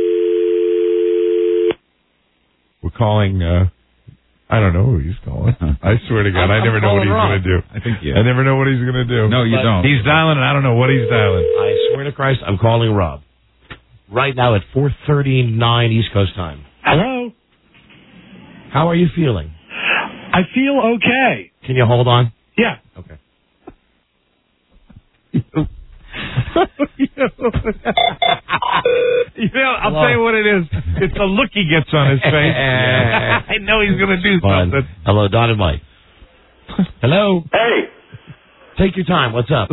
We're calling, I don't know who he's calling. I swear to God, I never know what he's going to do. I think I never know what he's going to do. No, you don't. He's dialing, and I don't know what he's dialing. I swear to Christ, I'm calling Rob. Right now at 4:39 East Coast time. Hello? How are you feeling? I feel okay. Can you hold on? Yeah. Okay. I'll tell you what it is. It's the look he gets on his face. I know he's going to do something. Hello, Don and Mike. Hello. Hey. Take your time. What's up?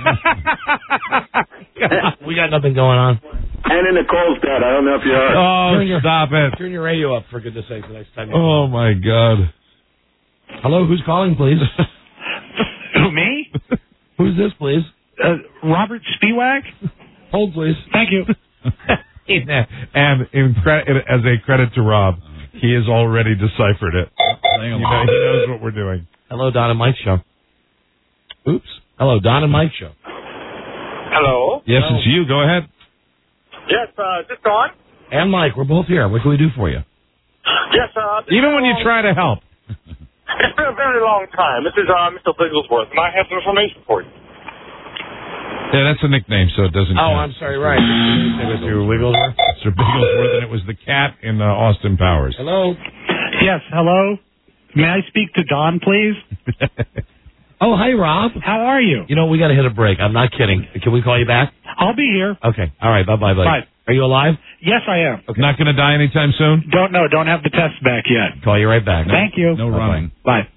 We got nothing going on. And in the Nicole's dead. I don't know if you heard. Oh, stop it. Turn your radio up, for goodness sake, the next time you Oh, my God. Hello, who's calling, please? Who, me? Who's this, please? Robert Spiewak? Hold, please. Thank you. And as a credit to Rob, he has already deciphered it. He knows what we're doing. Hello, Don and Mike Show. Oops. Hello, Don and Mike Show. Hello? Yes, it's you. Go ahead. Yes, just Don? And Mike, we're both here. What can we do for you? Yes, Even when you try to help. It's been a very long time. This is Mr. Bigglesworth, and I have some information for you. Yeah, that's a nickname, so it doesn't count. I'm sorry, right. Mr. Wigglesworth? Mr. Bigglesworth, and it was the cat in Austin Powers. Hello? Yes, hello? May I speak to Don, please? Oh, hi, Rob. How are you? You know, we got to hit a break. I'm not kidding. Can we call you back? I'll be here. Okay. All right. Bye-bye, buddy. Bye. Are you alive? Yes, I am. Okay. Not going to die anytime soon? Don't have the test back yet. Call you right back. Thank you. No running. Bye.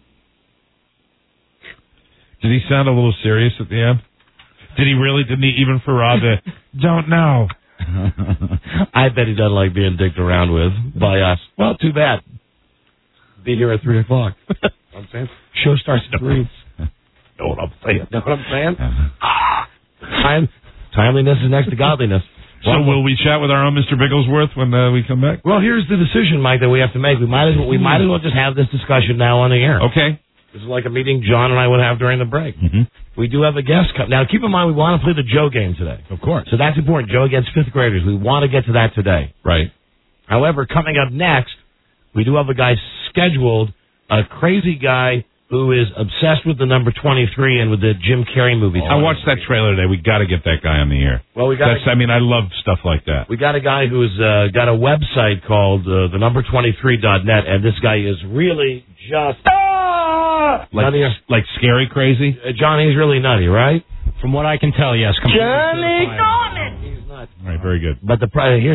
Did he sound a little serious at the end? Did he really? Didn't he, even for Rob to, don't know? I bet he doesn't like being dicked around with by us. Well, too bad. Be here at 3 o'clock. Know what I'm saying? Show starts at 3. Know what I'm saying? Know what I'm saying? Timeliness is next to godliness. So will we chat with our own Mr. Bigglesworth when we come back? Well, here's the decision, Mike, that we have to make. We might as well just have this discussion now on the air. Okay. This is like a meeting John and I would have during the break. Mm-hmm. We do have a guest come. Now, keep in mind, we want to play the Joe game today. Of course. So that's important. Joe against fifth graders. We want to get to that today. Right. However, coming up next, we do have a guy scheduled, a crazy guy who is obsessed with the number 23 and with the Jim Carrey movies. I watched that trailer today. We got to get that guy on the air. Well, I love stuff like that. We got a guy who's got a website called the number23.net, and this guy is really just like scary crazy. John, he's really nutty, right? From what I can tell, yes. Johnny Norman. He's nuts. All right, very good. But here.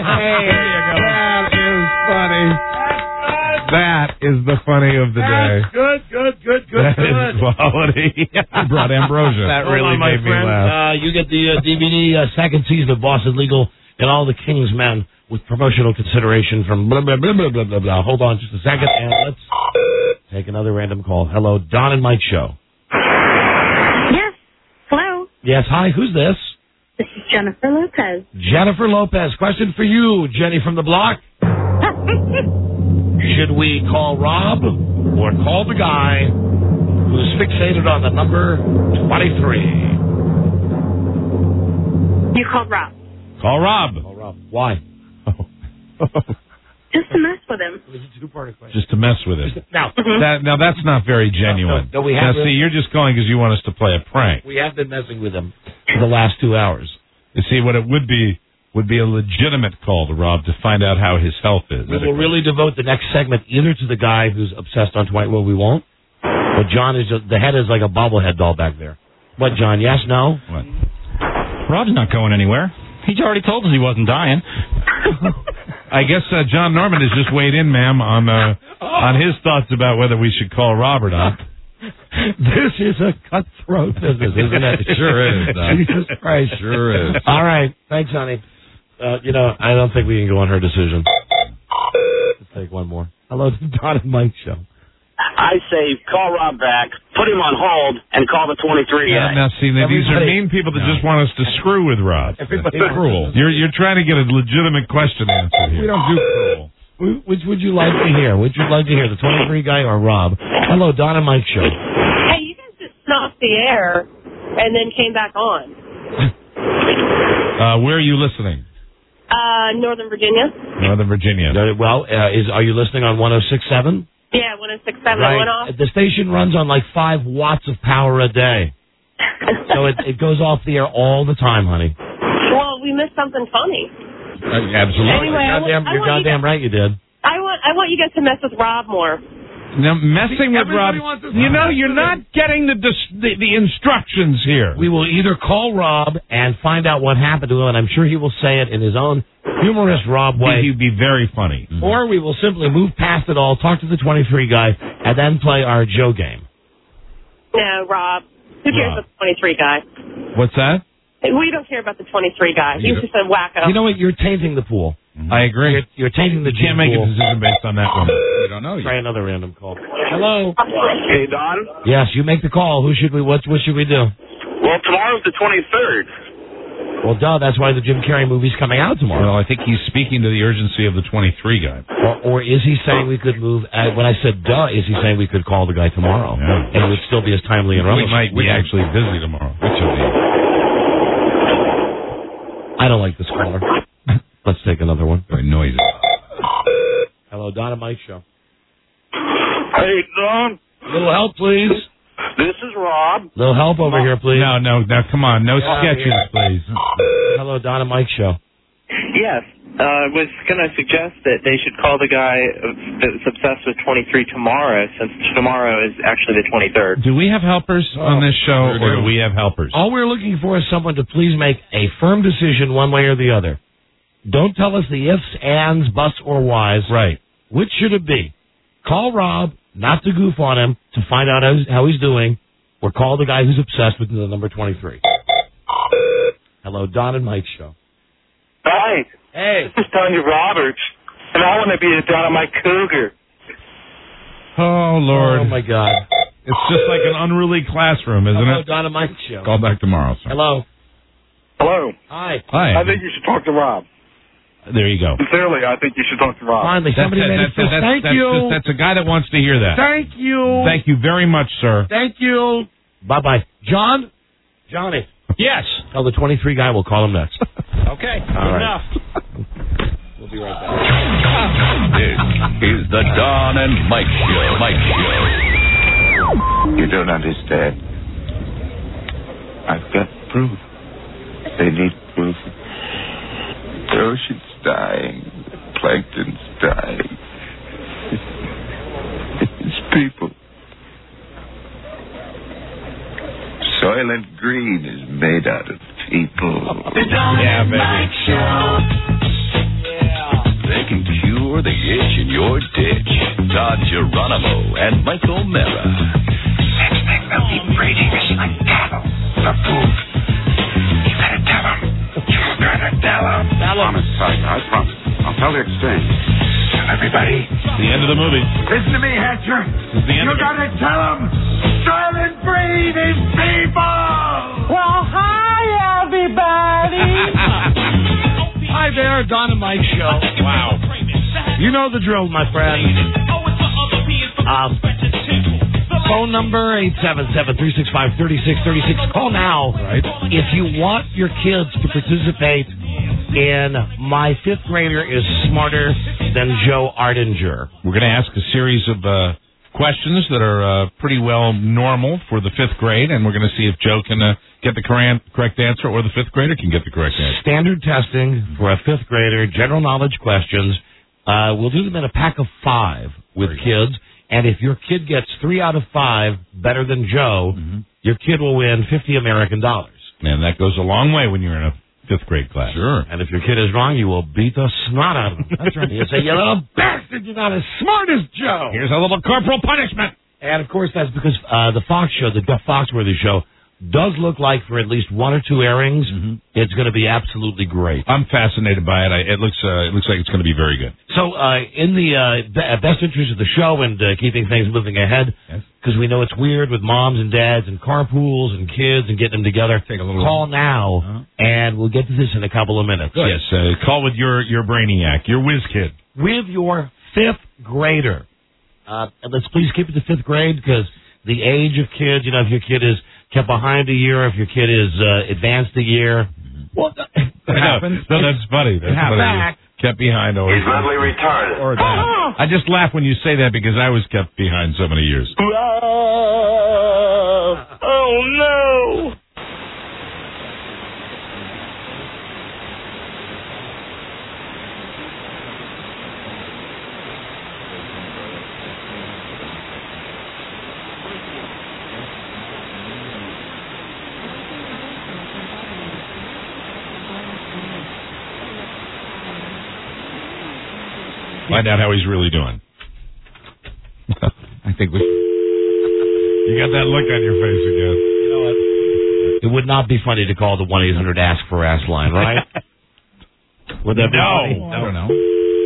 That is funny. That is the funny of the day. Good. That is quality. Brought ambrosia. That really my made me friend. laugh. You get the DVD second season of Boss is Legal and All the King's Men with promotional consideration from blah, blah, blah, blah, blah, blah, blah. Hold on just a second, and let's take another random call. Hello, Don and Mike Show. Yes. Hello. Yes, hi, who's this? This is Jennifer Lopez. Jennifer Lopez. Question for you, Jenny from the block. Should we call Rob or call the guy who's fixated on the number 23? You called Rob. Call Rob. Call Rob. Why? Just to mess with him. It was a two-part question. Just to mess with it. Now, Now that's not very genuine. No, we now, have see, you're just calling because you want us to play a prank. we have been messing with him for the last 2 hours. You see, what it would be a legitimate call to Rob to find out how his health is. We will really devote the next segment either to the guy who's obsessed on Dwight. Well, we won't. But John is just, the head is like a bobblehead doll back there. What, John? Yes, no? What? Rob's not going anywhere. He's already told us he wasn't dying. I guess John Norman has just weighed in, ma'am, on his thoughts about whether we should call Rob or not. This is a cutthroat business, isn't it? It sure is, Don. Jesus Christ. Sure is. All right. Thanks, honey. I don't think we can go on her decision. Let's take one more. Hello, Don and Mike Show. I say call Rob back, put him on hold, and call the 23 guy. Now, see, these are mean people that just want us to screw with Rob. Everybody That's cruel. You're trying to get a legitimate question answered here. We don't do cruel. Which would you like to hear? Would you like to hear, the 23 guy or Rob? Hello, Don and Mike Show. Hey, you guys just off the air and then came back on. Where are you listening? Northern Virginia. Northern Virginia. Well, are you listening on 106.7? Yeah, 106.7. Right. Went off. The station runs on like 5 watts of power a day. So it goes off the air all the time, honey. Well, we missed something funny. Absolutely. Anyway, you're goddamn right you did. I want you guys to mess with Rob more. Now, messing with Rob, you're not getting the instructions here. We will either call Rob and find out what happened to him, and I'm sure he will say it in his own humorous Rob way. He'd be very funny. Mm-hmm. Or we will simply move past it all, talk to the 23 guy, and then play our Joe game. No, Rob. Who cares about the 23 guy? What's that? We don't care about the 23 guy. He's just a wacko. You know what? You're tainting the pool. Mm-hmm. I agree. You're tainting the You can't make a decision based on that one. You don't know. Try another random call. Hello. Hey, Don? Yes, you make the call. What should we do? Well, tomorrow's the 23rd. Well, duh, that's why the Jim Carrey movie's coming out tomorrow. Well, I think he's speaking to the urgency of the 23 guy. Or is he saying we could move, when I said duh, is he saying we could call the guy tomorrow? Yeah. And it would still be as timely and relevant. We might be actually busy tomorrow. Which of these? I don't like this caller. Let's take another one. Very noisy. Hello, Don and Mike Show. Hey, Don? A little help, please. This is Rob. Little help over here, please. No, come on. No sketches, please. Hello, Don and Mike Show. Yes. I was going to suggest that they should call the guy that's obsessed with 23 tomorrow, since tomorrow is actually the 23rd. Do we have helpers on this show, or do we have helpers? All we're looking for is someone to please make a firm decision one way or the other. Don't tell us the ifs, ands, buts, or whys. Right. Which should it be? Call Rob, not to goof on him, to find out how he's doing, or call the guy who's obsessed with the number 23. Hello, Don and Mike Show. Hi. Hey. This is Tony Roberts, and I want to be the Dynamite Cougar. Oh, Lord. Oh, my God. It's just like an unruly classroom, isn't Hello, it? Don and Mike Show. Call back tomorrow, sir. Hello. Hello. Hi. Hi. I think you should talk to Rob. There you go. Sincerely, I think you should talk to Rob. Finally, somebody made it. Thank you. That's a guy that wants to hear that. Thank you. Thank you very much, sir. Thank you. Bye-bye. John? Johnny. Yes. Tell the 23 guy we'll call him next. Okay. All enough. We'll be right back. This is the Don and Mike Show. You don't understand. I've got proof. They need proof. The ocean's dying. The plankton's dying. It's people. Soylent Green is made out of people. The Don and Mike Show. cure the itch in your ditch. Todd Geronimo and Michael Mara. Next thing they'll be breeding us like cattle for food. You gotta tell them. You gotta tell them. Promise, Tiger, I promise. I'll tell the exchange. Tell everybody. The end of the movie. Listen to me, Hatcher. The end You gotta tell them. Silent breathing people. Well, hi, everybody. Hi there, Don and Mike Show. Wow. You know the drill, my friend. Phone number 877-365-3636. Call now. Right. If you want your kids to participate in My Fifth Grader is Smarter Than Joe Ardinger. We're going to ask a series of questions that are pretty well normal for the fifth grade, and we're going to see if Joe can get the correct answer or the fifth grader can get the correct answer. Standard testing for a fifth grader, general knowledge questions. We'll do them in a pack of 5 with kids, and if your kid gets 3 out of 5 better than Joe, your kid will win $50 American. And that goes a long way when you're in a fifth grade class. Sure. And if your kid is wrong, you will beat the snot out of him. That's right. You say, you little bastard, you're not as smart as Joe. Here's a little corporal punishment. And, of course, that's because the Fox show, the Jeff Foxworthy show, does look like for at least 1 or 2 airings, it's going to be absolutely great. I'm fascinated by it. It looks like it's going to be very good. So, in the best interest of the show and keeping things moving ahead, because we know it's weird with moms and dads and carpools and kids and getting them together, call now, and we'll get to this in a couple of minutes. Good. Yes, call with your brainiac, your whiz kid. With your fifth grader. And let's please keep it to fifth grade, because the age of kids, you know, if your kid is kept behind a year, if your kid is advanced a year. Well, it happens. No, that's funny. That's funny. Kept behind always. He's mentally retarded. Or that. I just laugh when you say that because I was kept behind so many years. Oh, no. Find out how he's really doing. I think you got that look on your face again. You know what? It would not be funny to call the 1-800-ASK-FOR-ASK line, right? Would that be funny? I don't know.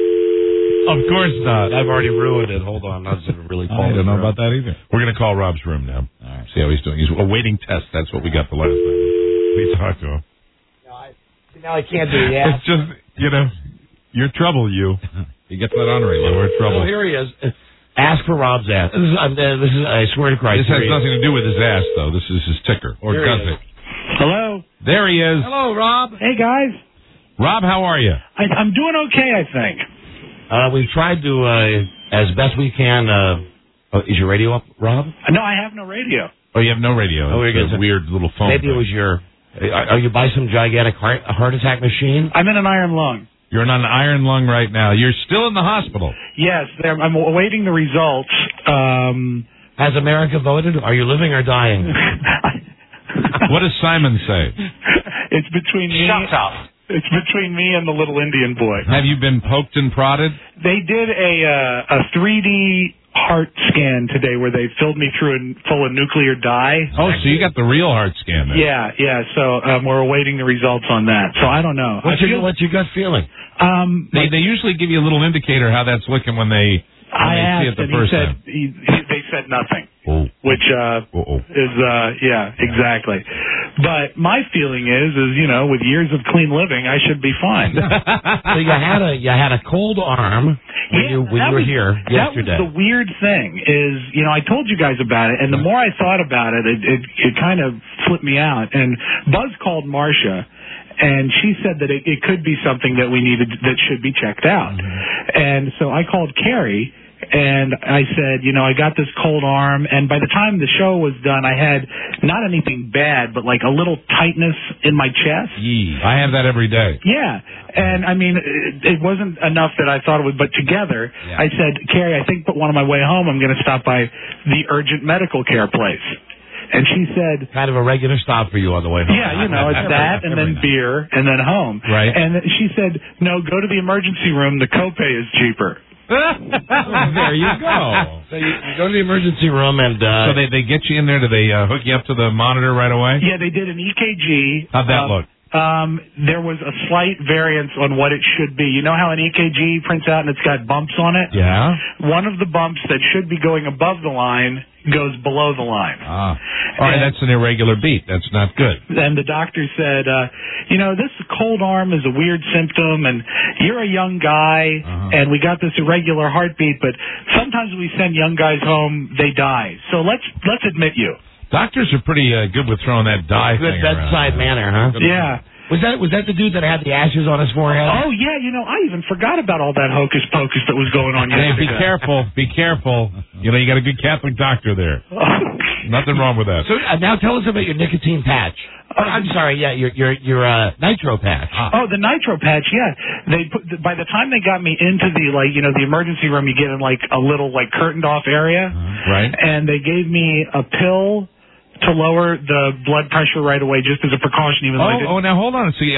Of course not. I've already ruined it. Hold on. I was really I don't know about that either. We're going to call Rob's room now. All right. See how he's doing. He's awaiting test. That's what we got the last time. We talked to him. Now I can't do that. It's just, you know, you're trouble, you. He gets that on radio. We're in trouble. Oh, here he is. Ask for Rob's ass. This is, I swear to Christ. This has nothing to do with his ass, though. This is his ticker. Or does it? Hello. There he is. Hello, Rob. Hey, guys. Rob, how are you? I'm doing okay, I think. We've tried to, as best we can. Is your radio up, Rob? No, I have no radio. Oh, you have no radio. Oh, it's a weird little phone. Maybe it was your... Are you by some gigantic heart attack machine? I'm in an iron lung. You're on an iron lung right now. You're still in the hospital. Yes, I'm awaiting the results. Has America voted? Are you living or dying? What does Simon say? It's between me. Shut up. It's between me and the little Indian boy. Have you been poked and prodded? They did a 3D heart scan today where they filled me full of nuclear dye. Oh, so you got the real heart scan then? Yeah. So we're awaiting the results on that. So I don't know. What's your gut feeling? They usually give you a little indicator how that's looking when they see it the first time. They said nothing, which is exactly. But my feeling is you know, with years of clean living, I should be fine. So you had a cold arm when you were here yesterday. That was the weird thing is, you know, I told you guys about it, and the more I thought about it, it kind of flipped me out. And Buzz called Marcia. And she said that it could be something that that should be checked out. And so I called Carrie, and I said, you know, I got this cold arm, and by the time the show was done, I had not anything bad, but like a little tightness in my chest. I have that every day. Yeah. And, I mean, it wasn't enough that I thought it would, but together, I said, Carrie, I think on my way home, I'm going to stop by the urgent medical care place. And she said... Kind of a regular stop for you on the way home. Yeah, it's that and then beer and then home. Right. And she said, no, go to the emergency room. The copay is cheaper. There you go. So you go to the emergency room and... So they get you in there. Do they hook you up to the monitor right away? Yeah, they did an EKG. How'd that look? There was a slight variance on what it should be. You know how an EKG prints out and it's got bumps on it? Yeah. One of the bumps that should be going above the line goes below the line. All right, that's an irregular beat. That's not good. And the doctor said, this cold arm is a weird symptom, and you're a young guy, and we got this irregular heartbeat, but sometimes we send young guys home, they die. So let's admit you. Doctors are pretty good with throwing that dye good thing bedside around. manner, huh? Yeah. Was that the dude that had the ashes on his forehead? Oh, yeah, I even forgot about all that hocus pocus that was going on Hey, yesterday. be careful. You got a good Catholic doctor there. Nothing wrong with that. So now tell us about your nicotine patch. I'm sorry, yeah, your nitro patch. Oh, the nitro patch, yeah. By the time they got me into the the emergency room, you get in a little curtained off area, right? And they gave me a pill to lower the blood pressure right away, just as a precaution. Even though now hold on. So you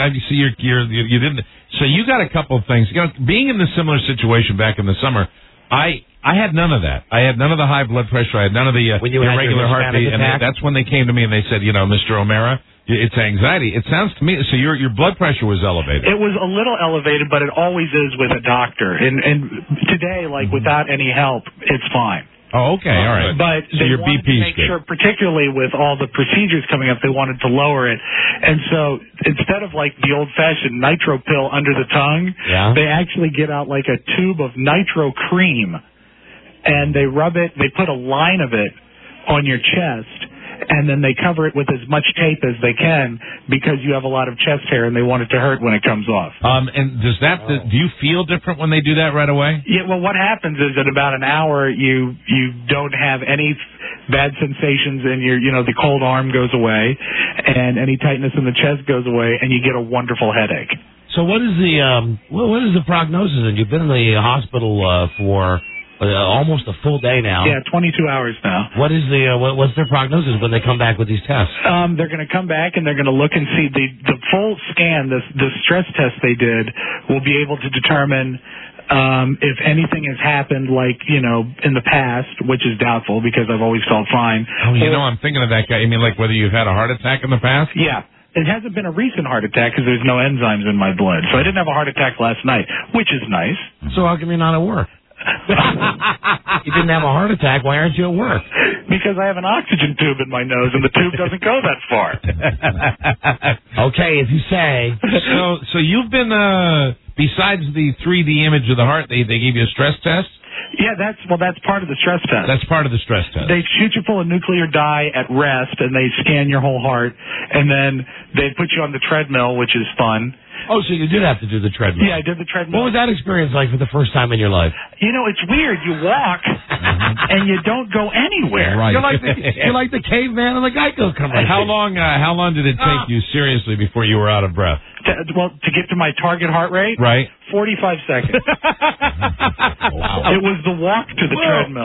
didn't. So you got a couple of things. Being in the similar situation back in the summer, I had none of that. I had none of the high blood pressure. I had none of the irregular heartbeat. And that's when they came to me and they said, Mr. O'Mara, it's anxiety. It sounds to me so your blood pressure was elevated. It was a little elevated, but it always is with a doctor. And today, without any help, it's fine. Oh, okay, all right. But so they your wanted BP's to make good. sure, particularly with all the procedures coming up, they wanted to lower it. And so instead of the old-fashioned nitro pill under the tongue, they actually get out a tube of nitro cream, and they rub it, they put a line of it on your chest, and then they cover it with as much tape as they can because you have a lot of chest hair and they want it to hurt when it comes off. And do you feel different when they do that right away? Yeah, well, what happens is in about an hour you don't have any bad sensations and the cold arm goes away and any tightness in the chest goes away and you get a wonderful headache. So what is the prognosis? And you've been in the hospital for almost a full day now. Yeah, 22 hours now. What is what's their prognosis when they come back with these tests? They're going to come back and they're going to look and see the full scan. The stress test they did will be able to determine if anything has happened in the past, which is doubtful because I've always felt fine. Oh, I'm thinking of that guy. You mean whether you've had a heart attack in the past? Yeah. It hasn't been a recent heart attack because there's no enzymes in my blood. So I didn't have a heart attack last night, which is nice. So how come you're not at work? You didn't have a heart attack. Why aren't you at work? Because I have an oxygen tube in my nose, and the tube doesn't go that far. Okay, if you say. So you've been, besides the 3D image of the heart, they gave you a stress test? Yeah, that's part of the stress test. That's part of the stress test. They shoot you full of nuclear dye at rest, and they scan your whole heart, and then they put you on the treadmill, which is fun. Oh, so you did have to do the treadmill. Yeah, I did the treadmill. What was that experience like for the first time in your life? It's weird. You walk, and you don't go anywhere. Right. You're like the caveman in the Geico commercial. How long did it take you seriously before you were out of breath? To get to my target heart rate? Right. 45 seconds. Wow. It was the walk to the treadmill.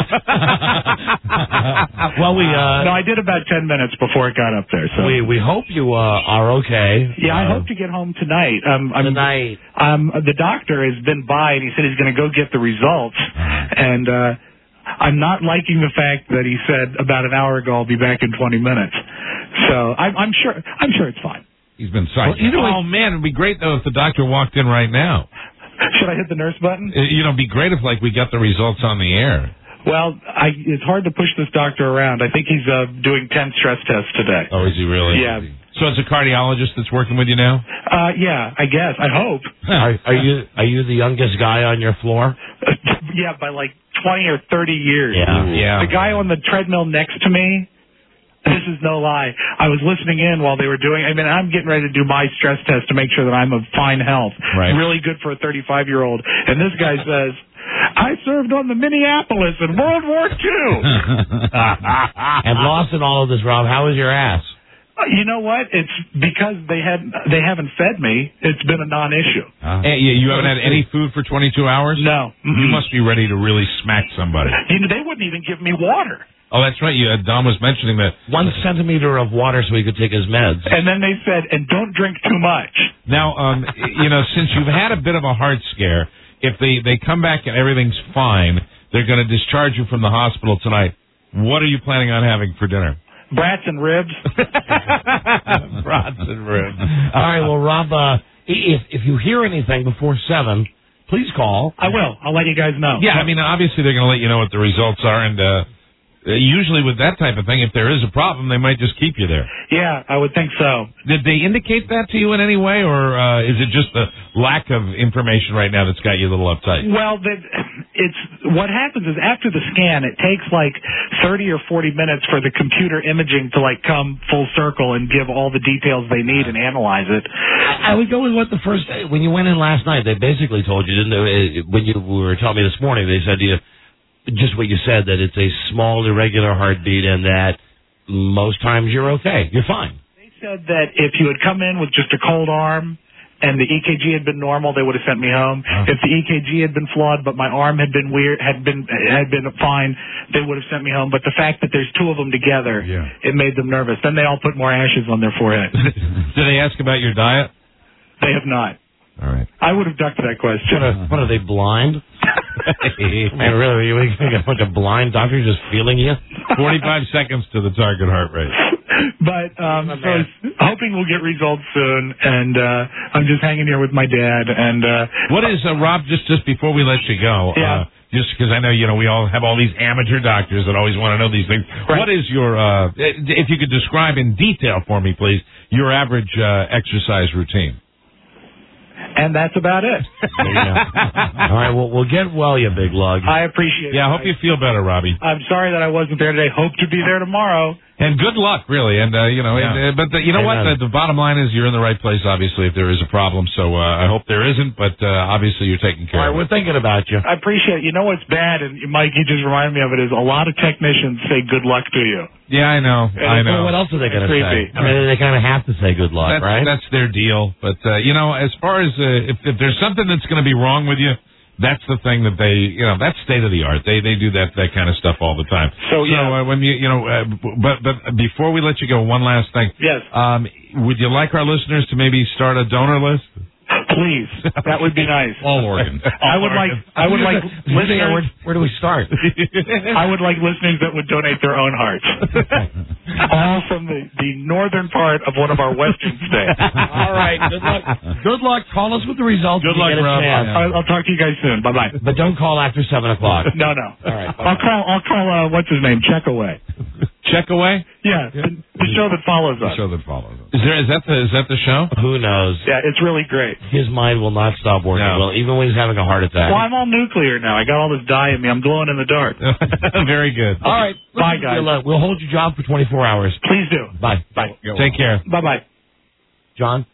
Well, no, I did about 10 minutes before it got up there. So we hope you are okay. Yeah, I hope to get home tonight. Tonight. The doctor has been by, and he said he's going to go get the results. And I'm not liking the fact that he said about an hour ago I'll be back in 20 minutes. So I'm sure it's fine. He's been psyched. Oh, man, it'd be great, though, if the doctor walked in right now. Should I hit the nurse button? It'd be great if, we got the results on the air. Well, it's hard to push this doctor around. I think he's doing 10 stress tests today. Oh, is he really? Yeah. So it's a cardiologist that's working with you now? Yeah, I guess. I hope. Are you the youngest guy on your floor? Yeah, by 20 or 30 years. Yeah. The guy on the treadmill next to me, this is no lie. I was listening in while they were doing. I'm getting ready to do my stress test to make sure that I'm of fine health. Right. Really good for a 35-year-old. And this guy says, I served on the Minneapolis in World War II. And lost in all of this, Rob, how was your ass? You know what? It's because they haven't fed me. It's been a non-issue. You haven't had any food for 22 hours? No. You must be ready to really smack somebody. They wouldn't even give me water. Oh, that's right. Don was mentioning that. 1 centimeter of water so he could take his meds. And then they said, and don't drink too much. Now, since you've had a bit of a heart scare, if they come back and everything's fine, they're going to discharge you from the hospital tonight. What are you planning on having for dinner? Brats and ribs. Brats and ribs. All right, well, Rob, if you hear anything before 7, please call. I will. I'll let you guys know. Yeah, I mean, obviously they're going to let you know what the results are, and usually with that type of thing, if there is a problem, they might just keep you there. Yeah, I would think so. Did they indicate that to you in any way, or is it just the lack of information right now that's got you a little uptight? Well, it's what happens is after the scan, it takes like 30 or 40 minutes for the computer imaging to come full circle and give all the details they need and analyze it. I would go with what the first day, when you went in last night, they basically told you, didn't they? When you were telling me this morning, they said to you, just what you said, that it's a small, irregular heartbeat and that most times you're okay. You're fine. They said that if you had come in with just a cold arm and the EKG had been normal, they would have sent me home. If the EKG had been flawed but my arm had been weird, had been fine, they would have sent me home. But the fact that there's 2 of them together, it made them nervous. Then they all put more ashes on their forehead. Did they ask about your diet? They have not. All right. I would have ducked that question. What are they, blind? Man, really, you got a bunch of blind doctors just feeling you? 45 seconds to the target heart rate. But so I was hoping we'll get results soon, and I'm just hanging here with my dad. And what is Rob? Just before we let you go, just because I know we all have all these amateur doctors that always want to know these things. Right. What is your if you could describe in detail for me, please, your average exercise routine? And that's about it. All right, well, we'll get well, you big lug. I appreciate it. Yeah, I hope you feel better, Robbie. I'm sorry that I wasn't there today. Hope to be there tomorrow. And good luck, really. And, you know what? The bottom line is you're in the right place, obviously, if there is a problem. So I hope there isn't, but obviously you're taking care of it. We're thinking about you. I appreciate it. You know what's bad, and Mike, you just reminded me of it, is a lot of technicians say good luck to you. Yeah, I know. Well, what else are they going to say? I mean, they kind of have to say good luck, right? That's their deal. But, as far as if there's something that's going to be wrong with you, that's the thing that they, that's state of the art. They do that kind of stuff all the time. So when but before we let you go, one last thing. Yes. Would you like our listeners to maybe start a donor list? Please, that would be nice. All organs. I would like listeners. Where do we start? I would like listeners that would donate their own hearts. All from the northern part of one of our western states. All right. Good luck. Good luck. Call us with the results. Good luck, Rob. I'll talk to you guys soon. Bye bye. But don't call after 7 o'clock. No. All right. I'll call. What's his name? Checkaway. Checkaway? Yeah, the show that follows us. The show that follows us. Is that the show? Who knows? Yeah, it's really great. His mind will not stop working. No. Well, even when he's having a heart attack. Well, I'm all nuclear now. I got all this dye in me. I'm glowing in the dark. Very good. All right. Bye, guys. We'll hold your job for 24 hours. Please do. Bye. Bye. Take care. Bye-bye. Johnny.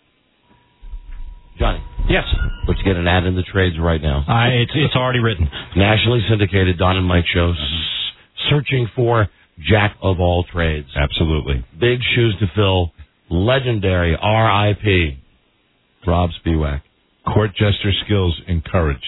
Yes. Let's get an ad in the trades right now. It's already written. Nationally syndicated Don and Mike shows, searching for Jack of all trades. Absolutely. Big shoes to fill. Legendary R.I.P. Rob Spiewak. Court jester skills encouraged.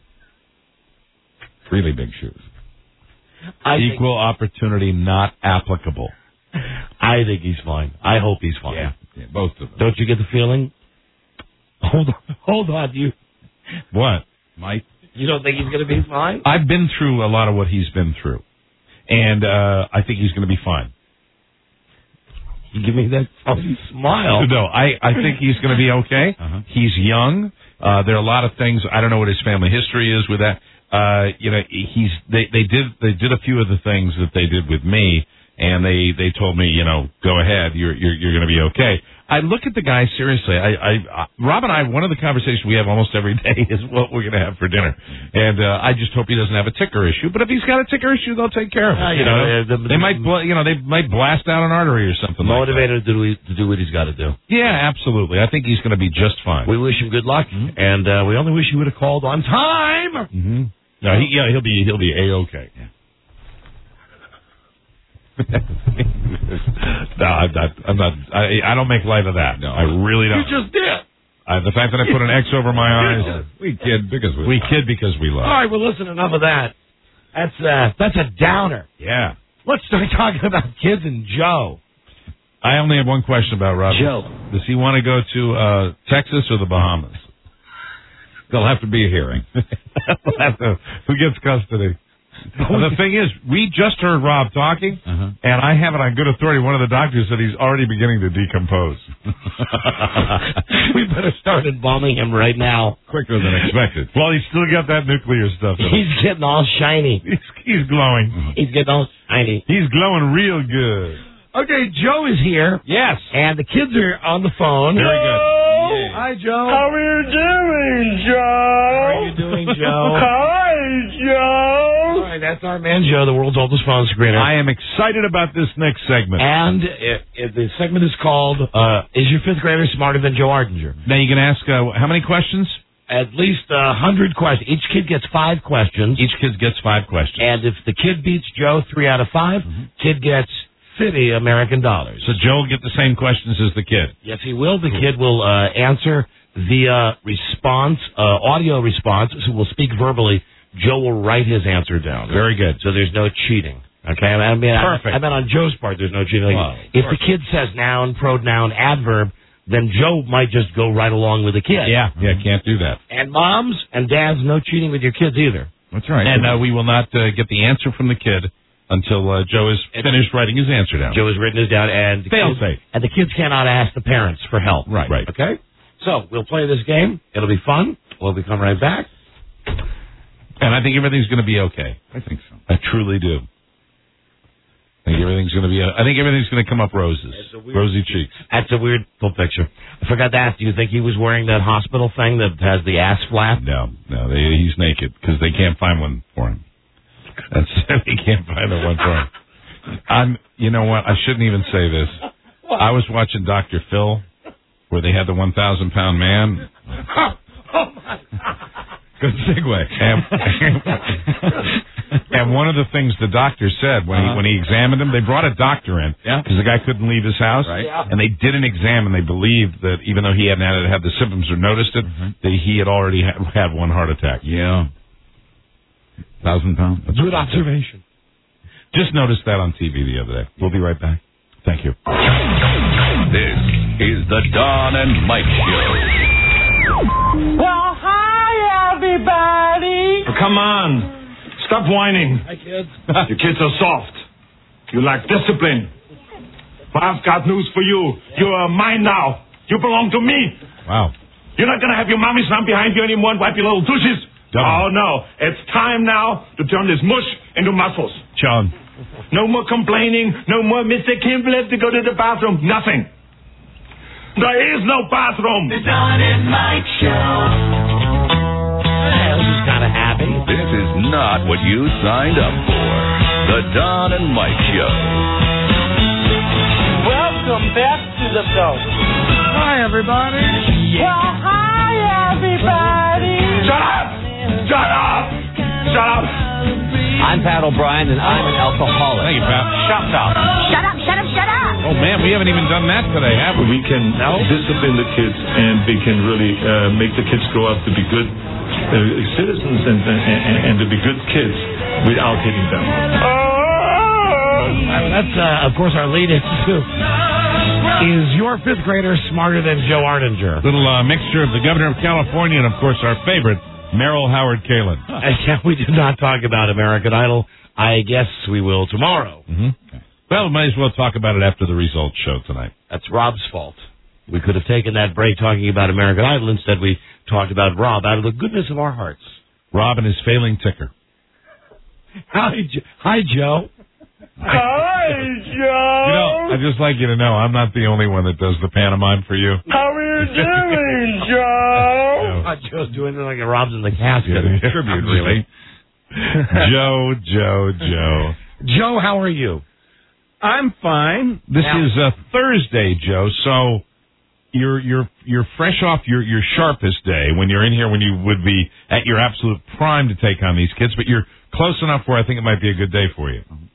Really big shoes. Equal opportunity not applicable. I think he's fine. I hope he's fine. Yeah, both of them. Don't you get the feeling? Hold on. You. What, Mike? You don't think he's going to be fine? I've been through a lot of what he's been through. And I think he's going to be fine. You give me that funny smile. No, I think he's going to be okay. He's young. There are a lot of things. I don't know what his family history is with that. They did a few of the things that they did with me, and they told me, go ahead. You're going to be okay. I look at the guy seriously. Rob and I, one of the conversations we have almost every day is what we're going to have for dinner, and I just hope he doesn't have a ticker issue. But if he's got a ticker issue, they'll take care of it. They might blast out an artery or something. Motivated to do what he's got to do. Yeah, absolutely. I think he's going to be just fine. We wish him good luck, and we only wish he would have called on time. No, he'll be A-okay. No, I'm not. I don't make light of that. No, I really don't. You just did. The fact that I put an X over my eyes. We kid because we love. All right, well, listen, enough of that. That's a downer. Yeah. Let's start talking about kids and Joe. I only have one question about Rob. Joe. Does he want to go to Texas or the Bahamas? There'll have to be a hearing. Who gets custody? Well, the thing is, we just heard Rob talking, and I have it on good authority. One of the doctors said he's already beginning to decompose. We better start embalming him right now. Quicker than expected. Well, he's still got that nuclear stuff in him. He's getting all shiny. He's glowing. He's getting all shiny. He's glowing real good. Okay, Joe is here. Yes. And the kids are on the phone. Very good. Yay. Hi, Joe. How are you doing, Joe? How are you doing, Joe? Hi, Joe. All right, that's our man, Joe, the world's oldest phone screener. I am excited about this next segment. And the segment is called, Is Your Fifth Grader Smarter Than Joe Ardinger? Now, you can ask, how many questions? At least 100 questions. Each kid gets 5 questions. Each kid gets 5 questions. And if the kid beats Joe 3 out of 5, kid gets $50 American dollars. So Joe will get the same questions as the kid. Yes, he will. The kid will answer via response, audio response, so we'll speak verbally. Joe will write his answer down. Very good. So there's no cheating. Okay? I mean, perfect. I meant on Joe's part, there's no cheating. Like, if the kid says noun, pronoun, adverb, then Joe might just go right along with the kid. Yeah, can't do that. And moms and dads, no cheating with your kids either. That's right. And we will not get the answer from the kid until Joe is finished writing his answer down. Joe has written his down, and the kids cannot ask the parents for help. Right. Okay? So, we'll play this game. It'll be fun. We'll be coming right back. And I think everything's going to be okay. I think so. I truly do. I think everything's going to come up roses. Rosy cheeks. That's a weird full picture. I forgot to ask, do you think he was wearing that hospital thing that has the ass flap? No, he's naked because they can't find one for him. They can't find the one for him. You know what? I shouldn't even say this. I was watching Dr. Phil, where they had the 1,000-pound man. Oh my God. Good segue. And one of the things the doctor said when he examined him, they brought a doctor in because the guy couldn't leave his house, and they did an exam, and they believed that even though he hadn't had the symptoms or noticed it, that he had already had one heart attack. Yeah. 1,000 pounds. That's good observation. Just noticed that on TV the other day. We'll be right back. Thank you. This is the Don and Mike Show. Well, hi, everybody. Oh, come on. Stop whining. Hi, kids. You kids are soft. You lack discipline. But I've got news for you. You are mine now. You belong to me. Wow. You're not going to have your mommies run behind you anymore and wipe your little douches. Oh, no. It's time now to turn this mush into muscles. John. No more complaining. No more Mr. Kimball have to go to the bathroom. Nothing. There is no bathroom. The Don and Mike Show. I was kind of happy. This is not what you signed up for. The Don and Mike Show. Welcome back to the show. Hi, everybody. Well, hi, everybody. Shut up! Shut up! Shut up! I'm Pat O'Brien, and I'm an alcoholic. Thank you, Pat. Shut up! Shut up, shut up, shut up! Oh, man, we haven't even done that today, have we? We can discipline the kids, and we can really make the kids grow up to be good citizens and to be good kids without hitting them. That's, of course, our lead-in to Is your fifth grader smarter than Joe Ardinger? Little mixture of the governor of California and, of course, our favorite, Merrill Howard Kalin. We did not talk about American Idol. I guess we will tomorrow. Mm-hmm. Well, we might as well talk about it after the results show tonight. That's Rob's fault. We could have taken that break talking about American Idol. Instead, we talked about Rob out of the goodness of our hearts. Rob and his failing ticker. Hi, Joe. Hi, Joe. I'd just like you to know I'm not the only one that does the pantomime for you. How are you doing, Joe? Joe's doing it like Rob's in the casket. Tribute, really. Joe. Joe, how are you? I'm fine. This is Thursday, Joe, so you're fresh off your sharpest day when you're in here when you would be at your absolute prime to take on these kids, but you're close enough where I think it might be a good day for you.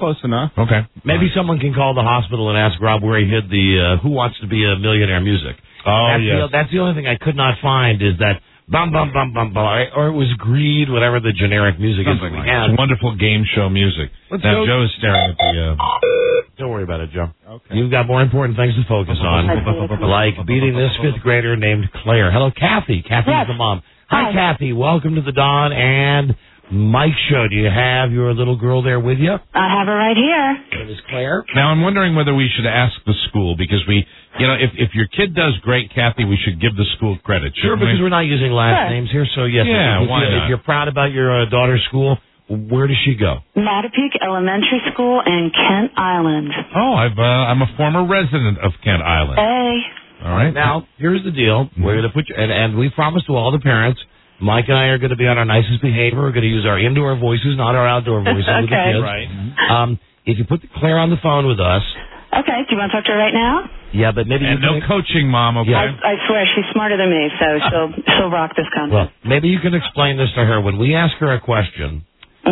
close enough. Okay. Maybe someone can call the hospital and ask Rob where he hid the Who Wants to Be a Millionaire music. Oh, That's the only thing I could not find is that bum, bum, bum, bum, bum, or it was Greed, whatever the generic music is that we had. It's wonderful game show music. Now, Joe is staring at the... Don't worry about it, Joe. Okay. You've got more important things to focus on, like beating this fifth grader named Claire. Hello, Kathy. Kathy's the mom. Hi, Kathy. Welcome to the Don and Mike show. Do you have your little girl there with you? I have her right here. Her name is Claire. Now, I'm wondering whether we should ask the school, because if your kid does great, Kathy, we should give the school credit. Sure, because we're not using last names here, so yes. Yeah, why not? If you're proud about your daughter's school, where does she go? Mattapique Elementary School in Kent Island. Oh, I'm a former resident of Kent Island. Hey. All right. Now, here's the deal. We're going to put you, and we promise to all the parents, Mike and I are going to be on our nicest behavior. We're going to use our indoor voices, not our outdoor voices with the kids. Right. If you put Claire on the phone with us. Okay, do you want to talk to her right now? Yeah, but maybe and no coaching, Mom, okay? I swear, she's smarter than me, so she'll rock this contest. Well, maybe you can explain this to her. When we ask her a question,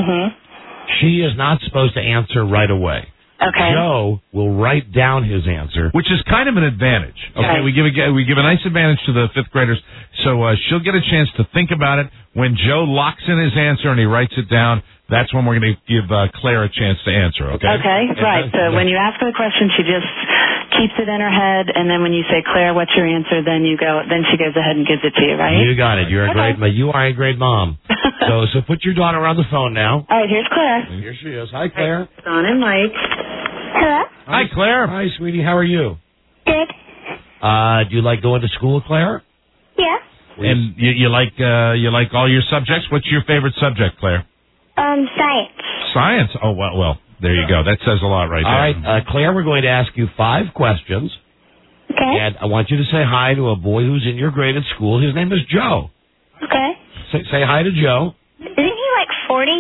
she is not supposed to answer right away. Okay. Joe will write down his answer, which is kind of an advantage. Okay, we give a nice advantage to the fifth graders, so she'll get a chance to think about it. When Joe locks in his answer and he writes it down, that's when we're going to give Claire a chance to answer. Okay. Okay. Right. So when you ask her the question, she just keeps it in her head, and then when you say, Claire, what's your answer? Then she goes ahead and gives it to you. Right. You got it. You are a great mom. So put your daughter on the phone now. All right. Here's Claire. Here she is. Hi, Claire. Don and Mike. Hello? Hi, Claire. Hi, sweetie. How are you? Good. Do you like going to school, Claire? Yeah. And you like all your subjects? What's your favorite subject, Claire? Science. Science? Oh, well, there you go. That says a lot right there. All right, Claire, we're going to ask you 5 questions. Okay. And I want you to say hi to a boy who's in your grade at school. His name is Joe. Okay. Say hi to Joe. Isn't he like 40?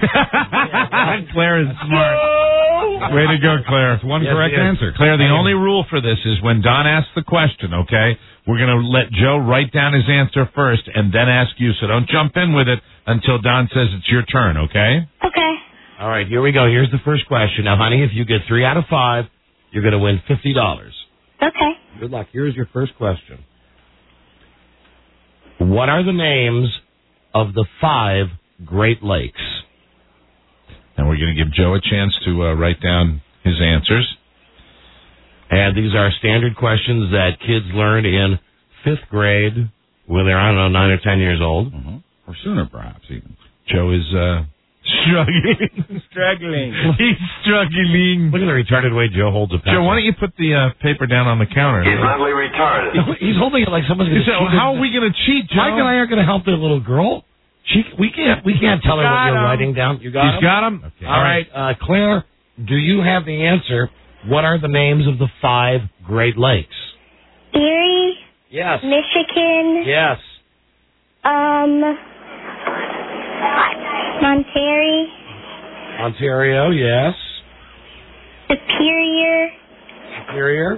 Claire is smart. Way to go, Claire. It's one correct answer. Claire, the only rule for this is when Don asks the question, okay, we're going to let Joe write down his answer first and then ask you, so don't jump in with it until Don says it's your turn, okay? Okay. All right, here we go. Here's the first question. Now, honey, if you get 3 out of 5, you're going to win $50. Okay. Good luck. Here's your first question. What are the names of the 5 Great Lakes? And we're going to give Joe a chance to write down his answers. And these are standard questions that kids learn in 5th grade when they're, 9 or 10 years old. Mm-hmm. Or sooner, perhaps, even. Joe is struggling. He's struggling. Look at the retarded way Joe holds a pencil. Joe, why don't you put the paper down on the counter? He's mentally retarded. He's holding it like someone's going to cheat. How are we going to cheat, Joe? Mike and I are going to help the little girl. We can't tell her what you're writing down. You got him? He's got him? Okay. All right. Claire, do you have the answer? What are the names of the 5 Great Lakes? Erie. Yes. Michigan. Yes. Ontario, yes. Superior.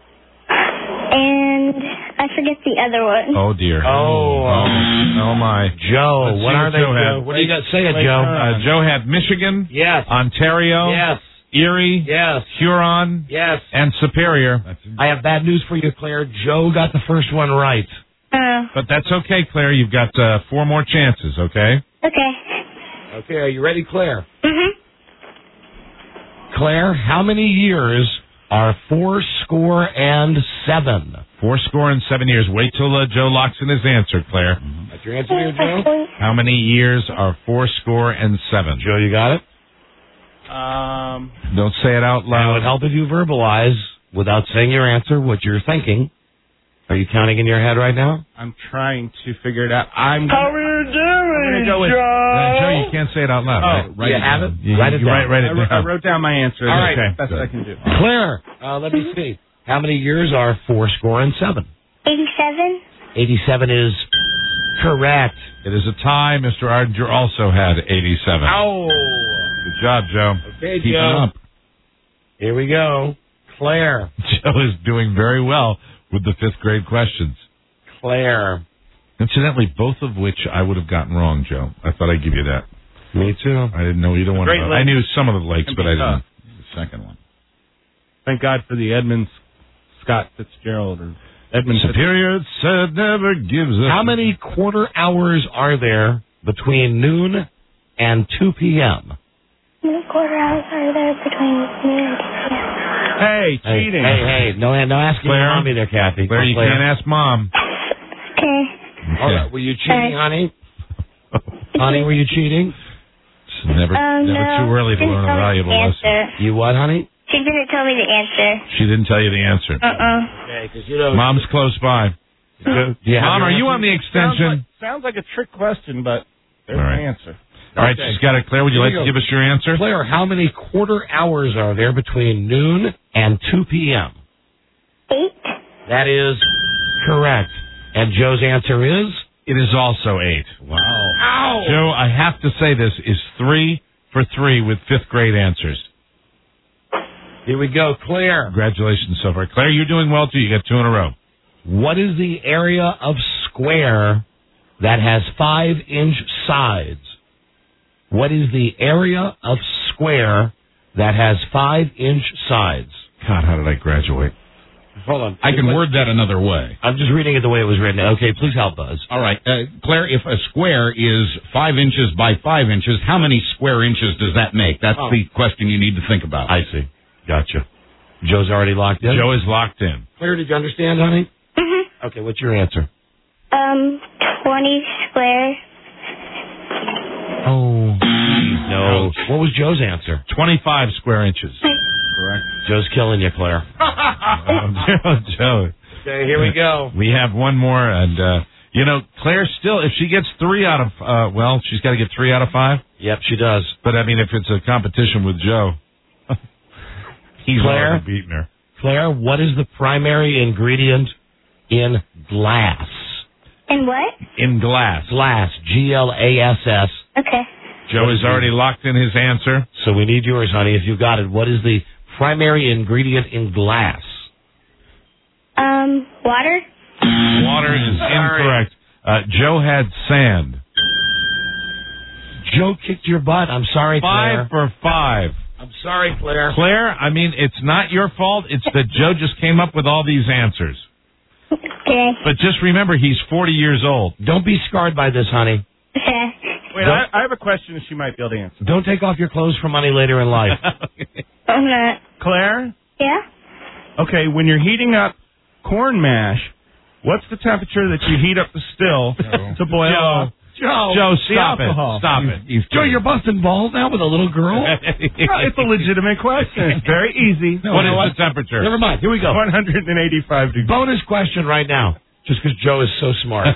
And I forget the other one. Oh, dear. Oh, my. Joe, what are they, Joe? What do you got to say, Joe? Joe had Michigan. Yes. Ontario. Yes. Erie. Yes. Huron. Yes. And Superior. I have bad news for you, Claire. Joe got the first one right. But that's okay, Claire. You've got 4 more chances, okay? Okay. Okay, are you ready, Claire? Mm-hmm. Claire, how many years are 4-score-7? 4-score-7 years. Wait till Joe locks in his answer, Claire. Mm-hmm. That's your answer here, Joe? How many years are 4-score-7? Joe, you got it? Don't say it out loud. It would help if you verbalize, without saying your answer, what you're thinking. Are you counting in your head right now? I'm trying to figure it out. How are you doing, Joe? Joe, you can't say it out loud. Oh, you have it? Write it down. Write it down. I wrote down my answer. All right. That's the best I can do. Claire, let me see. How many years are 4-score-7? 87. 87 is correct. It is a tie. Mr. Ardinger also had 87. Oh. Good job, Joe. Okay, Keep Joe. up. Here we go. Claire. Joe is doing very well with the 5th grade questions. Claire. Incidentally, both of which I would have gotten wrong, Joe. I thought I'd give you that. Me too. I didn't know either one of Great them. Lake I knew some of the lakes, can but be I didn't. tough. The second one. Thank God for the Edmund Scott Fitzgerald or Edmund Superior said never gives us. How many quarter hours are there between noon and 2 p.m.? How many quarter hours are there between noon and 2 p.m.? Hey, cheating. Hey, no asking Claire? your mommy there, Kathy. Claire, you can't ask Mom. Okay. All right, were you cheating, honey? Honey, were you cheating? It's never no. too early to Didn't learn a tell me valuable the lesson. answer. You what, honey? She didn't tell me the answer. She didn't tell you the answer. Okay, because you know. Mom's close by. Mom, are you on the extension? Sounds like a trick question, but there's All right. an answer. All right, she's got it. Claire, would you like to give us your answer? Claire, how many quarter hours are there between noon and 2 p.m.? 8. That is correct. And Joe's answer is? It is also 8. Wow. Ow! Joe, I have to say this is 3 for 3 with 5th grade answers. Here we go, Claire. Congratulations so far. Claire, you're doing well, too. You got 2 in a row. What is the area of square that has 5-inch sides? What is the area of square that has 5-inch sides? God, how did I graduate? Hold on. I can word that another way. I'm just reading it the way it was written. Okay, please help us. All right. Claire, if a square is 5 inches by 5 inches, how many square inches does that make? That's the question you need to think about. I see. Gotcha. Joe's already locked in? Joe is locked in. Claire, did you understand, honey? Mm-hmm. Okay, what's your answer? 20 square. Oh, no. What was Joe's answer? 25 square inches. Correct. Joe's killing you, Claire. Joe. Okay, here we go. We have one more, and, Claire still, if she gets 3 out of, she's got to get 3 out of 5. Yep, she does. But, I mean, if it's a competition with Joe, he's Claire? already beaten her. Claire, what is the primary ingredient in glass? In what? In glass. Glass, G-L-A-S-S. Okay. Joe has already locked in his answer. So we need yours, honey, if you got it. What is the primary ingredient in glass? Water? Water is incorrect. Joe had sand. Joe kicked your butt. I'm sorry, Claire. 5 for 5. I'm sorry, Claire. Claire, I mean, it's not your fault. It's that Joe just came up with all these answers. Okay. But just remember, he's 40 years old. Don't be scarred by this, honey. Okay. Wait, I have a question that she might be able to answer. Don't take off your clothes for money later in life. I'm not. Claire? Yeah? Okay, when you're heating up corn mash, what's the temperature that you heat up the still to boil off? Joe, stop it. alcohol. Stop it. Joe, you're busting balls now with a little girl? No, it's a legitimate question. It's very easy. What is the temperature? Never mind. Here we go. 185 degrees. Bonus question right now, just because Joe is so smart.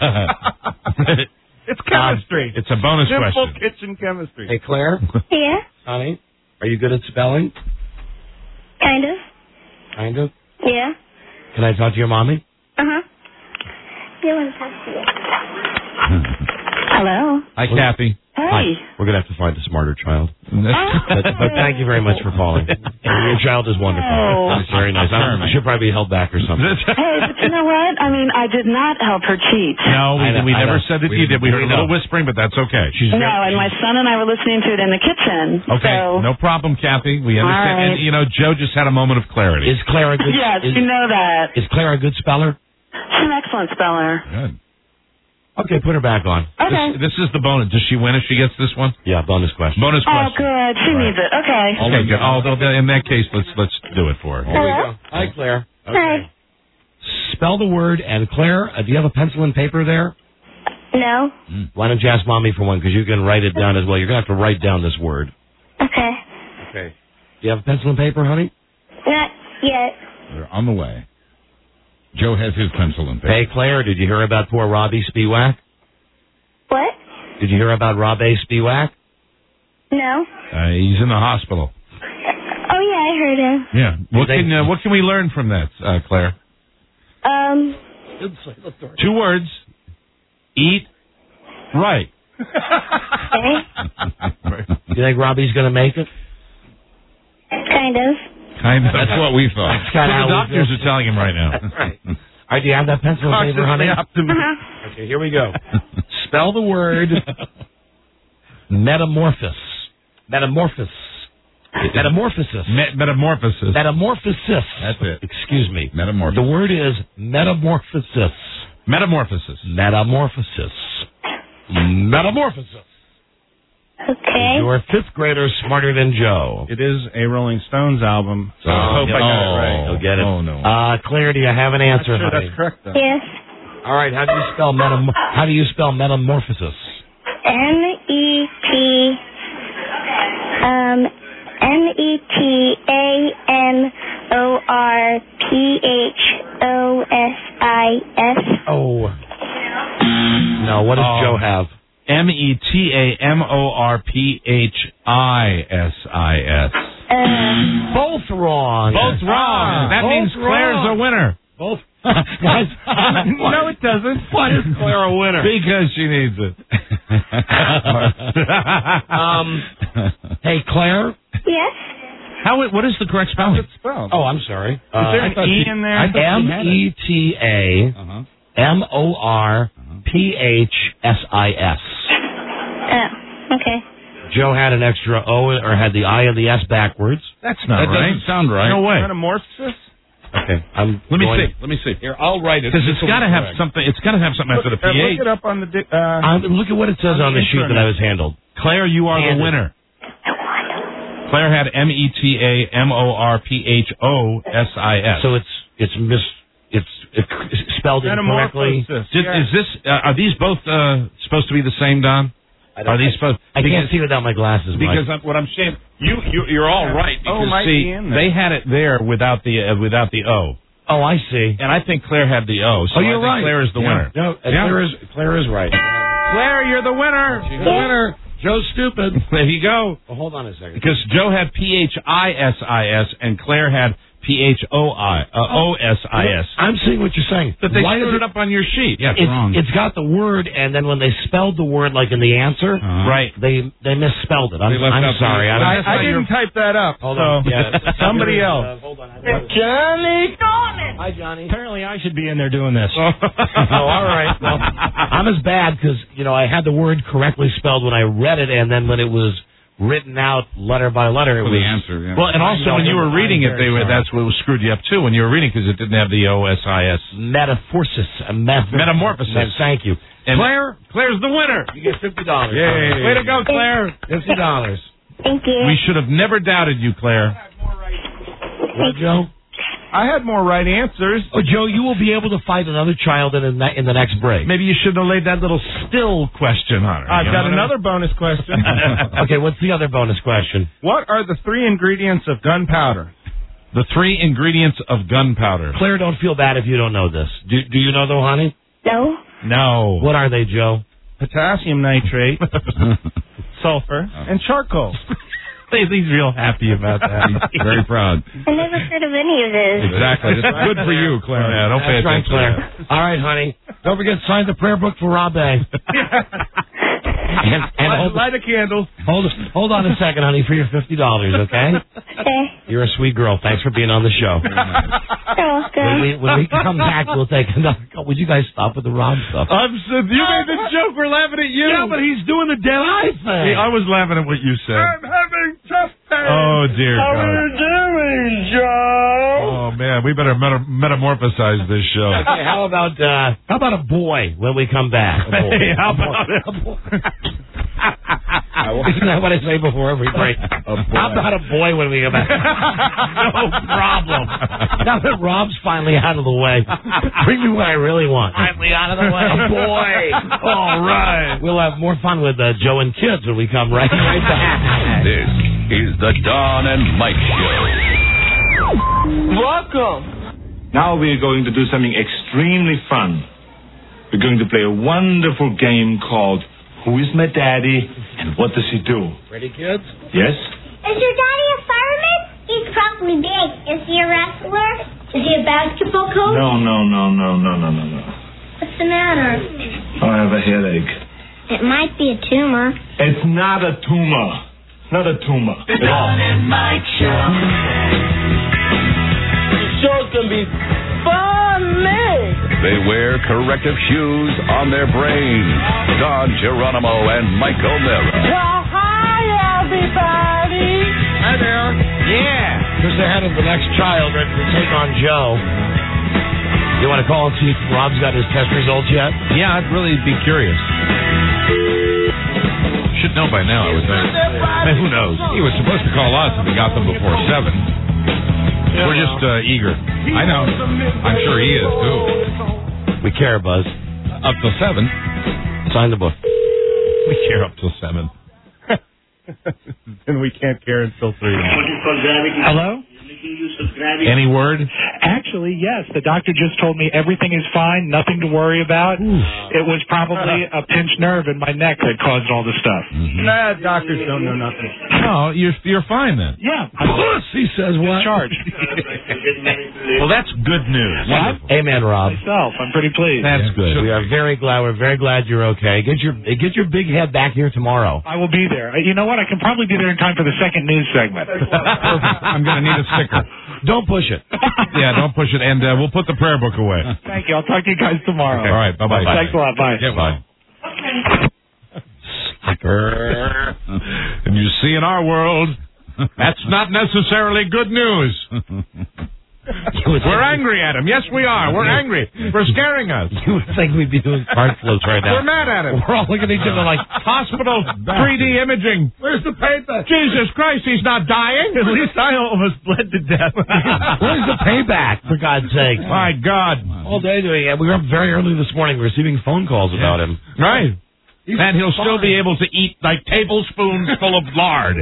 It's chemistry. It's a bonus Simple question. kitchen chemistry. Hey, Claire? Yeah? Honey, are you good at spelling? Kind of. Kind of. Yeah? Can I talk to your mommy? Uh-huh. You want to talk to you? Hello. Hi, Kathy. Hey. We're going to have to find a smarter child. But thank you very much for calling. Your child is wonderful. Oh. It's very nice. I should probably be held back or something. Hey, but you know what? I mean, I did not help her cheat. No, we I never know. said that you did. We heard a little whispering, but that's okay. No, and my son and I were listening to it in the kitchen. Okay, So. no problem, Kathy. We understand. All right. And, Joe just had a moment of clarity. Is Claire a good Yes, you know that. Is Claire a good speller? She's an excellent speller. Good. Okay, put her back on. Okay. This is the bonus. Does she win if she gets this one? Yeah, bonus question. Bonus Oh, question. good. She needs it. Okay. Okay, good. In that case, let's do it for her. Here we go. Hi, Claire. Hi. Spell the word, and Claire, do you have a pencil and paper there? No? Why don't you ask Mommy for one, because you can write it down as well. You're going to have to write down this word. Okay. Okay. Do you have a pencil and paper, honey? Not yet. They're on the way. Joe has his pencil and paper. Hey, Claire, did you hear about poor Robbie Spiewak? What? Did you hear about Robbie Spiewak? No? He's in the hospital. Oh, yeah, I heard him. Yeah. What can we learn from that, Claire? 2 words. Eat right. Okay. Do you think Robbie's going to make it? Kind of. Kind of. That's what we thought. That's what the doctors are telling him right now. That's right. All right, do you have that pencil and paper, honey? Uh-huh. Okay, here we go. Spell the word Metamorphosis. Metamorphosis. Metamorphosis. That's it. Excuse me. Metamorphosis. The word is metamorphosis. Metamorphosis. Okay. You're fifth grader smarter than Joe. It is a Rolling Stones album, so I hope I got it right. You'll get it. Oh, no. Claire, do you have an answer? Not sure honey? that's correct, though. Yes. All right. How do you spell metamorphosis? METAMORPHOSIS. Oh. No. What does Joe have? METAMORPHISIS. Both wrong. Both wrong. That Both means Claire's wrong. a winner. Both. Guys, No, it doesn't. why is Claire a winner? Because she needs it. Hey, Claire. Yes. What is the correct spelling? How's it spelled? Oh, I'm sorry. Is there an E in there? METAMORPHSIS. Okay. Joe had an extra O, or had the I and the S backwards. That's not right. That doesn't sound right. No way. Metamorphosis? Okay. Let me see. Here, I'll write it. Because it's got to have something. It's got to have something after the PH. Look it up on the... look at what it says on the sheet that I was handled. Claire, you are the winner. Claire had METAMORPHOSIS. So it's spelled incorrectly. Is this? Are these both supposed to be the same, Don? Are these supposed? I can't see without my glasses. Because what I'm saying, you're all right. Because they had it there without the O. Oh, I see. And I think Claire had the O. So you're right. Claire is the winner. No, Claire is right. Claire, you're the winner. She's the winner. Joe's stupid. There you go. Well, hold on a second. Because Joe had PHISIS and Claire had PHOSIS. I'm seeing what you're saying. But they screwed it up on your sheet. Yeah, it's wrong. It's got the word, and then when they spelled the word like in the answer, right? They misspelled it. I'm sorry. I didn't type that up. Hold on. Yeah. Somebody else. Hold on. Johnny. Hi, Johnny. Apparently, I should be in there doing this. Oh, all right. Well, I'm as bad because I had the word correctly spelled when I read it, and then when it was written out letter by letter, it was the answer. Yeah. Well, and also when you were reading it, that's what screwed you up too. When you were reading, because it didn't have the OSIS. Metamorphosis. Thank you. And Claire's the winner. You get $50. Yay! Way to go, Claire. $50. Thank you. We should have never doubted you, Claire. What, Joe? I had more right answers. Oh, Joe, you will be able to fight another child in the next break. Maybe you should have laid that little still question on her. I've got another bonus question. Okay, what's the other bonus question? What are the 3 ingredients of gunpowder? The 3 ingredients of gunpowder. Claire, don't feel bad if you don't know this. Do you know though, honey? No. No. What are they, Joe? Potassium nitrate, sulfur, and charcoal. He's real happy about that. He's very proud. I never heard of any of this. Exactly. It's good for you, Claire. Yeah, don't pay attention. Claire. All right, honey. Don't forget to sign the prayer book for Rob A. And light a candle. Hold on a second, honey, for your $50, okay? Okay. You're a sweet girl. Thanks for being on the show. When we come back, we'll take another call. Would you guys stop with the Rob stuff? You made the joke. We're laughing at you. Yeah, but he's doing the dead eye thing. I was laughing at what you said. I'm having tough pain. Oh, dear How God. are you doing, Joe? Oh, man. We better metamorphosize this show. Okay, how about a boy when we come back? Hey, how about a boy? Isn't that what I say before every break? How about a boy when we come back? No problem. Now that Rob's finally out of the way, bring me what I really want. Finally out of the way. A boy. All right. We'll have more fun with Joe and kids when we come right back. This is the Don and Mike Show. Welcome. Now we're going to do something extremely fun. We're going to play a wonderful game called Who is My Daddy and What Does He Do? Ready, kids? Yes? Is your daddy a fireman? He's probably big. Is he a wrestler? Is he a basketball coach? No. What's the matter? I have a headache. It might be a tumor. It's not a tumor. Not a tumor. The Don and Mike Show. The show's gonna be funny. They wear corrective shoes on their brains. Don Geronimo and Mike O'Mara. everybody. Hi there. Yeah. Here's the head of the next child ready to take on Joe. You want to call and see if Rob's got his test results yet? Yeah, I'd really be curious. Should know by now, I would think. I mean, who knows? He was supposed to call us if he got them before 7. Yeah, we're just eager. I know. I'm sure he is, too. We care, Buzz. Up till 7. Sign the book. We care up till 7. And we can't care until 3. Hello? Any word? Actually, yes. The doctor just told me everything is fine, nothing to worry about. It was probably a pinched nerve in my neck that caused all the stuff. Nah, doctors don't know nothing. No, you're fine then. Yeah. He says what? Discharged. Well, that's good news. What? Amen, Rob. Myself, I'm pretty pleased. That's good. We are very glad. We're very glad you're okay. Get your big head back here tomorrow. I will be there. You know what? I can probably be there in time for the second news segment. I'm going to need a sticker. Don't push it. Yeah, don't push it. And we'll put the prayer book away. Thank you. I'll talk to you guys tomorrow. Okay. All right. Bye-bye. Thanks a lot. Bye. Yeah, bye. Slacker. And you see, in our world, that's not necessarily good news. We're angry at him. Yes, we are. We're angry for scaring us. You would think we'd be doing card floats right now. We're mad at him. We're all looking at each other like, hospital 3D imaging. Where's the paper? Jesus Christ, he's not dying. At least I almost bled to death. where's the payback, for God's sake? My God. All day doing it. We were up very early this morning receiving phone calls about him. Right. And he'll still be able to eat like tablespoons full of lard.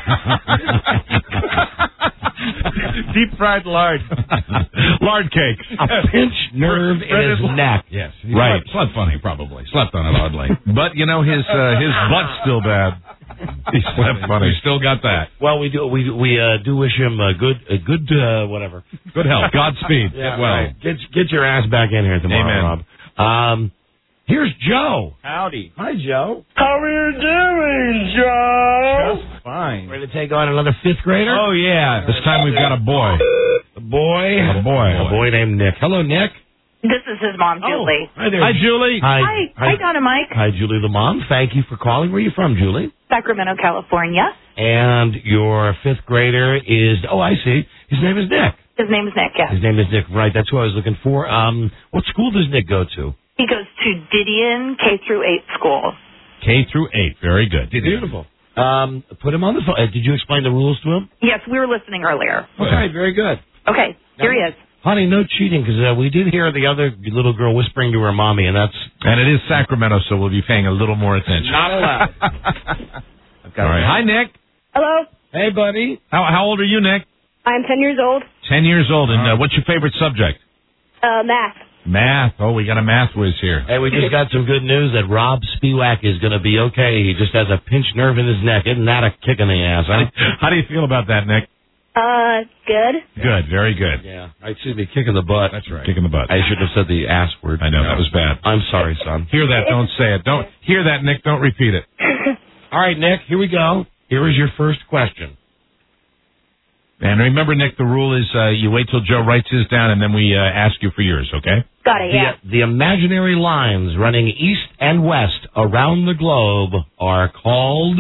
Deep fried lard. Lard cakes. A pinched nerve in his neck. Yes. Right. Slept funny, probably. Slept on it oddly. But, you know, his butt's still bad. He slept funny. He still got that. Well, we do wish him a good whatever. Good health. Godspeed. Yeah, well. right. Get your ass back in here tomorrow, Amen. Rob. Here's Joe. Howdy. Hi, Joe. How are you doing, Joe? Just fine. Ready to take on another 5th grader? Oh, yeah. This time we've got a boy. A boy? A boy named Nick. Hello, Nick. This is his mom, Julie. Hi there. Hi, Julie. Hi, Don and Mike. Hi, Julie the mom. Thank you for calling. Where are you from, Julie? Sacramento, California. And your 5th grader is, I see. His name is Nick. His name is Nick, yes. His name is Nick, right. That's who I was looking for. What school does Nick go to? He goes to Didion K through 8 school. K through 8. Very good. Beautiful. Put him on the phone. Did you explain the rules to him? Yes, we were listening earlier. Okay, very good. Okay, here he is. Honey, no cheating, because we did hear the other little girl whispering to her mommy, and it is Sacramento, so we'll be paying a little more attention. Not allowed. All right. Hi, Nick. Hello. Hey, buddy. How old are you, Nick? I'm 10 years old. 10 years old. And what's your favorite subject? Math. Math. Oh, we got a math whiz here. Hey, we just got some good news that Rob Spiewak is going to be okay. He just has a pinched nerve in his neck. Isn't that a kick in the ass, huh? How do you feel about that, Nick? Good. Good. Very good. Yeah. Excuse me, kick in the butt. That's right. Kick in the butt. I shouldn't have said the ass word. I know. That was bad. I'm sorry, son. Hear that. Don't say it. Don't hear that, Nick. Don't repeat it. All right, Nick, here we go. Here is your first question. And remember, Nick, the rule is you wait till Joe writes his down, and then we ask you for yours, okay? Got it, yeah. The imaginary lines running east and west around the globe are called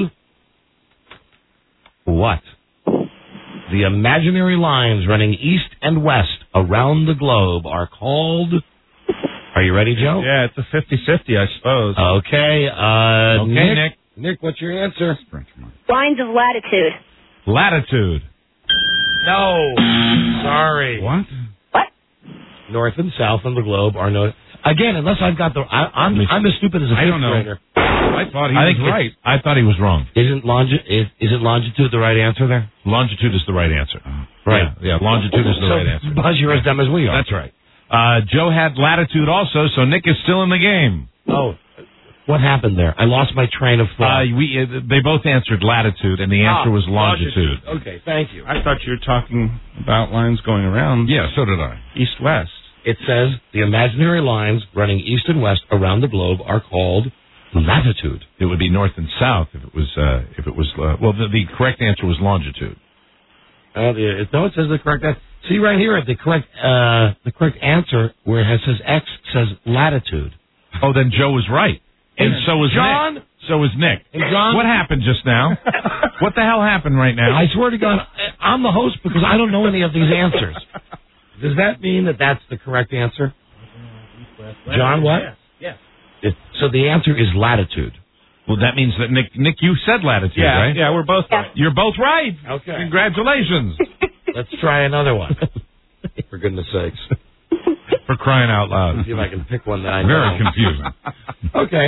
what? The imaginary lines running east and west around the globe are called... Are you ready, Joe? Yeah, it's a 50-50, I suppose. Okay, okay, Nick. Nick, what's your answer? Lines of latitude. Latitude. No. Sorry. What? North and south on the globe are no... Again, unless I've got the... I'm as stupid as a fifth grader. I thought he was right. I thought he was wrong. Isn't longitude the right answer there? Longitude is the right answer. Right. Yeah, longitude is the right answer. Buzz, you're as dumb as we are. That's right. Joe had latitude also, so Nick is still in the game. Oh. What happened there? I lost my train of thought. They both answered latitude, and the answer was longitude. Okay, thank you. I thought you were talking about lines going around. Yeah, so did I. East-west. It says the imaginary lines running east and west around the globe are called latitude. It would be north and south if it was. The correct answer was longitude. No, it says the correct answer. See right here, the correct answer where it says X says latitude. Oh, then Joe was right. And so was John. Nick. So was Nick. And John. What happened just now? What the hell happened right now? I swear to God, I'm the host because I don't know any of these answers. Does that mean that that's the correct answer? John, what? Yes. So the answer is latitude. Well, that means that Nick, you said latitude, right? Yeah, we're both right. You're both right. Okay. Congratulations. Let's try another one. For goodness sakes. For crying out loud. See if I can pick one that I know. Very confusing. Okay.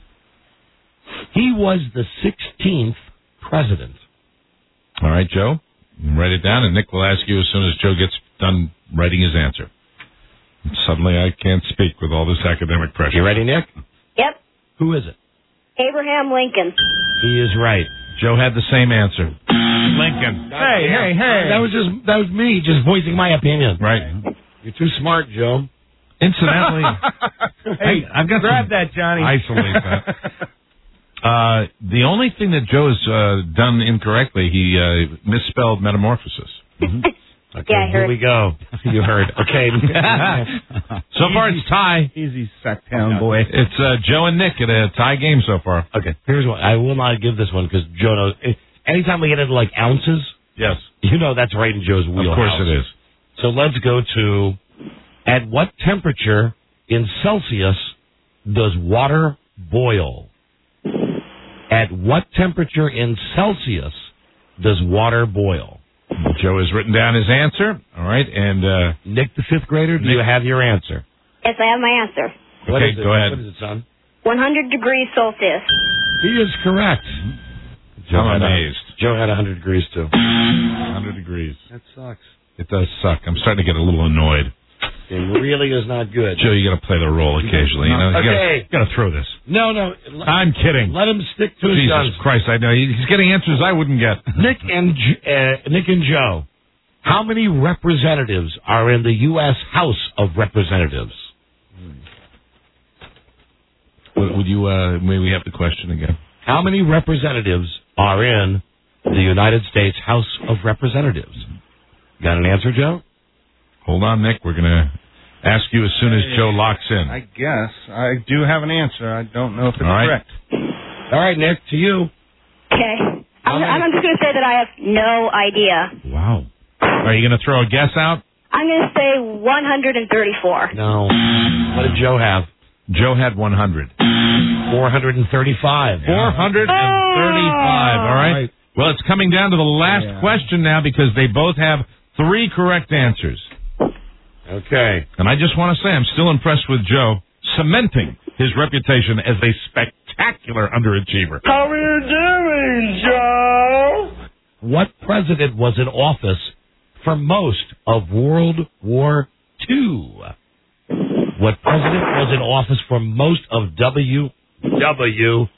He was the 16th president. All right, Joe. Write it down, and Nick will ask you as soon as Joe gets done writing his answer. Suddenly I can't speak with all this academic pressure. You ready, Nick? Yep. Who is it? Abraham Lincoln. He is right. Joe had the same answer. Lincoln. Hey. That was me just voicing my opinion. Right. You're too smart, Joe. Incidentally, Hey, I've got grab that, Johnny. Isolate that. The only thing that Joe has done incorrectly, he misspelled metamorphosis. Mm-hmm. Okay, Yeah, I here heard. we go. You heard. Okay. So far it's tie. Easy, Sacktown boy. It's Joe and Nick at a tie game so far. Okay, here's what. I will not give this one because Joe knows. Anytime we get into like ounces, Yes. you know that's right in Joe's wheelhouse. Of course it is. So let's go to, at what temperature in Celsius does water boil? At what temperature in Celsius does water boil? Joe has written down his answer. All right, and Nick, the fifth grader, do you have your answer? Yes, I have my answer. What Okay, is it? go ahead. What is it, son? 100 degrees Celsius. He is correct. I'm amazed. Joe had 100 degrees, too. 100 degrees. That sucks. It does suck. I'm starting to get a little annoyed. It really is not good. Joe, you got to play the role occasionally. You know, Okay. you got to throw this. No. I'm kidding. Let him stick to his guns. Jesus Christ! I know he's getting answers I wouldn't get. Nick and Joe, how many representatives are in the U.S. House of Representatives? Would you? May we have the question again? How many representatives are in the United States House of Representatives? Got an answer, Joe? Hold on, Nick. We're gonna ask you as soon as Joe locks in. I guess. I do have an answer. I don't know if it's All right. correct. All right, Nick, to you. Okay. I'm just going to say that I have no idea. Wow. Are you gonna throw a guess out? I'm going to say 134. No. What did Joe have? Joe had 100. 435. 435. All right. Well, it's coming down to the last question now because they both have 3 correct answers. Okay. And I just want to say I'm still impressed with Joe cementing his reputation as a spectacular underachiever. How are you doing, Joe? What president was in office for most of World War II? What president was in office for most of WW2?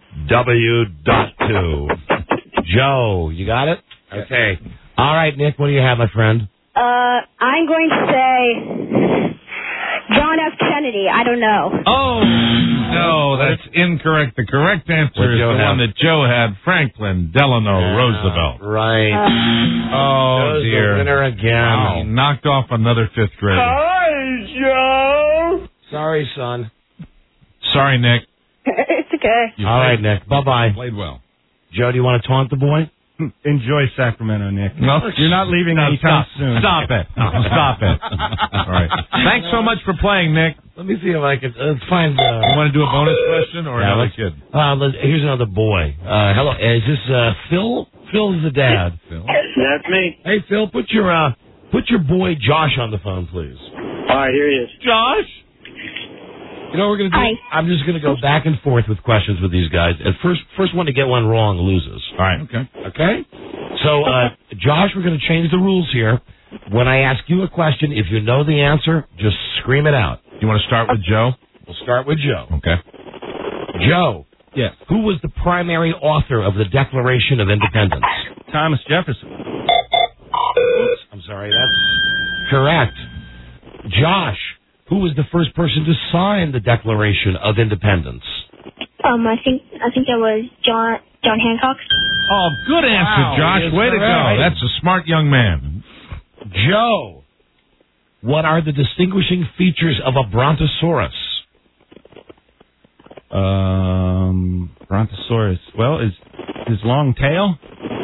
Joe, you got it? Okay. All right, Nick, what do you have, my friend? I'm going to say John F. Kennedy. I don't know. Oh, no, that's incorrect. The correct answer is the one that Joe had, Franklin Delano Roosevelt. Right. Oh, Joe's dear. the winner again. Wow. Knocked off another 5th grader. Hi, Joe. Sorry, son. Sorry, Nick. It's okay. All right, Nick. Bye-bye. Played well. Joe, do you want to taunt the boy? Enjoy Sacramento, Nick. No, you're not leaving anytime soon. Stop it. Stop it. All right. Thanks so much for playing, Nick. Let me see if I can find... You want to do a bonus question or another kid? Here's another boy. Hello. Is this Phil? Phil's the dad. Phil? That's me. Hey, Phil, put your boy Josh on the phone, please. All right, here he is. Josh? You know what we're going to do? Hi. I'm just going to go back and forth with questions with these guys. And first one to get one wrong loses. All right. Okay? So, Josh, we're going to change the rules here. When I ask you a question, if you know the answer, just scream it out. You want to start with Joe? We'll start with Joe. Okay. Joe. Yes. Who was the primary author of the Declaration of Independence? Thomas Jefferson. Oops, I'm sorry, that's correct. Josh, who was the first person to sign the Declaration of Independence? I think that was John Hancock. Oh, good answer, Josh. Way to go. That's a smart young man. Joe, what are the distinguishing features of a brontosaurus? Brontosaurus. Well, is his long tail?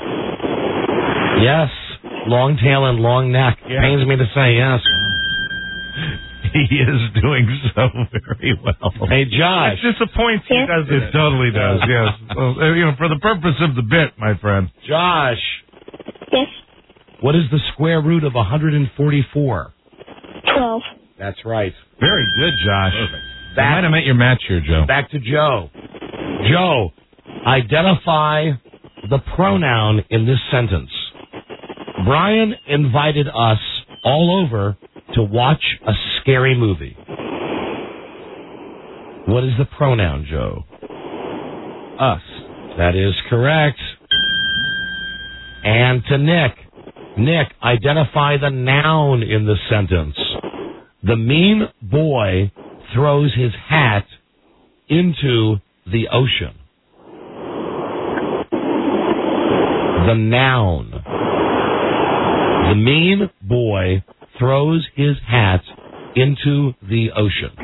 Yes. Long tail and long neck. Yeah. Pains me to say yes. He is doing so very well. Hey, Josh. It disappoints you, doesn't it? It totally does, yes. Well, for the purpose of the bit, my friend. Josh. Yes. What is the square root of 144? 12. That's right. Very good, Josh. Perfect. You might have met your match here, Joe. Back to Joe. Joe, identify the pronoun in this sentence. Brian invited us all over to watch a scary movie. What is the pronoun, Joe? Us. That is correct. And to Nick. Nick, identify the noun in the sentence. The mean boy throws his hat into the ocean. The noun. The mean boy throws his hat into the ocean.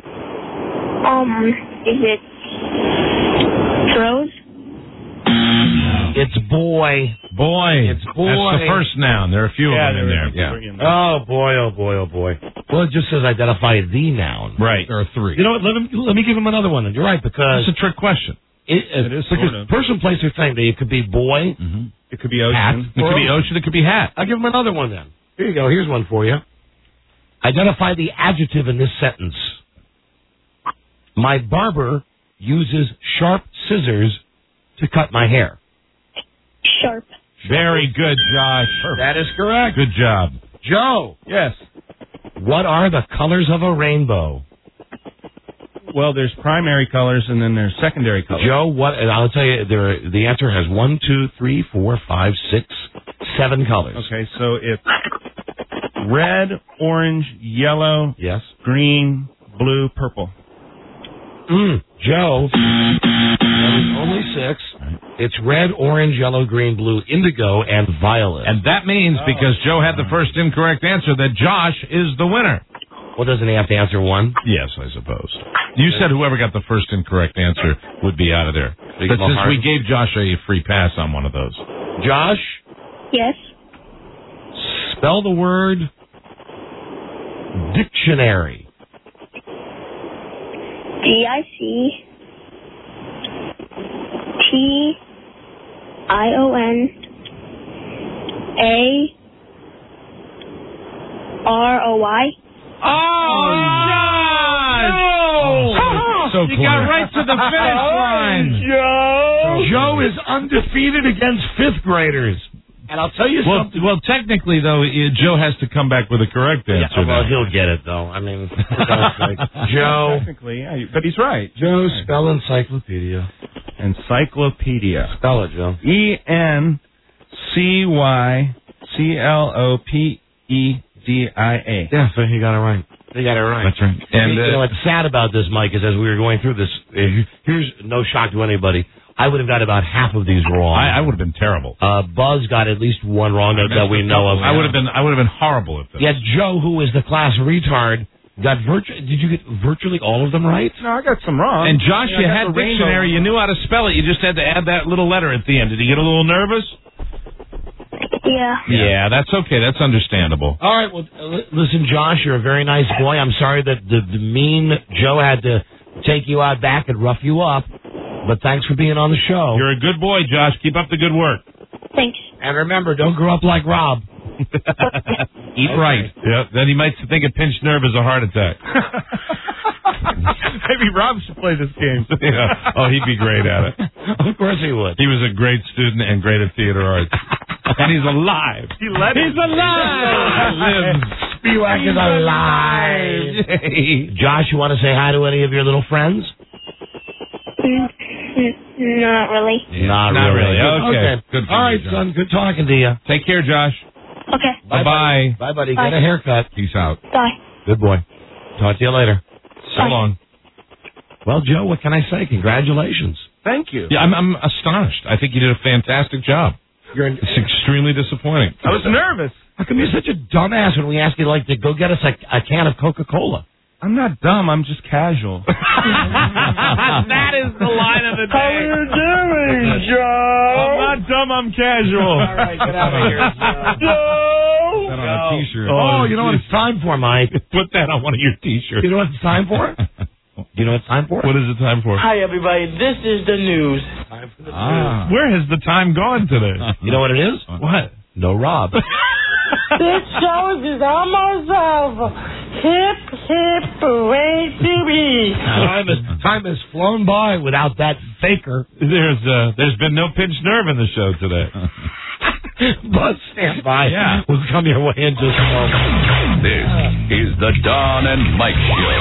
Is it throws? It's boy. Boy. It's boy. That's the first noun. There are a few of them in there. Yeah. Oh boy, oh boy, oh boy. Well, it just says identify the noun. Right. There are three. You know what? Let me give him another one. You're right, because it's a trick question. It is because sort of. person, place, or thing. It could be boy. Mm-hmm. It could be ocean. It could be ocean. It could be hat. I'll give him another one then. Here you go. Here's one for you. Identify the adjective in this sentence. My barber uses sharp scissors to cut my hair. Sharp. Very good, Josh. That is correct. Good job. Joe. Yes. What are the colors of a rainbow? Well, there's primary colors and then there's secondary colors. Joe, what? I'll tell you. The answer has 1, 2, 3, 4, 5, 6, 7 colors. Okay, so it's red, orange, yellow, yes, green, blue, purple. Joe, that is only 6. It's red, orange, yellow, green, blue, indigo, and violet. And that means, because Joe had the first incorrect answer, that Josh is the winner. Well, doesn't he have to answer one? Yes, I suppose. You said whoever got the first incorrect answer would be out of there. But since we gave Josh a free pass on one of those. Josh? Yes. Spell the word dictionary. DICTIONAROY. Oh, Josh! So you got right to the finish line. Joe is undefeated against 5th graders. And I'll tell you something. Well, technically, though, Joe has to come back with a correct answer. Well, he'll get it, though. I mean, Joe. Technically, yeah, but he's right. Joe, spell encyclopedia. Encyclopedia. Spell it, Joe. ENCYCLOPEDIA. Yeah, so he got it right. He got it right. That's right. And you know what's sad about this, Mike, is as we were going through this, here's no shock to anybody. I would have got about half of these wrong. I would have been terrible. Buzz got at least one wrong that we know of. I would have been horrible at this. Yet Joe, who is the class retard, got did you get virtually all of them right? No, I got some wrong. And Josh, you had dictionary. You knew how to spell it. You just had to add that little letter at the end. Did you get a little nervous? Yeah. Yeah, that's okay. That's understandable. All right. Well, listen, Josh, you're a very nice boy. I'm sorry that the mean Joe had to take you out back and rough you up. But thanks for being on the show. You're a good boy, Josh. Keep up the good work. Thanks. And remember, don't grow up like Rob. Eat right. Yeah. Then he might think a pinched nerve is a heart attack. Maybe Rob should play this game. Yeah. Oh, he'd be great at it. Of course he would. He was a great student and great at theater arts. And he's alive. He's alive. Spiewak is alive. Josh, you want to say hi to any of your little friends? Not really. Yeah, not really. Okay. Good for all right, you, son. Good talking to you. Take care, Josh. Okay. Bye-bye. Bye, buddy. Bye. Get a haircut. Peace out. Bye. Good boy. Talk to you later. So long. Well, Joe, what can I say? Congratulations. Thank you. Yeah, I'm astonished. I think you did a fantastic job. It's extremely disappointing. I was nervous. How come you're such a dumbass when we ask you to go get us a can of Coca-Cola? I'm not dumb. I'm just casual. That is the line of the day. How you doing, Joe? I'm not dumb, I'm casual. All right, get out of here, Joe. That on a T-shirt. Oh, you know what it's time for, Mike? Put that on one of your T-shirts. You know what it's time for? You know what it's time for? What is it time for? Hi, everybody. This is the news. Time for the news. Where has the time gone today? You know what it is? What? No Rob. This show is almost over. Hip, hip, hooray to me. Time has flown by without that faker. There's been no pinched nerve in the show today. Buzz, stand by. Yeah. We'll come your way in just a moment. This is the Don and Mike Show.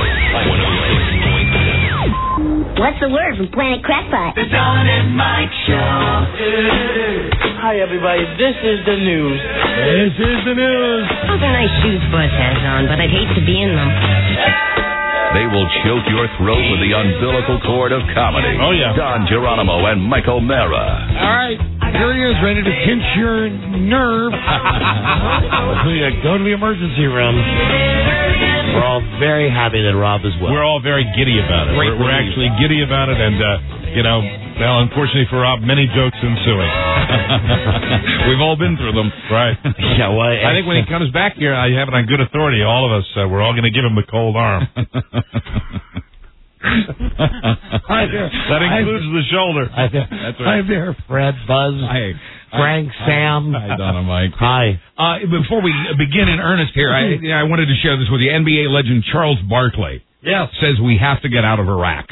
What's the word from Planet Crackpot? The Don and Mike Show. Hi, everybody. This is the news. This is the news. Those are nice shoes Buzz has on, but I'd hate to be in them. They will choke your throat with the umbilical cord of comedy. Oh, yeah. Don Geronimo and Mike O'Mara. All right. Here he is, ready to pinch your nerve. Go to the emergency room. We're all very happy that Rob is well. We're all very giddy about it. We're actually giddy about it, and, well, unfortunately for Rob, many jokes ensuing. We've all been through them. Right. Yeah, well, I think when he comes back here, I have it on good authority, all of us, we're all going to give him the cold arm. That includes the shoulder. That's right. Hi there, Fred, Buzz, Frank, Sam. Hi, Donna, Mike. Hi. Before we begin in earnest here, I wanted to share this with you. NBA legend Charles Barkley says we have to get out of Iraq.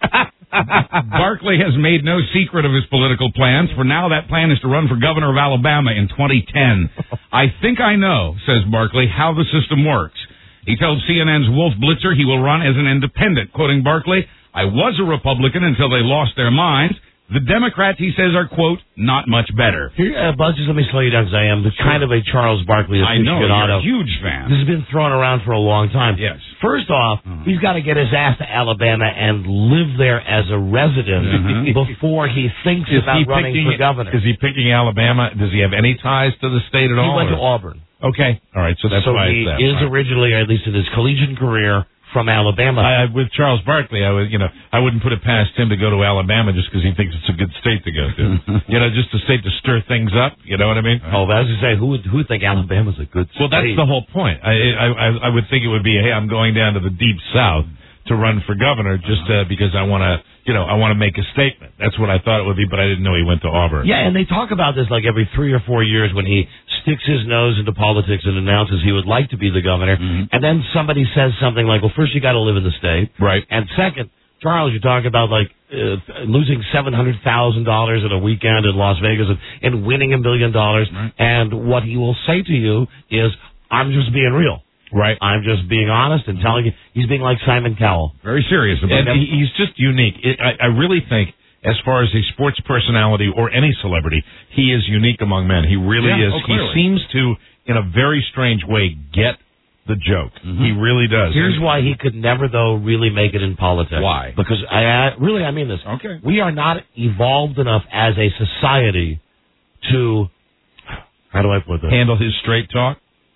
Barkley has made no secret of his political plans. For now, that plan is to run for governor of Alabama in 2010. I think I know, says Barkley, how the system works. He told CNN's Wolf Blitzer he will run as an independent. Quoting Barkley, I was a Republican until they lost their minds. The Democrats, he says, are, quote, not much better. Here, Buzz, just let me slow you down because I am kind of a Charles Barkley aficionado. I know, you're a huge fan. This has been thrown around for a long time. Yes. First off, he's got to get his ass to Alabama and live there as a resident before he thinks about running for governor. Is he picking Alabama? Does he have any ties to the state at all? He went to Auburn. Okay. All right, so that's why he it's that. is originally, or at least in his collegiate career, from Alabama. With Charles Barkley, I wouldn't put it past him to go to Alabama just because he thinks it's a good state to go to. Just a state to stir things up. You know what I mean? Oh, as you say, who would think Alabama's a good state? Well, that's the whole point. I would think it would be, hey, I'm going down to the deep South to run for governor just because I want to, I want to make a statement. That's what I thought it would be, but I didn't know he went to Auburn. Yeah, and they talk about this like every 3 or 4 years when he sticks his nose into politics and announces he would like to be the governor, and then somebody says something like, well, first you got to live in the state. Right. And second, Charles, you're talking about losing $700,000 in a weekend in Las Vegas and winning $1 million, and what he will say to you is, I'm just being real. Right. I'm just being honest and telling you. He's being like Simon Cowell. Very serious about it. He's just unique. I really think, as far as a sports personality or any celebrity, he is unique among men. He really is. He seems to, in a very strange way, get the joke. He really does. Here's why he could never, though, really make it in politics. Why? Because I mean this. Okay. We are not evolved enough as a society to, how do I put this? Handle his straight talk?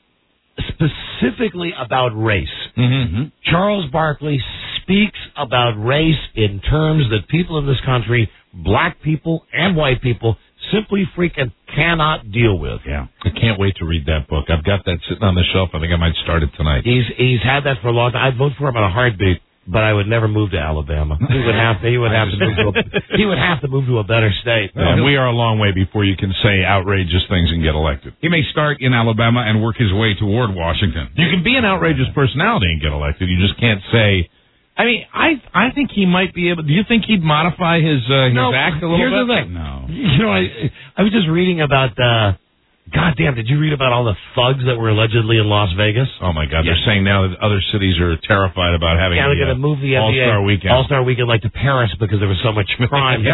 Specifically about race. Charles Barkley speaks about race in terms that people in this country, black people and white people, simply freaking cannot deal with. Yeah. I can't wait to read that book. I've got that sitting on the shelf. I think I might start it tonight. He's had that for a long time. I'd vote for him in a heartbeat. But I would never move to Alabama. He would have to move to a better state. And we are a long way before you can say outrageous things and get elected. He may start in Alabama and work his way toward Washington. You can be an outrageous personality and get elected. You just can't say. I mean, I think he might be able. Do you think he'd modify his act a little bit? Here's the thing. No. I was just reading about. Goddamn, did you read about all the thugs that were allegedly in Las Vegas? Oh, my God. They're saying now that other cities are terrified about having they're going to move the All-Star Weekend. All-Star Weekend to Paris because there was so much crime.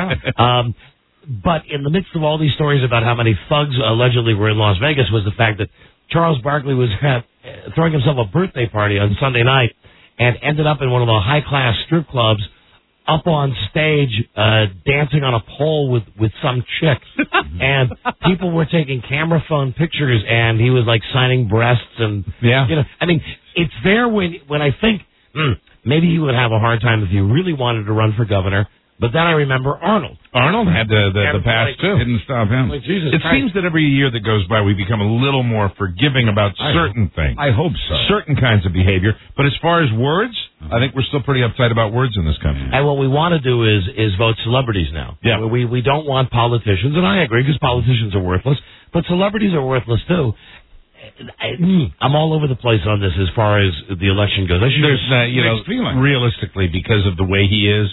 But in the midst of all these stories about how many thugs allegedly were in Las Vegas was the fact that Charles Barkley was throwing himself a birthday party on Sunday night and ended up in one of the high-class strip clubs up on stage dancing on a pole with some chick. And people were taking camera phone pictures, and he was, signing breasts. And, I mean, it's there when I think maybe he would have a hard time if he really wanted to run for governor. But then I remember Arnold. Arnold had the past, too. Didn't stop him. Like, Jesus it Christ. seems that every year that goes by, we become a little more forgiving about certain things. I hope so. Certain kinds of behavior. But as far as words, I think we're still pretty uptight about words in this country. And what we want to do is vote celebrities now. Yeah. We don't want politicians, and I agree because politicians are worthless, but celebrities are worthless too. I'm all over the place on this as far as the election goes. Realistically, because of the way he is,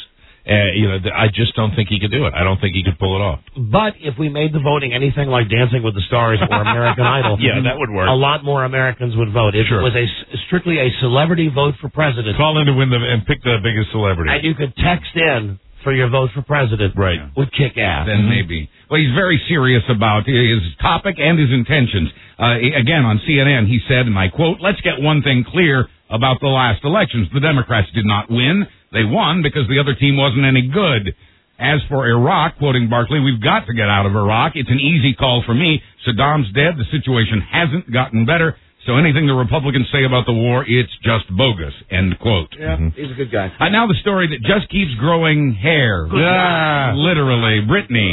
I just don't think he could do it. I don't think he could pull it off. But if we made the voting anything like Dancing with the Stars or American Idol, yeah, that would work. A lot more Americans would vote. If it was strictly a celebrity vote for president, call in to win and pick the biggest celebrity, and you could text in for your vote for president, right? Would kick ass. Then maybe. Well, he's very serious about his topic and his intentions. Again, on CNN, he said, and I quote, "Let's get one thing clear about the last elections. The Democrats did not win. They won because the other team wasn't any good. As for Iraq," quoting Barkley, "we've got to get out of Iraq. It's an easy call for me. Saddam's dead. The situation hasn't gotten better. So anything the Republicans say about the war, it's just bogus," end quote. Yeah, he's a good guy. Now the story that just keeps growing hair. Yeah. Literally. Britney.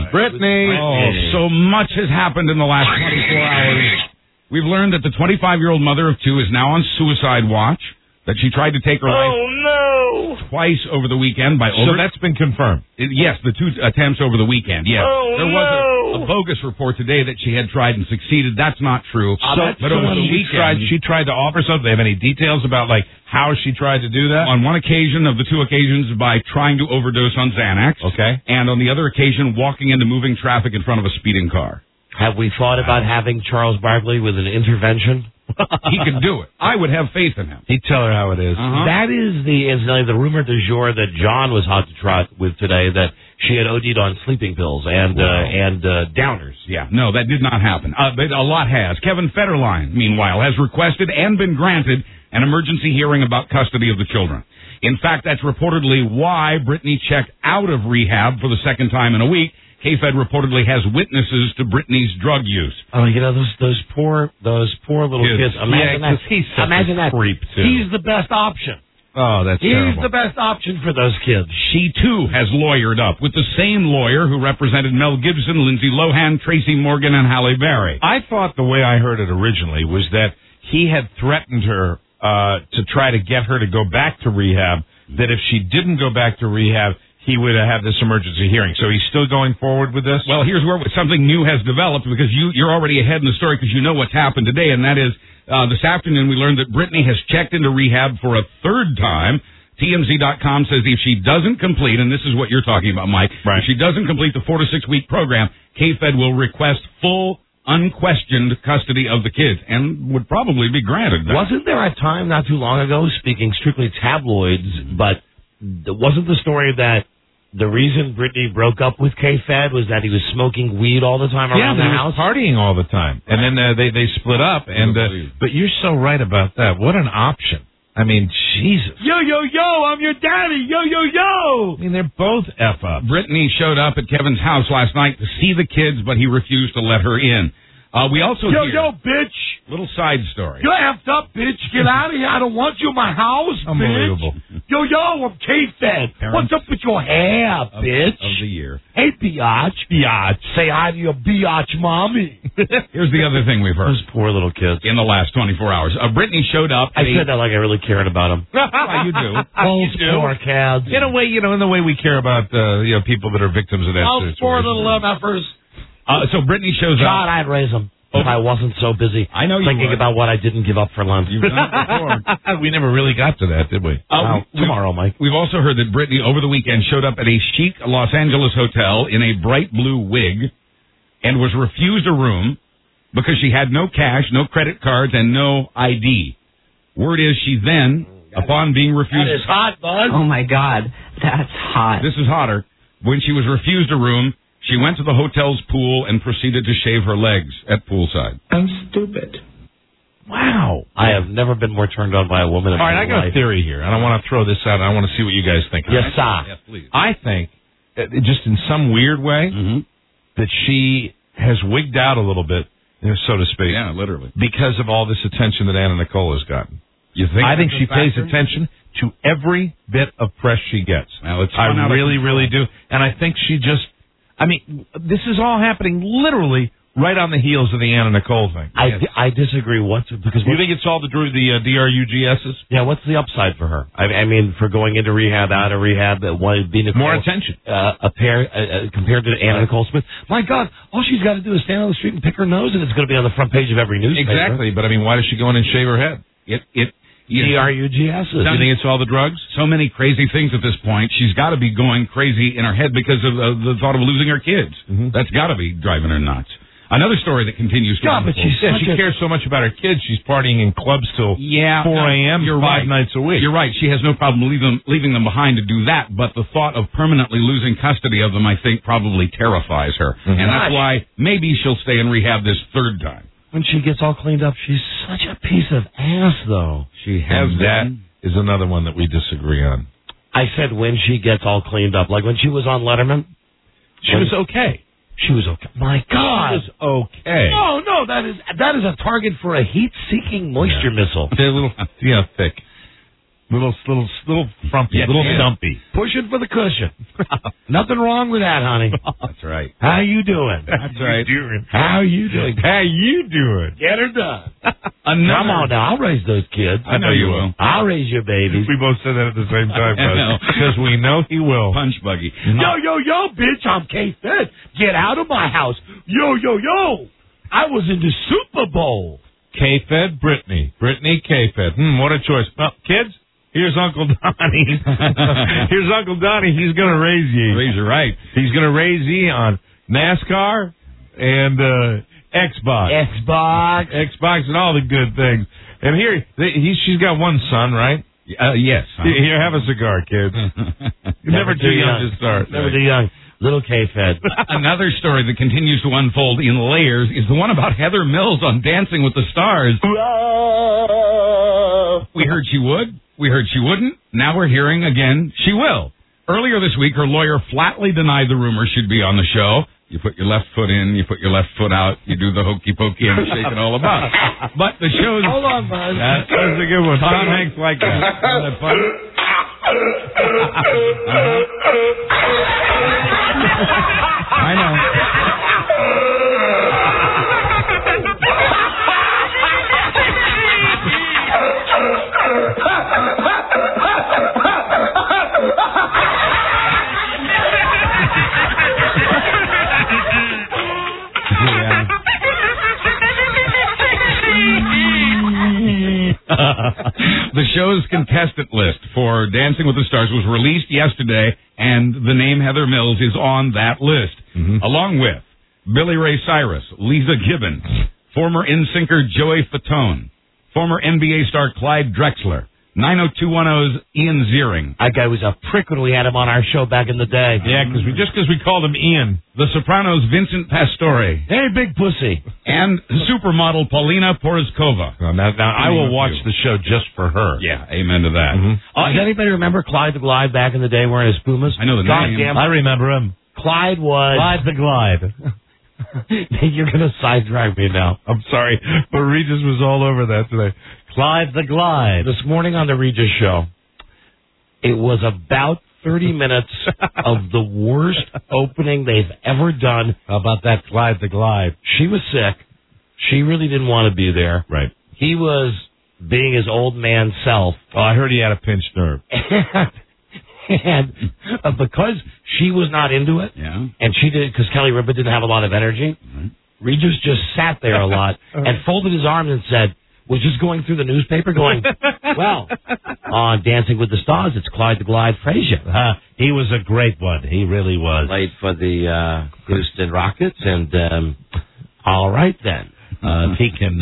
Oh, so much has happened in the last 24 hours. We've learned that the 25-year-old mother of two is now on suicide watch, that she tried to take her life twice over the weekend by So that's been confirmed? Yes, the two attempts over the weekend, yes. There was a bogus report today that she had tried and succeeded. That's not true. But over the weekend... She tried to offer something. They have any details about, how she tried to do that? On one occasion of the two occasions by trying to overdose on Xanax. Okay. And on the other occasion, walking into moving traffic in front of a speeding car. Have we thought about having Charles Barkley with an intervention? He can do it. I would have faith in him. He'd tell her how it is. That is the rumor du jour that John was hot to trot with today, that she had OD'd on sleeping pills and downers. Yeah, no, that did not happen. But a lot has. Kevin Federline, meanwhile, has requested and been granted an emergency hearing about custody of the children. In fact, that's reportedly why Britney checked out of rehab for the second time in a week. K-Fed reportedly has witnesses to Britney's drug use. Oh, those poor little kids. Imagine that. He's such a creep, too. He's the best option. Oh, that's terrible. He's the best option for those kids. She, too, has lawyered up with the same lawyer who represented Mel Gibson, Lindsay Lohan, Tracy Morgan, and Halle Berry. I thought the way I heard it originally was that he had threatened her to try to get her to go back to rehab, that if she didn't go back to rehab, he would have this emergency hearing. So he's still going forward with this? Well, here's where something new has developed, because you're already ahead in the story because you know what's happened today, and that is this afternoon we learned that Britney has checked into rehab for a third time. TMZ.com says if she doesn't complete, and this is what you're talking about, Mike, if she doesn't complete the 4 to 6 week program, K-Fed will request full, unquestioned custody of the kids, and would probably be granted that. Wasn't there a time not too long ago, speaking strictly tabloids, but wasn't the story that the reason Britney broke up with K-Fed was that he was smoking weed all the time around the house? Partying all the time. And then they split up. But you're so right about that. What an option. I mean, Jesus. Yo, I'm your daddy. Yo. I mean, they're both F-ups. Brittany showed up at Kevin's house last night to see the kids, but he refused to let her in. We also hear... Yo, bitch. Little side story. You're effed up, bitch. Get out of here. I don't want you in my house, Unbelievable. Bitch. Yo, I'm K-Fed. What's up with your hair, bitch? Of the year. Hey, biatch. Say hi to your biatch mommy. Here's the other thing we've heard. Those poor little kids. In the last 24 hours. Brittany showed up... I said that like I really cared about them. You do. Those poor kids. In a way, in the way we care about people that are victims of that situation. Poor little MFers. So Brittany shows up... God, I'd raise them. If I wasn't so busy thinking about what I didn't give up for lunch. You've done it before. We never really got to that, did we? Tomorrow, Mike. We've also heard that Britney, over the weekend, showed up at a chic Los Angeles hotel in a bright blue wig and was refused a room because she had no cash, no credit cards, and no ID. Word is she then, upon being refused... That is hot, bud. Oh, my God. That's hot. This is hotter. When she was refused a room... She went to the hotel's pool and proceeded to shave her legs at poolside. I'm stupid. Wow. I have never been more turned on by a woman in my life. All right, I got a theory here, and I want to throw this out, and I want to see what you guys think. Yes, sir. Yes, please. I think, just in some weird way, that she has wigged out a little bit, so to speak. Yeah, literally. Because of all this attention that Anna Nicole has gotten. You think? I think that's she a factor? pays attention to every bit of press she gets. Well, it's I spun out of really, control. really do. And I think she just, I mean, this is all happening literally right on the heels of the Anna Nicole thing. I disagree. Because you think it's all the DRUGSs? Yeah, what's the upside for her? I mean, for going into rehab, out of rehab, being more attention. Compared to Anna Nicole Smith. My God, all she's got to do is stand on the street and pick her nose, and it's going to be on the front page of every newspaper. Exactly, but I mean, why does she go in and shave her head? DRUGSs. You think it's all the drugs? So many crazy things at this point. She's got to be going crazy in her head because of the thought of losing her kids. Mm-hmm. That's got to be driving her nuts. Another story that continues to but she cares so much about her kids. She's partying in clubs till 4 a.m. You're 5 right. nights a week. You're right. She has no problem leaving them behind to do that, but the thought of permanently losing custody of them, I think, probably terrifies her. Mm-hmm. And that's why maybe she'll stay in rehab this third time. When she gets all cleaned up, she's such a piece of ass, though. She has that is another one that we disagree on. I said when she gets all cleaned up, like when she was on Letterman. She was okay. She was okay. My God. She was okay. No, that is a target for a heat-seeking moisture missile. They're a little, thick. Little frumpy, little stumpy. Pushing for the cushion. Nothing wrong with that, honey. That's right. How you doing? That's right. How you doing? How you doing? Get her done. Come on now, I'll raise those kids. I know you will. I'll raise your babies. We both said that at the same time, because we know he will. Punch buggy. Yo, bitch, I'm K-Fed. Get out of my house. Yo. I was in the Super Bowl. K-Fed, Brittany, K-Fed. What a choice. Well, kids, here's Uncle Donnie. He's going to raise ye. Raise you right. He's going to raise ye on NASCAR and Xbox and all the good things. And here, she's got one son, right? Yes. Here, have a cigar, kids. You're never too young to start. Never too young. Little K-Fed. Another story that continues to unfold in layers is the one about Heather Mills on Dancing with the Stars. We heard she would. We heard she wouldn't. Now we're hearing again she will. Earlier this week, her lawyer flatly denied the rumor she'd be on the show. You put your left foot in, you put your left foot out, you do the hokey pokey and shake it all about. But the show's... Hold on, Buzz. That was a good one. Tom Hanks like that. Isn't that fun? I know. The show's contestant list for Dancing with the Stars was released yesterday, and the name Heather Mills is on that list, along with Billy Ray Cyrus, Lisa Gibbons, former NSYNCer Joey Fatone, former NBA star Clyde Drexler, 90210's Ian Ziering. That guy was a prick when we had him on our show back in the day. Yeah, because we called him Ian. The Sopranos' Vincent Pastore. Hey, big pussy. And supermodel Paulina Porizkova. Now I will watch the show just for her. Yeah, amen to that. Does anybody remember Clyde the Glide back in the day wearing his Pumas? I know the name. Goddamn, I remember him. Clyde was... Clyde the Glide. You're going to sidetrack me now. I'm sorry, but Regis was all over that today. Clyde the Glide. This morning on the Regis show, it was about 30 minutes of the worst opening they've ever done. How about that Clyde the Glide? She was sick. She really didn't want to be there. Right. He was being his old man self. Oh, I heard he had a pinched nerve. And because she was not into it, and she did, because Kelly Ripa didn't have a lot of energy, Regis just sat there a lot and folded his arms and said, was just going through the newspaper going, well, on Dancing with the Stars, it's Clyde the Glide Frazier. He was a great one. He really was. Played for the Houston Rockets, and all right then. If he can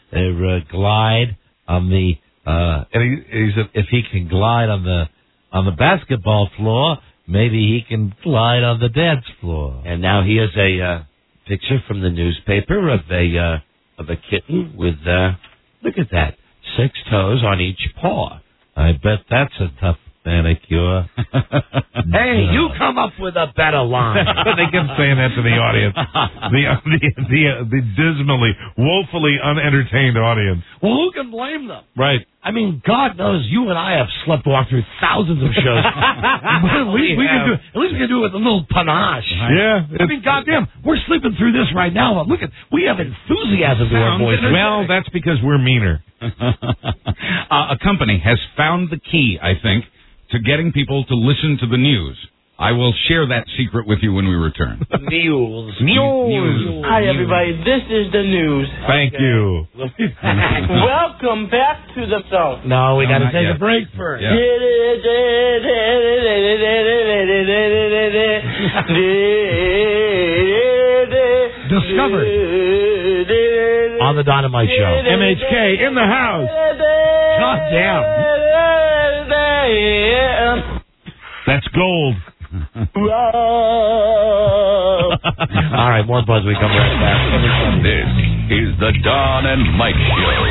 glide on the, and he said if he can glide on the basketball floor, maybe he can glide on the dance floor. And now here's a picture from the newspaper of a kitten with look at that, 6 toes on each paw. I bet that's a tough manicure. Hey, you come up with a better line. They kept saying that to the audience. The dismally, woefully unentertained audience. Well, who can blame them? Right. I mean, God knows you and I have sleptwalked through thousands of shows. But at least we can do it with a little panache. Yeah. I mean, goddamn, we're sleeping through this right now. But look, we have enthusiasm to our voices. Well, that's because we're meaner. A company has found the key, I think, to getting people to listen to the news. I will share that secret with you when we return. News. News. Hi, everybody. This is the news. Thank you. Welcome back to the show. No, we got to take yet. a break first. Yeah. Discovered on the Dynamite Show. MHK in the house. God damn. That's gold. All right, more buzz. We come right back. This is the Don and Mike Show.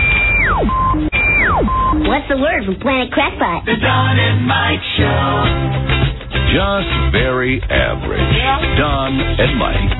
What's the word from Planet Crackpot? The Don and Mike Show. Just very average. Don and Mike.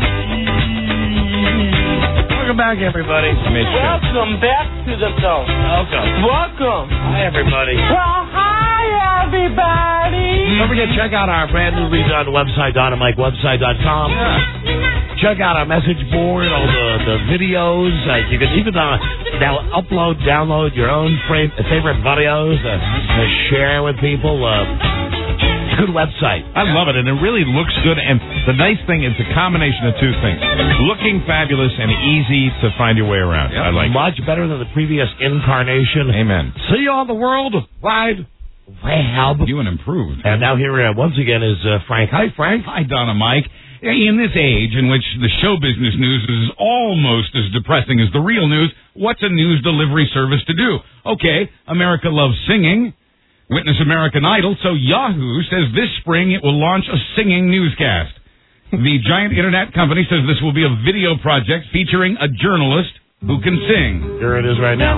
Welcome back, everybody. Welcome back to the show. Welcome. Hi, everybody. Well, hi, everybody. Don't forget, check out our brand new redone website, DonandMikeWebsite.com. Check out our message board, all the videos. You can even now download your own favorite videos to share with people. Good website. I love it, and it really looks good. And the nice thing is a combination of two things: looking fabulous and easy to find your way around. I like much better than the previous incarnation. Amen. See you on the World Wide Web. You and improved. And now here once again is Frank. Hi, Frank. Hi, Don and Mike. In this age in which the show business news is almost as depressing as the real news, what's a news delivery service to do? Okay, America loves singing. Witness American Idol, so Yahoo says this spring it will launch a singing newscast. The giant internet company says this will be a video project featuring a journalist who can sing. Here it is right now.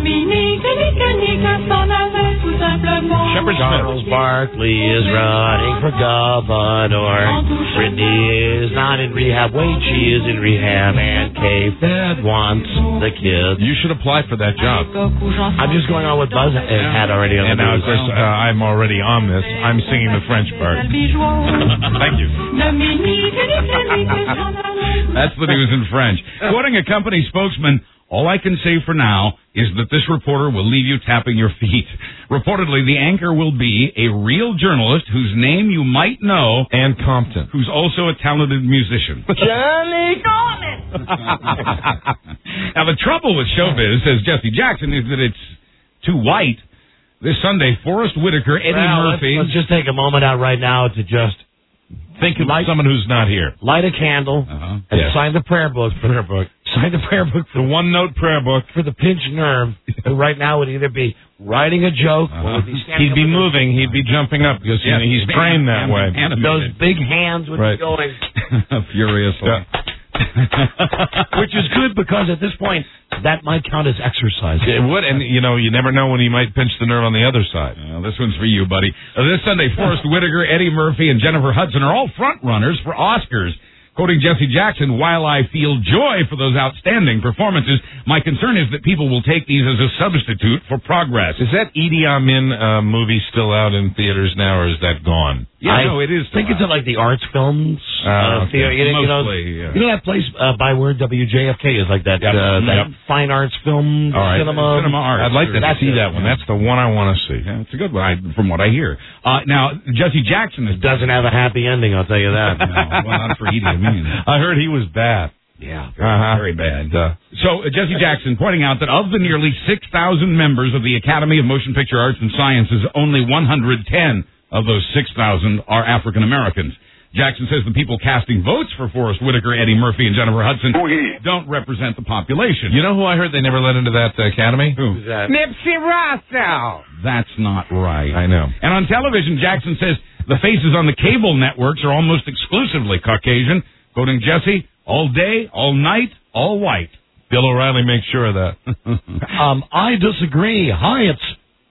Shepard Charles Barkley is running for governor. Brittany is not in rehab. Wait, she is in rehab. And K-Fed wants the kids. You should apply for that job. I'm just going on what Buzz had already on and the now, news. of course, I'm already on this. I'm singing the French part. Thank you. That's the news in French. Quoting a company spokesman, all I can say for now is that this reporter will leave you tapping your feet. Reportedly, the anchor will be a real journalist whose name you might know. Ann Compton. Who's also a talented musician. Johnny Coleman. Now, the trouble with showbiz, says Jesse Jackson, is that it's too white. This Sunday, Forrest Whitaker, Eddie Murphy. Let's just take a moment out right now to just think of someone who's not here. Light a candle and sign the prayer book. Sign the prayer book. The one-note prayer book. For the pinched nerve, who right now would either be writing a joke or would be standing He'd be moving. He'd be jumping up because he's trained that way. Those big hands would be going furiously. Which is good because at this point, that might count as exercise. It would, and you never know when he might pinch the nerve on the other side. This one's for you, buddy. This Sunday, Forrest Whitaker, Eddie Murphy, and Jennifer Hudson are all front runners for Oscars. Quoting Jesse Jackson, while I feel joy for those outstanding performances, my concern is that people will take these as a substitute for progress. Is that Idi Amin movie still out in theaters now, or is that gone? Yeah, no, it is. I think it's at like the Arts Films theater. Mostly, you know that place by where WJFK is, like that fine arts film cinema. Cinema art. I'd like to see that one. That's the one I want to see. Yeah, it's a good one, from what I hear. Now, Jesse Jackson doesn't have a happy ending, I'll tell you that. No, well, not for Idi Amin. I heard he was bad. Yeah, very bad. So, Jesse Jackson pointing out that of the nearly 6,000 members of the Academy of Motion Picture Arts and Sciences, only 110 of those 6,000 are African Americans. Jackson says the people casting votes for Forrest Whitaker, Eddie Murphy, and Jennifer Hudson don't represent the population. You know who I heard they never let into that Academy? Who's that? Nipsey Russell. That's not right. I know. And on television, Jackson says the faces on the cable networks are almost exclusively Caucasian. Quoting Jesse, all day, all night, all white. Bill O'Reilly makes sure of that. I disagree. Hi, it's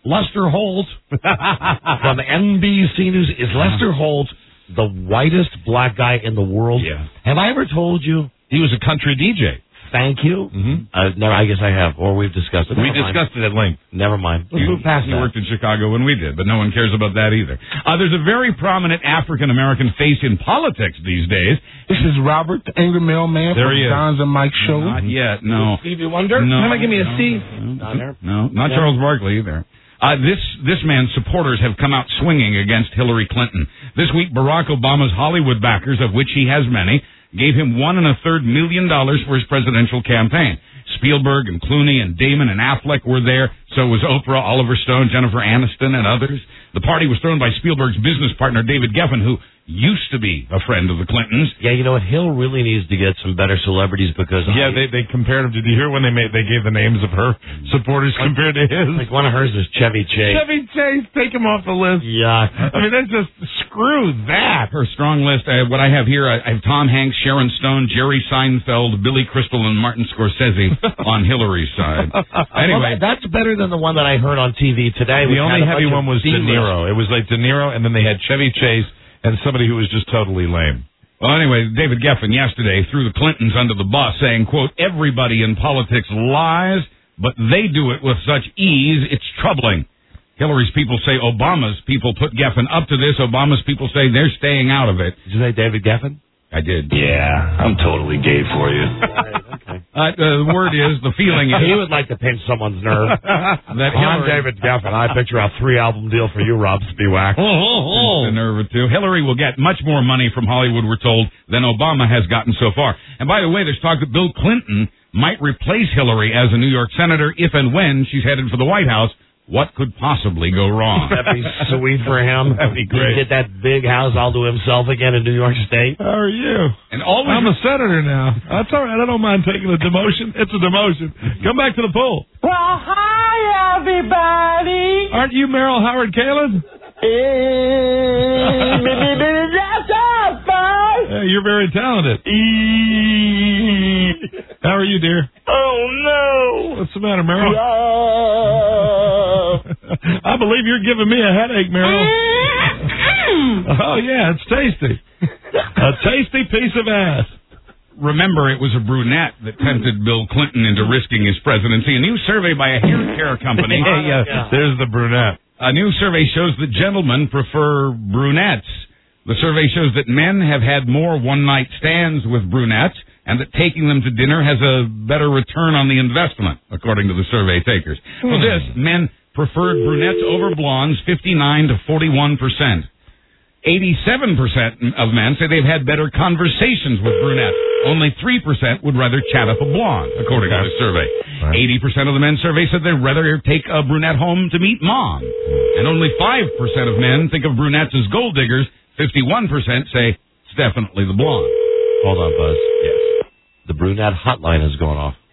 Lester Holt from NBC News. Is Lester Holt the whitest black guy in the world? Yeah. Have I ever told you? He was a country DJ. Thank you. Never. I guess I have, or we've discussed it. We discussed it at length. Never mind. Let's move past You that. worked in Chicago when we did, but no one cares about that either. There's a very prominent African-American face in politics these days. This is Robert, the Angry Mailman There from he is. Don's and Mike's show. Not yet, no. Stevie Wonder? No. Can I give me a C? No, not Charles Barkley either. This man's supporters have come out swinging against Hillary Clinton. This week, Barack Obama's Hollywood backers, of which he has many, gave him $1.33 million for his presidential campaign. Spielberg and Clooney and Damon and Affleck were there. So was Oprah, Oliver Stone, Jennifer Aniston, and others. The party was thrown by Spielberg's business partner, David Geffen, who used to be a friend of the Clintons. Yeah, you know what? Hill really needs to get some better celebrities because they compared him. Did you hear when they gave the names of her supporters compared to his? Like one of hers is Chevy Chase. Chevy Chase, take him off the list. Yeah. I mean, that's just screw that. Her strong list. What I have here, I have Tom Hanks, Sharon Stone, Jerry Seinfeld, Billy Crystal, and Martin Scorsese on Hillary's side. Anyway, that's better than the one that I heard on TV today. The only heavy one was De Niro. It was like De Niro, and then they had Chevy Chase and somebody who was just totally lame. Well, anyway, David Geffen yesterday threw the Clintons under the bus, saying, quote, everybody in politics lies, but they do it with such ease, it's troubling. Hillary's people say Obama's people put Geffen up to this. Obama's people say they're staying out of it. Did you say David Geffen? I did. Yeah, I'm totally gay for you. The word is, the feeling is... He would like to pinch someone's nerve. That I'm David Geffen. I picture a 3-album deal for you, Rob Spiewak. The nerve of two. Hillary will get much more money from Hollywood, we're told, than Obama has gotten so far. And by the way, there's talk that Bill Clinton might replace Hillary as a New York senator if and when she's headed for the White House. What could possibly go wrong? That'd be sweet for him. That'd be great. He'd get that big house all to himself again in New York State. How are you? And always I'm a senator now. That's all right. I don't mind taking a demotion. It's a demotion. Come back to the pool. Well, hi, everybody. Aren't you Meryl Howard Kalin? Yeah, you're very talented. How are you, dear? Oh, no. What's the matter, Meryl? I believe you're giving me a headache, Meryl. Oh, yeah, it's tasty. A tasty piece of ass. Remember, it was a brunette that tempted Bill Clinton into risking his presidency. A new survey by a hair care company. There's the brunette. A new survey shows that gentlemen prefer brunettes. The survey shows that men have had more one-night stands with brunettes and that taking them to dinner has a better return on the investment, according to the survey takers. For this, men preferred brunettes over blondes 59 to 41%. 87% of men say they've had better conversations with brunettes. Only 3% would rather chat up a blonde, according to the survey. 80% of the men surveyed said they'd rather take a brunette home to meet mom. And only 5% of men think of brunettes as gold diggers. 51% say it's definitely the blonde. Hold on, Buzz. Yes. The brunette hotline is going off.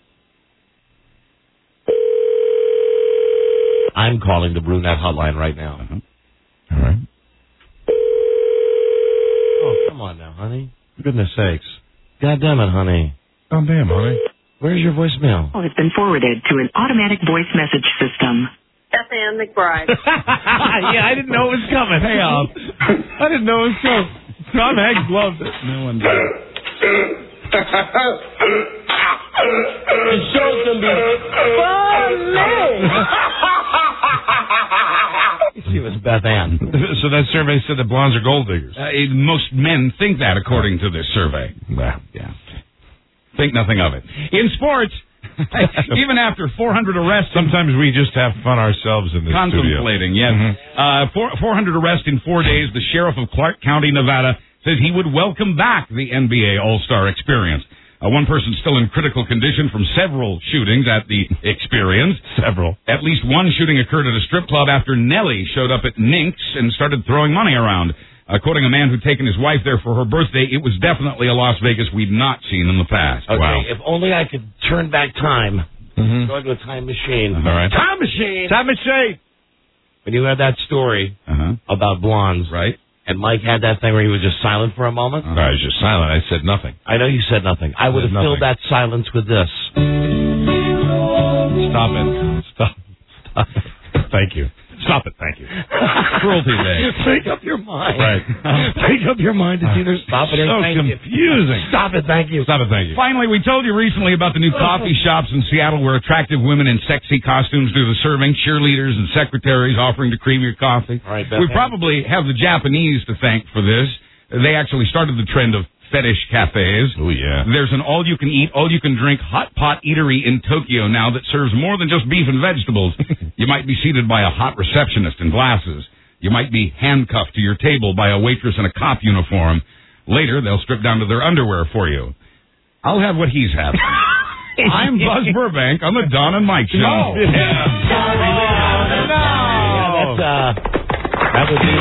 I'm calling the brunette hotline right now. All right. Oh, come on now, honey. For goodness sakes. God damn it, honey. Oh, damn, honey. Where's your voicemail? Has been forwarded to an automatic voice message system. That's Ann McBride. Yeah, I didn't know it was coming. Hey, I didn't know it was coming. Tom Hanks loved it. No one did. The show's gonna be funny. She was Beth Ann. So that survey said that blondes are gold diggers. Most men think that, according to this survey. Yeah. Think nothing of it. In sports, even after 400 arrests... Sometimes we just have fun ourselves in this contemplating, studio. yes. 400 arrests in 4 days, the sheriff of Clark County, Nevada, says he would welcome back the NBA All-Star Experience. One person still in critical condition from several shootings at the Experience. Several. At least one shooting occurred at a strip club after Nelly showed up at Nink's and started throwing money around. Quoting a man who'd taken his wife there for her birthday, it was definitely a Las Vegas we'd not seen in the past. Okay, Wow. if only I could turn back time. Go into a time machine. All right. Time machine! Time machine! When you had that story about blondes, right? And Mike had that thing where he was just silent for a moment. No, I was just silent. I said nothing. I know you said nothing. I would have filled that silence with this. Stop it. Stop. Thank you. Stop it, thank you. Cruelty day. Make up your mind. Right. Make up your mind. It's either stop it or So thank you. confusing. Stop it, thank you. Stop it, thank you. Finally, we told you recently about the new coffee shops in Seattle where attractive women in sexy costumes do the serving, cheerleaders and secretaries offering to cream your coffee. All right, We probably have the Japanese to thank for this. They actually started the trend of fetish cafes. Oh, yeah. There's an all-you-can-eat, all-you-can-drink hot pot eatery in Tokyo now that serves more than just beef and vegetables. You might be seated by a hot receptionist in glasses. You might be handcuffed to your table by a waitress in a cop uniform. Later, they'll strip down to their underwear for you. I'll have what he's having. I'm Buzz Burbank on the Don and Mike Show. No. Yeah, that would be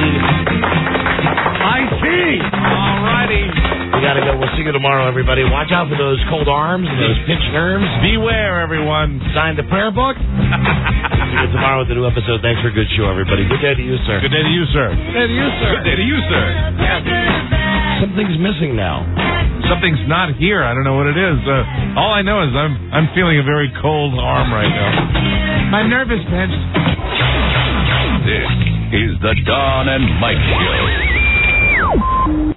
IT. All righty. We got to go. We'll see you tomorrow, everybody. Watch out for those cold arms and those pinched nerves. Beware, everyone. Sign the prayer book. See you tomorrow with a new episode. Thanks for a good show, everybody. Good day to you, sir. Good day to you, sir. Good day to you, sir. Good day to you, sir. Something's missing now. Something's not here. I don't know what it is. All I know is I'm feeling a very cold arm right now. My nerve is pinched. This is the Don and Mike Show.